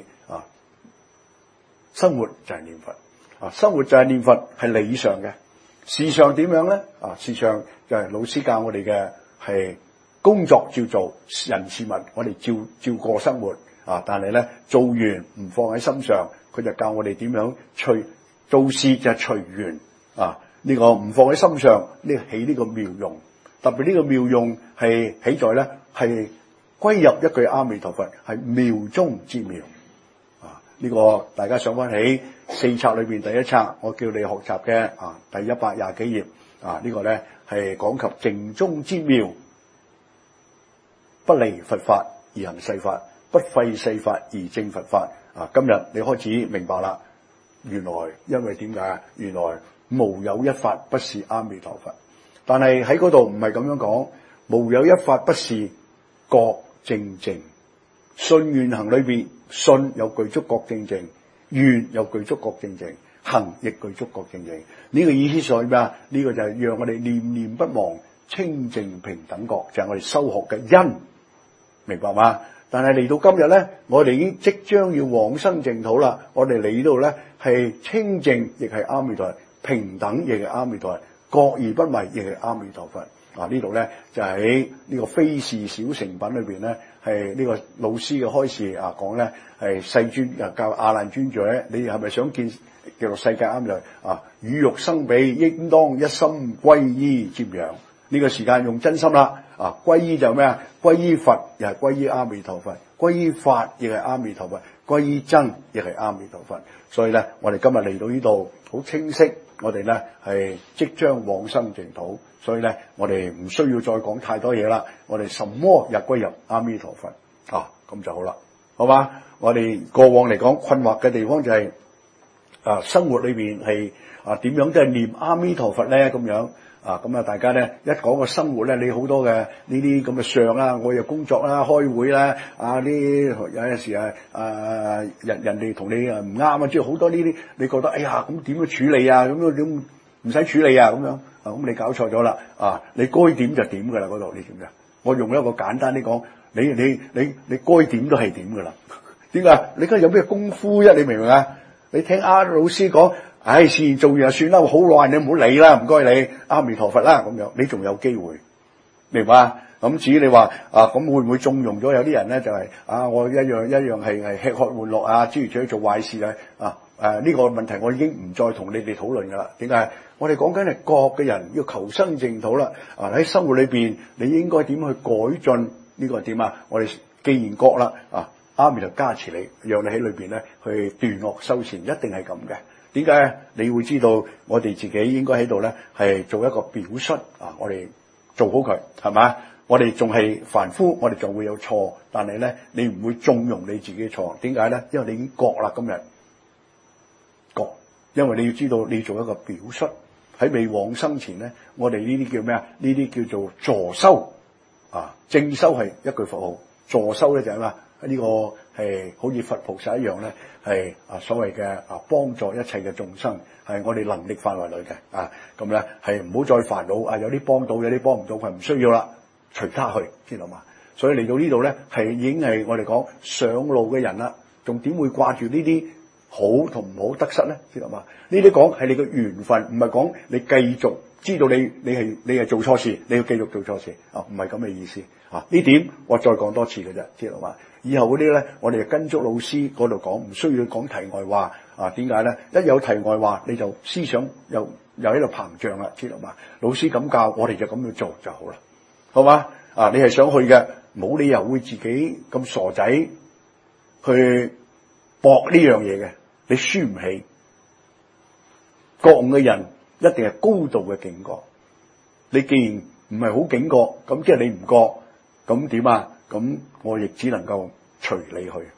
生活就係念佛，生活就係念佛係理想嘅，事上點樣咧？事上就係老師教我哋嘅係工作照做，人事物我哋照過生活，但係咧做完唔放喺心上，佢就教我哋點樣做事就係隨緣，呢個唔放喺心上，起呢個妙用，特別呢個妙用係起在咧係歸入一句阿彌陀佛，係妙中之妙。呢個大家想翻起4冊裏邊第1冊，我叫你學習嘅第120幾頁，呢個咧係講及靜中之妙，不離佛法而行世法，不廢世法而正佛法。今日你開始明白啦，原來因為點解？原來無有一法不是阿彌陀佛，但係喺嗰度唔係咁樣講，無有一法不是覺正正。信願行裏邊，信有具足覺正正，願有具足覺正正，行亦具足覺正正。呢個意思在咩啊？呢個就係讓我哋念念不忘清淨平等覺，就係我哋修學嘅因，明白嗎？但係嚟到今日咧，我哋已經即將要往生淨土啦。我哋嚟呢度咧係清淨，亦係阿彌陀佛；平等，亦係阿彌陀佛；覺而不迷，亦係阿彌陀佛。呢度咧就喺呢個非是小成品裏邊咧，係呢個老師嘅開示講咧係世尊教阿難尊者，你係咪想見極樂世界啱就與欲生彼，應當一心歸依瞻仰。呢個時間用真心啦，歸依就咩啊？歸依佛又係歸依阿彌陀佛，歸依法亦係阿彌陀佛，歸依真亦係阿彌陀佛。所以咧，我哋今日嚟到呢度好清晰，我哋咧係即將往生淨土。所以咧，我哋唔需要再講太多嘢啦。我哋什麼日歸入阿彌陀佛咁就好啦，好嘛？我哋過往嚟講困惑嘅地方就係生活裏邊係點樣都係念阿彌陀佛咧咁樣咁大家咧一講個生活咧，你好多嘅呢啲咁嘅相啦，我又工作啦、開會啦，有陣時人哋同你唔啱即係好多呢啲，你覺得哎呀咁點樣處理啊？咁樣點唔使處理啊？咁樣咁你搞錯咗啦你該點就點噶啦，嗰度你點㗎？我用一個簡單啲講，你該點都係點噶啦。點解？你今日有咩功夫啫？你明唔明啊？你聽老師講，事前做完就算啦，好耐你唔好理啦，唔該你阿彌陀佛啦咁樣，你仲有機會，明白啊？咁至於你話咁會唔會縱容咗有啲人咧？就係我一樣係吃喝玩樂諸如此類做壞事呢個問題我已經唔再同你哋討論噶啦。點解？我哋講緊係覺嘅人要求生淨土啦。喺生活裏邊你應該點去改進呢個點啊？我哋既然覺啦阿彌陀加持你，讓你喺裏邊咧去斷惡修善，一定係咁嘅。點解？你會知道我哋自己應該喺度咧係做一個表率我哋做好佢係嘛？我哋仲係凡夫，我哋仲會有錯，但係咧你唔會縱容你自己錯。點解咧？因為你已經覺啦，今日覺，因為你要知道你要做一個表率。喺未往生前咧，我哋呢啲叫咩啊？呢啲叫做助修正修係一句佛號，助修咧就係咩？呢個係好似佛菩薩一樣咧，係所謂嘅幫助一切嘅眾生，係我哋能力範圍內嘅咁咧係唔好再煩惱有啲幫到，有啲幫唔到，佢唔需要啦，隨他去，知道嘛？所以嚟到呢度咧係已經係我哋講上路嘅人啦，仲點會掛住呢啲好同唔好得失咧？知道嘛？呢啲講係你嘅緣分，唔係講你繼續知道你係做錯事，你要繼續做錯事唔係咁嘅意思呢點我再講多次嘅啫，知道嘛？以後嗰啲咧，我哋就跟足老師嗰度講，唔需要講題外話點解咧？一有題外話，你就思想又喺度膨脹啦，知道嘛？老師咁教，我哋就咁樣做就好啦，好嘛？你係想去嘅，冇理由會自己咁傻仔去搏呢樣嘢嘅，你輸唔起。覺悟嘅人一定係高度嘅警覺。你既然唔係好警覺，咁即係你唔覺，咁點啊？咁我亦只能夠隨你去，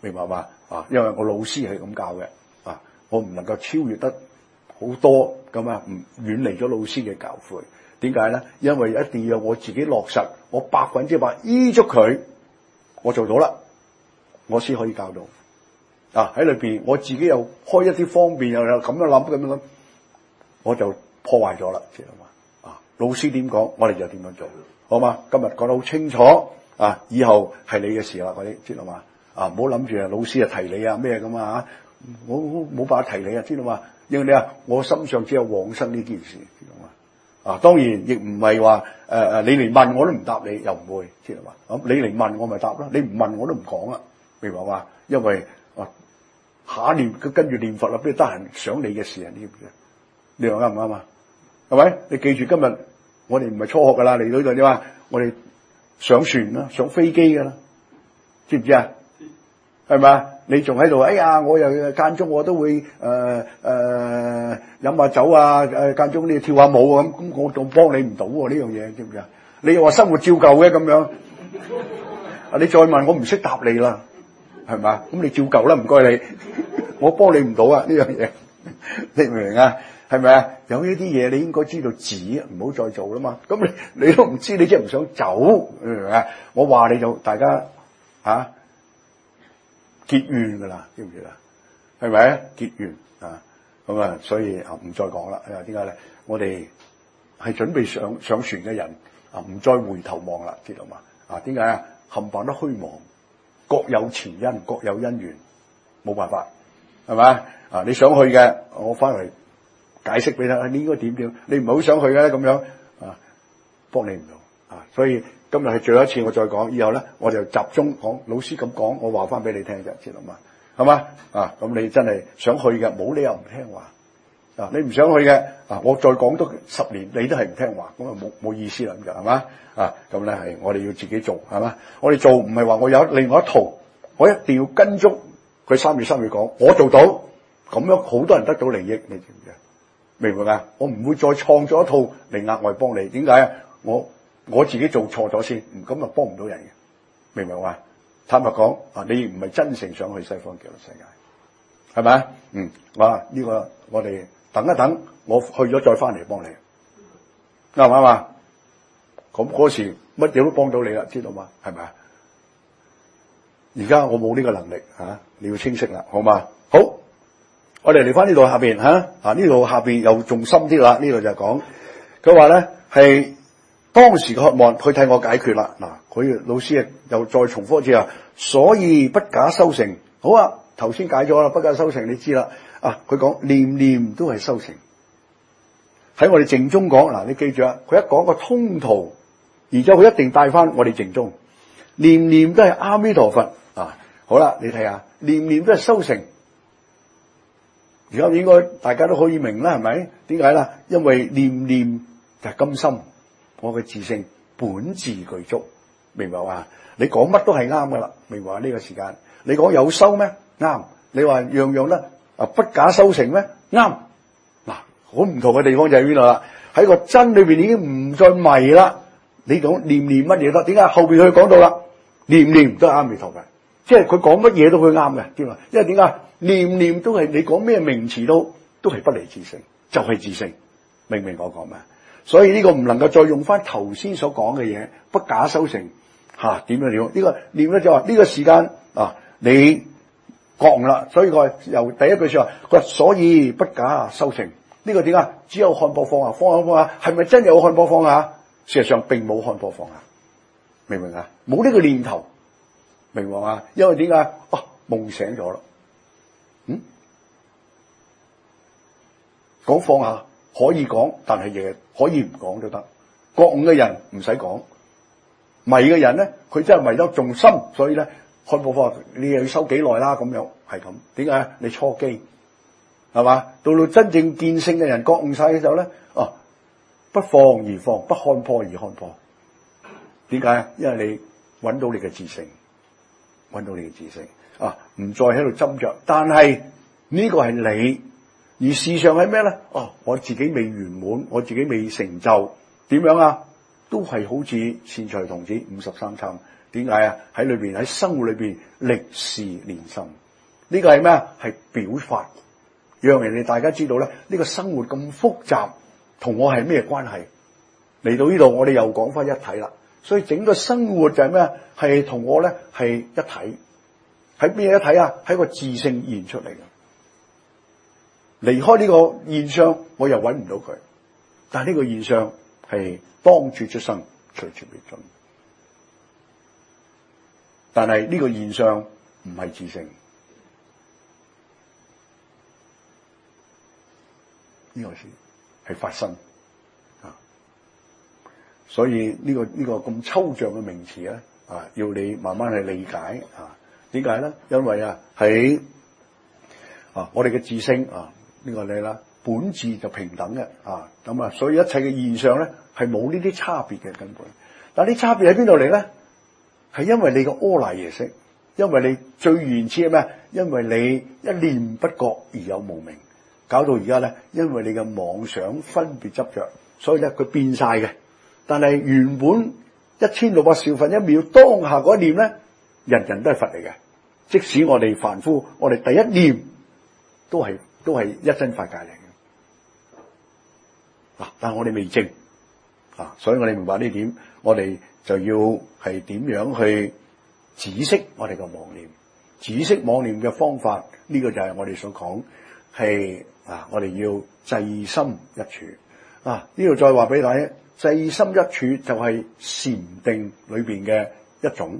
明白嘛？因為我老師係咁教嘅，我唔能夠超越得好多咁啊，唔遠離咗老師嘅教誨。點解咧？因為一定要我自己落實，我100%依足佢，我做到啦，我先可以教到。喺裏邊我自己又開一啲方便，又有咁樣諗，我就破壞咗啦，知道嘛？老師點講，我哋就點樣做，好嘛？今日講得好清楚，以後係你嘅事啦，嗰啲知道嘛？唔好諗住老師提你咩咁啊！我冇辦法提你知道嘛？因為我心上只有往生呢件事，知道嘛？當然亦唔係話你嚟問我都唔答你，又唔會，知道嘛？咁你嚟問我咪答啦，你唔問我都唔講啦，明白嘛？因為下一年佢跟住念佛啦，邊度得閒想你嘅事啊？呢啲嘢，你話啱唔啱啊？係咪？你記住今日我哋唔係初學噶啦，嚟到呢度點啊？我哋上船啦，上飛機噶啦，知唔知啊？係咪？你仲喺度？哎呀，我又間中我都會飲下酒啊，間中你跳下舞啊，咁我仲幫你唔到喎呢樣嘢，知唔知啊？你又話生活照舊嘅咁樣，你再問我唔識答你啦，係咪？咁你照舊啦，唔該你，我幫你唔到啊呢樣嘢，你明唔明啊？係咪啊？有呢啲嘢你應該知道止，唔好再做啦嘛。咁你都唔知，你即係唔想走，明唔明啊？我話你就大家結怨噶啦，知唔知啦？係咪結怨咁所以唔再講啦。點解咧？我哋係準備上船嘅人唔再回頭望啦，知道嘛？點解啊？冚唪唥都虛妄，各有前因，各有因緣，冇辦法，係咪你想去嘅，我翻嚟解釋俾你聽，你應該點？你唔係好想去嘅咁樣幫你唔到所以今日係最後一次，我再講，以後咧我就集中講老師咁講，我話翻俾你聽啫，知道嘛？係嘛？咁你真係想去嘅，冇理由唔聽話你唔想去嘅我再講多10年，你都係唔聽話，咁冇意思啦，咁就係嘛？咁咧係我哋要自己做，係嘛？我哋做唔係話我有另外一套，我一定要跟足佢3月講，我做到咁樣，好多人得到利益，你知唔知？明唔明啊？我唔會再創作一套嚟額外幫你，點解啊？我自己做錯咗先，咁就幫唔到人嘅，明唔明啊？坦白講你唔係真誠想去西方極樂世界，係咪呢個我哋等一等，我去咗再翻嚟幫你，啱唔啱啊？咁嗰時乜嘢都幫到你啦，知道嘛？係咪啊？而家我冇呢個能力你要清晰啦，好嘛？好，我哋嚟翻呢度下邊呢度下邊又仲深啲啦，呢度就講佢話咧係當時嘅渴望，佢替我解決啦。佢老師又再重複一次所以不假修成。好啊，頭先解咗啦，不假修成你知啦。佢講念念都係修成。喺我哋靜中講你記住佢一講個通途，而且佢一定帶翻我哋靜中，念念都係阿彌陀佛好啦，你睇下，念念都係修成。而家應該大家都可以明啦，係咪？點解啦？因為念念就係甘心，我嘅自性本自具足，明白嘛？你講乜都係啱噶啦，明白呢個時間？你講有修咩？啱。你話樣樣咧不假修成咩？啱。好唔同嘅地方就喺邊度啦？喺個真裏邊已經唔再迷啦。你講念念乜嘢得？點解後邊佢講到啦？念念都係阿彌陀佛，即係佢講乜嘢都會啱嘅，點啊？因為點解？念念都係你講咩名詞都係不離自性，就係自性，明唔明我講咩？所以呢個唔能夠再用翻頭先所講嘅嘢，不假修成點樣點？呢個念咧就話呢個時間你覺悟啦，所以佢由第一句說話，佢話所以不假修成。呢個點解？只有看破放下，係咪真有看破放下？事實上並冇看破放下，明唔明啊？冇呢個念頭，明唔明啊？因為點解？夢醒咗啦。講放下可以講，但係亦可以唔講都得。覺悟嘅人唔使講，迷嘅人咧，佢真係迷得仲深，所以咧看破放下，你又要修幾耐啦？咁樣係咁。點解？你初機係嘛？到真正見性嘅人覺悟晒嘅時候咧，不放而放，不看破而看破。點解？因為你揾到你嘅自性，揾到你嘅自性唔再喺度斟酌。但係呢個係你，而事上係咩咧？我自己未圓滿，我自己未成就，點樣都係好似善財童子53參。點解啊？喺裏邊喺生活裏邊歷事練心，呢個係咩啊？係表法，讓人哋大家知道咧，呢個生活咁複雜，同我係咩關係？嚟到呢度，我哋又講翻一體啦。所以整個生活就係咩啊？係同我咧係一體。喺邊一體啊？喺個自性現出嚟嘅。離開呢個現象，我又揾唔到佢。但係呢個現象係當處出生，隨處滅盡。但係呢個現象唔係自性，呢個事係發生啊。所以呢個咁抽象嘅名詞咧啊，要你慢慢去理解啊。點解咧？因為啊喺我哋嘅自性啊呢個你啦，本自就平等嘅啊。咁啊，所以一切嘅現象咧係冇呢啲差別嘅根本。但係啲差別喺邊度嚟咧？係因為你個阿賴耶識，因為你最原始係咩？因為你一念不覺而有無明，搞到而家咧，因為你嘅妄想分別執着，所以咧佢變晒嘅。但係原本1600兆分一秒當下嗰一念咧，人人都係佛嚟嘅。即使我哋凡夫，我哋第一念都係一真法界嚟嘅。但係我哋未證所以我哋明白呢點，我哋就要係點樣去止息我哋嘅妄念。止息妄念嘅方法，呢個就係我哋所講係我哋要制心一處。呢度再話俾大家，制心一處就係禪定裏邊嘅一種，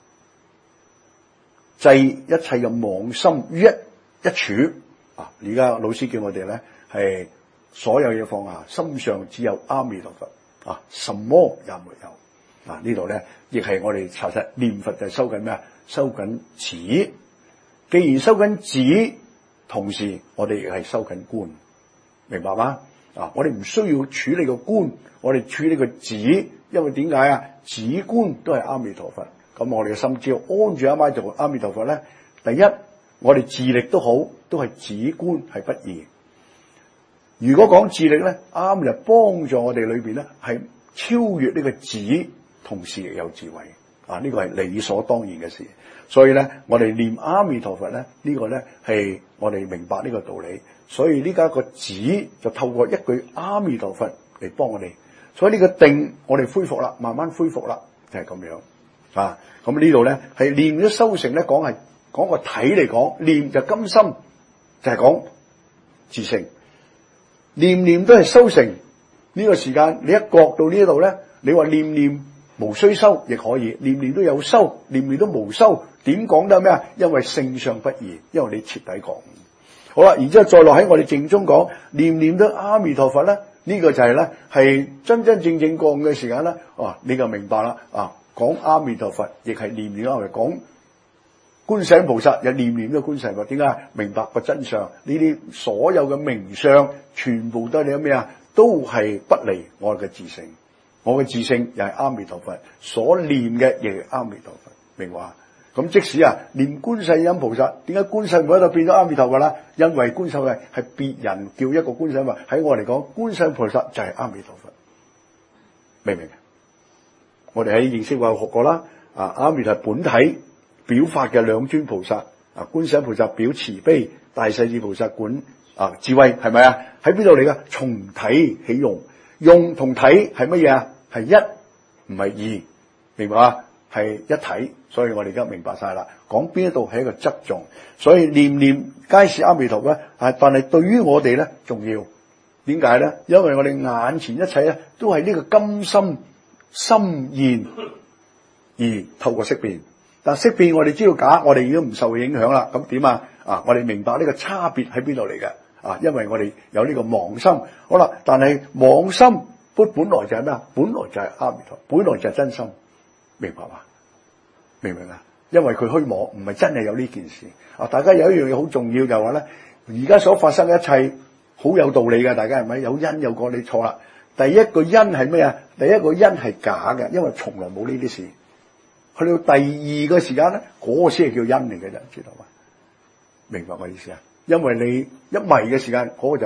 制一切嘅妄心於一處。而家老師叫我哋咧係所有嘢放下，心上只有阿彌陀佛。什麼也沒有。呢度咧，亦係我哋查實念佛就係收緊咩啊？收緊止。既然收緊止，同時我哋亦係收緊觀，明白嗎？我哋唔需要處理個觀，我哋處理個止，因為點解啊？止觀都係阿彌陀佛。咁我哋嘅心只要安住阿彌陀佛咧，第一，我哋自力都好，都係止觀係不易。如果講自力咧，啱就幫助我哋裏邊咧係超越呢個止，同時亦有智慧。呢個係理所當然嘅事。所以咧，我哋念阿彌陀佛咧，呢個咧係我哋明白呢個道理。所以呢家個止就透過一句阿彌陀佛嚟幫我哋。所以呢個定我哋恢復啦，慢慢恢復啦，就係咁樣。咁呢度咧係念咗修成咧，講個體嚟講，念就甘心，就係講自性。念念都係修成呢個時間，你一覺到呢度咧，你話念念無須修亦可以，念念都有修，念念都無修，點講得咩啊？因為性相不異，因為你徹底講好啦，然之後再落喺我哋正中講，念念都阿彌陀佛咧，呢個就係咧係真真正正講嘅時間咧。你就明白啦。講阿彌陀佛亦係念念阿彌，講觀世音菩薩又念念都觀世音菩薩。點解？明白個真相，呢啲所有嘅名相全部都係咩啊？都係不離我嘅自性，我嘅自性又係阿彌陀佛，所念嘅亦係阿彌陀佛，明話？咁即使念觀世音菩薩，點解觀世音菩薩喺度變咗阿彌陀佛啦？因為觀世音係別人叫一個觀世音，喺我嚟講，觀世音菩薩就係阿彌陀佛，明唔明？我哋喺認識話學過啦。阿彌陀本體表法嘅兩尊菩薩，觀世音菩薩表慈悲，大勢至菩薩管智慧，係咪啊？喺邊度嚟噶？從體起用，用同體係乜嘢啊？係一，唔係二，明白啊？係一體，所以我哋而家明白晒啦。講邊一度係一個側重，所以念念皆是阿彌陀佛。但係對於我哋咧重要，點解咧？因為我哋眼前一切咧都係呢個甘心心現而透過識變。但識變我哋知道假，我哋已經唔受影響啦。咁點啊？我哋明白呢個差別喺邊度嚟嘅。因為我哋有呢個妄心。好啦，但係妄心本來就係咩啊？本來就係阿彌陀，本來就係真心，明白嘛？明唔明啊？因為佢虛妄，唔係真係有呢件事。大家有一樣嘢好重要，就係話咧，而家所發生嘅一切好有道理嘅，大家係咪？有因有果，你錯啦。第一個因係咩啊？第一個因係假嘅，因為從來冇呢啲事。去到第二個時間咧，嗰個先係叫因嚟嘅啫，知道嘛？明白我意思啊？因為你一迷嘅時間，嗰個就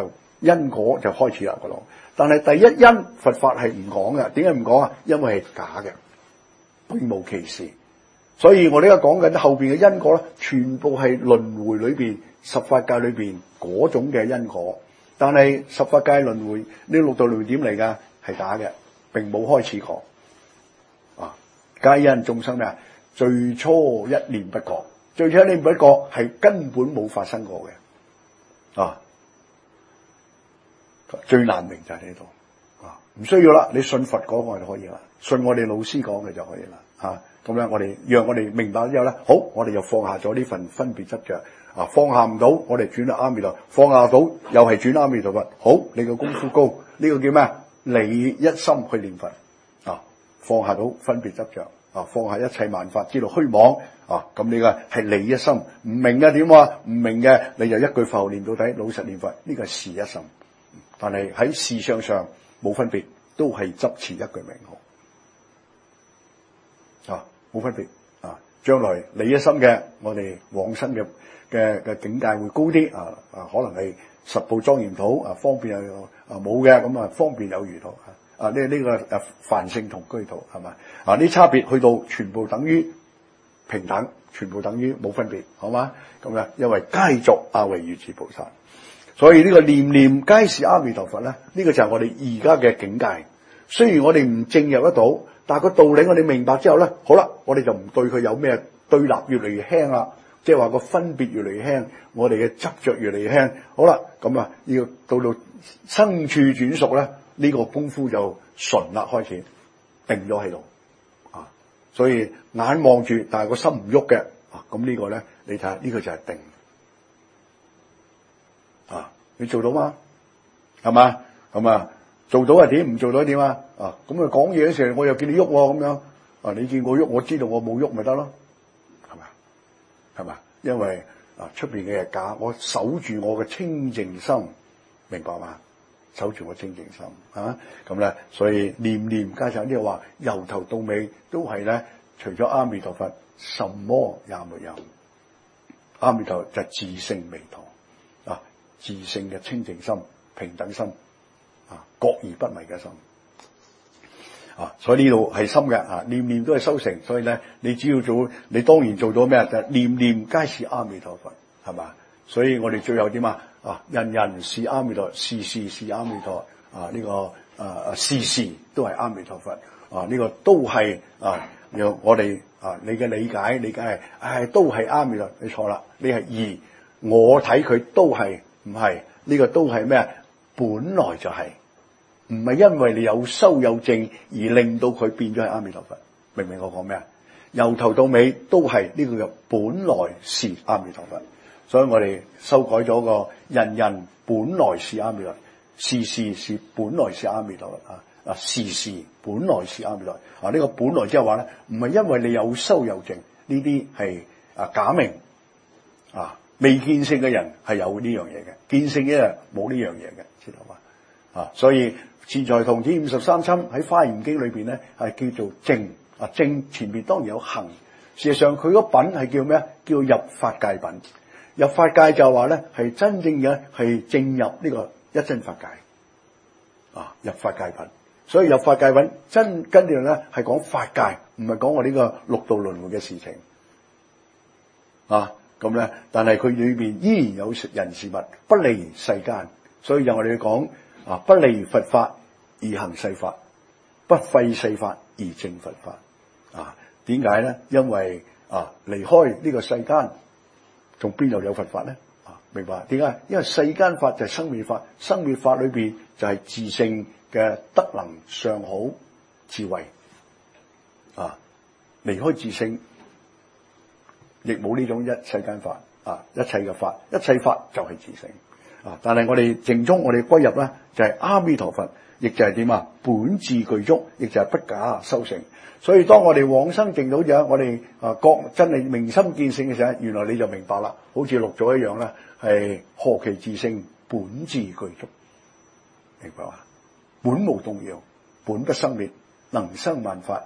因果就開始啦嗰度。但係第一因佛法係唔講嘅，點解唔講啊？因為係假嘅，並無其事。所以我哋而家講緊後邊嘅因果咧，全部係輪迴裏邊十法界裏邊嗰種嘅因果。但係十法界輪迴呢六道輪迴點嚟㗎？係假嘅，並冇開始過。啊，皆因眾生咩啊？最初一念不覺，最初一念不覺係根本冇發生過嘅。啊，最難明就係呢度。啊，唔需要啦，你信佛講我就可以啦，信我哋老師講嘅就可以啦。嚇，咁咧我哋讓我哋明白之後咧，好，我哋又放下咗呢份分別執着。啊，放下唔到，我哋轉到阿彌陀；放下到，又係轉阿彌陀佛。好，你個功夫高，呢個叫咩？你一心去念佛。啊，放下到分別執着。啊，放下一切萬法，知道虛妄。啊，咁呢個係你一心。唔明嘅點啊？唔明嘅你就一句佛號念到底，老實念佛。呢個係事一心。但係喺事相上冇分別，都係執持一句名號。啊，冇分別。啊，將來你一心嘅，我哋往生嘅境界會高啲。可能係十部莊嚴土。啊，方便有冇嘅咁啊，方便有餘土。呢個梵性同居土係嘛？啊，呢差別去到全部等於平等，全部等於冇分別，好嘛？咁樣因為皆作阿惟越致菩薩，所以呢個念念皆是阿彌陀佛咧，呢個就係我哋而家嘅境界。雖然我哋唔證入得到，但係個道理我哋明白之後咧，好啦，我哋就唔對佢有咩對立，越嚟越輕啦。即係話個分別越嚟越輕，我哋嘅執着越嚟越輕。好啦，咁啊要到生處轉熟咧，呢個功夫就純啦，開始定咗喺度啊。所以眼望住，但係個心唔喐嘅啊。咁呢個咧，你睇下呢個就係定啊。你做到嗎？係嘛？咁啊做到係點？唔做到係點啊？啊咁啊講嘢嘅時候，我又見你喐咁樣啊，你見我喐，我知道我冇喐咪得咯。係嘛？因為出邊嘅係假，我守住我嘅清淨心，明白嘛？守住我清淨心，咁咧，所以念念加上呢個話，由頭到尾都係咧，除咗阿彌陀佛，什麼也沒有。阿彌陀就自性彌陀啊，自性嘅清淨心、平等心啊，覺而不迷嘅心。啊，所以呢度係深嘅啊，念念都係修成，所以咧，你只要做，你當然做到咩？就係念念皆是阿彌陀佛，係嘛？所以我哋最後點啊？人人是阿彌陀，事事是阿彌陀啊！呢個事事都係阿彌陀佛啊！呢個都係讓我哋你嘅理解係，都係阿彌陀，你錯啦，你係疑，我睇佢都係唔係呢個都係咩？本來就係。唔係因為你有修有證而令到佢變咗係阿彌陀佛，明唔明我講咩啊？由頭到尾都係呢個叫本來是阿彌陀佛，所以我哋修改咗個人人本來是阿彌陀，事事是本來是阿彌陀佛事事本來是阿彌陀佛呢個本來即係話咧，唔係因為你有修有證，呢啲係假名未見性嘅人係有呢樣嘢嘅，見性嘅人冇呢樣嘢嘅，知道嘛？所以自在同體53參喺《華嚴經》裏邊咧係叫做正正前面當然有行，事實上佢嗰品係叫咩？叫入法界品。入法界就話咧係真正嘅係正入呢個一真法界入法界品。所以入法界品真跟住咧係講法界，唔係講我呢個六道輪迴嘅事情咁咧。但係佢裏邊依然有人事物不離世間，所以就我哋講。不離佛法而行世法，不廢世法而正佛法。點解咧？因為離開呢個世間，仲邊度有佛法咧？明白？點解？因為世間法就係生滅法，生滅法裏邊就係自性嘅德能上好智慧。離開自性，亦冇呢種世間法。一切嘅法，一切法就係自性。但係我哋淨宗，我哋歸入咧就係阿彌陀佛，亦就係點啊？本自具足，亦就係不假修成。所以當我哋往生淨到咗，我哋覺真係明心見性嘅時候，原來你就明白啦，好似六祖一樣啦，係何其自性本自具足，明白嘛？本無動搖，本不生滅，能生萬法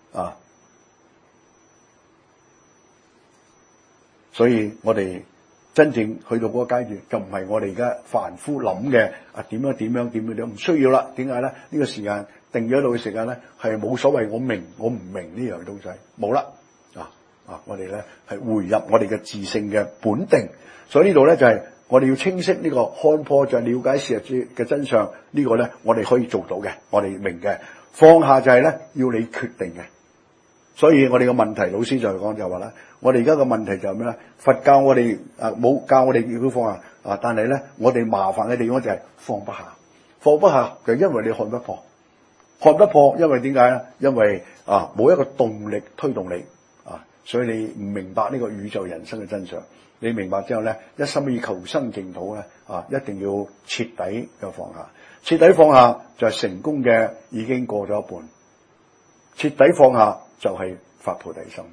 所以我哋真正去到嗰個階段，就唔係我哋而家凡夫諗嘅點樣，唔需要啦。點解咧？呢個時間定咗到嘅時間咧，係冇所謂我明我唔明呢樣東西，冇啦。我哋咧係回入我哋嘅自性嘅本定，所以呢度咧就係我哋要清晰呢個看破就係了解事實嘅真相，呢個咧我哋可以做到嘅，我哋明嘅。放下就係咧要你決定嘅。所以我哋嘅問題，老師就講就話咧，我哋而家嘅問題就係咩咧？佛教我哋冇教我哋要放下但係咧我哋麻煩嘅地方就係放不下，放不下就因為你看不破，看不破，因為點解咧？因為冇一個動力推動你所以你唔明白呢個宇宙人生嘅真相。你明白之後咧，一心以求生淨土咧一定要徹底嘅放下，徹底放下就係成功嘅已經過咗一半，徹底放下就係發菩提心。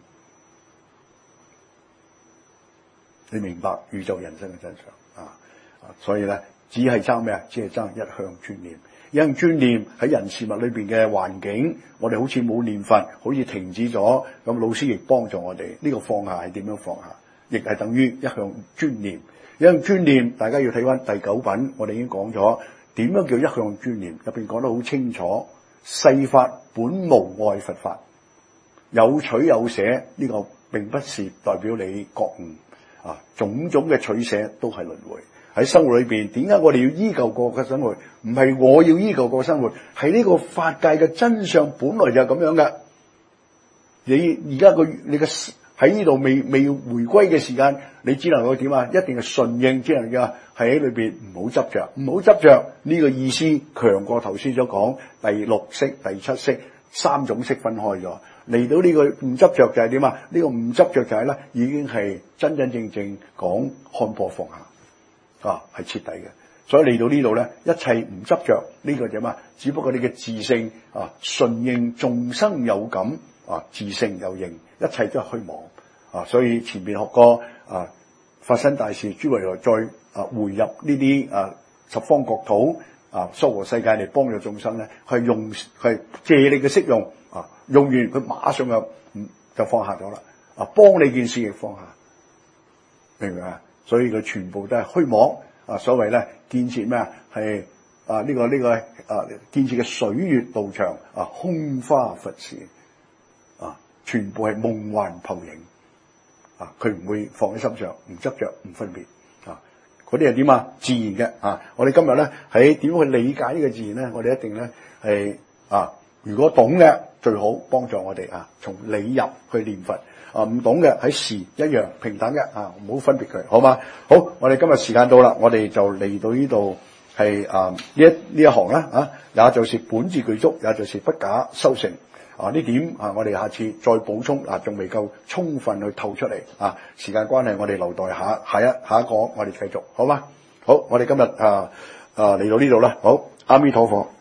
你明白宇宙人生嘅真相所以咧只係爭咩啊？只係爭一向專念。一向專念喺人事物裏邊嘅環境，我哋好似冇念佛，好似停止咗。咁老師亦幫助我哋呢個放下係點樣放下，亦係等於一向專念。一向專念，大家要睇翻第9品，我哋已經講咗點樣叫一向專念，入邊講得好清楚。世法本無礙佛法，有取有捨，呢個並不是代表你覺悟種種嘅取捨都係輪迴。喺生活裏邊，點解我哋要依舊過嘅生活？唔係我要依舊過生活，係呢個法界嘅真相本來就係咁樣嘅。你而家你嘅喺呢度未回歸嘅時間，你只能夠點啊？一定係順應，只能夠係喺裏邊唔好執着，唔好執着呢個意思強過頭先所講第6識、第7識3種識分開咗。嚟到呢個唔執着就係點啊？呢個唔執着就係咧，已經係真真正正講看破放下。係徹底嘅，所以嚟到呢度咧，一切唔執着呢個點啊？只不過你嘅自性順應眾生有感自性有應，一切都係虛妄所以前邊學過法身大士諸位來再回入呢啲十方國土娑婆世界嚟幫助眾生咧，係借你嘅識用用完佢馬上就放下咗啦幫你件事亦放下，明唔明啊？所以佢全部都係虛妄所謂咧建設咩啊？係呢個建設嘅水月道場空花佛事全部係夢幻泡影佢唔會放喺心上，唔執着，唔分別嗰啲係點啊？自然嘅我哋今日咧喺點去理解呢個自然咧？我哋一定咧係如果懂嘅最好幫助我哋從理入去念佛。唔懂嘅喺時一樣平等嘅唔好分別佢，好嘛？好，我哋今日時間到啦，我哋就嚟到呢度係呢一行啦也就是本自具足，也就是不假修成呢點我哋下次再補充仲未夠充分去透出嚟時間關係，我哋留待下一個我哋繼續，好嘛？好，我哋今日嚟到呢度啦，好，阿彌陀佛。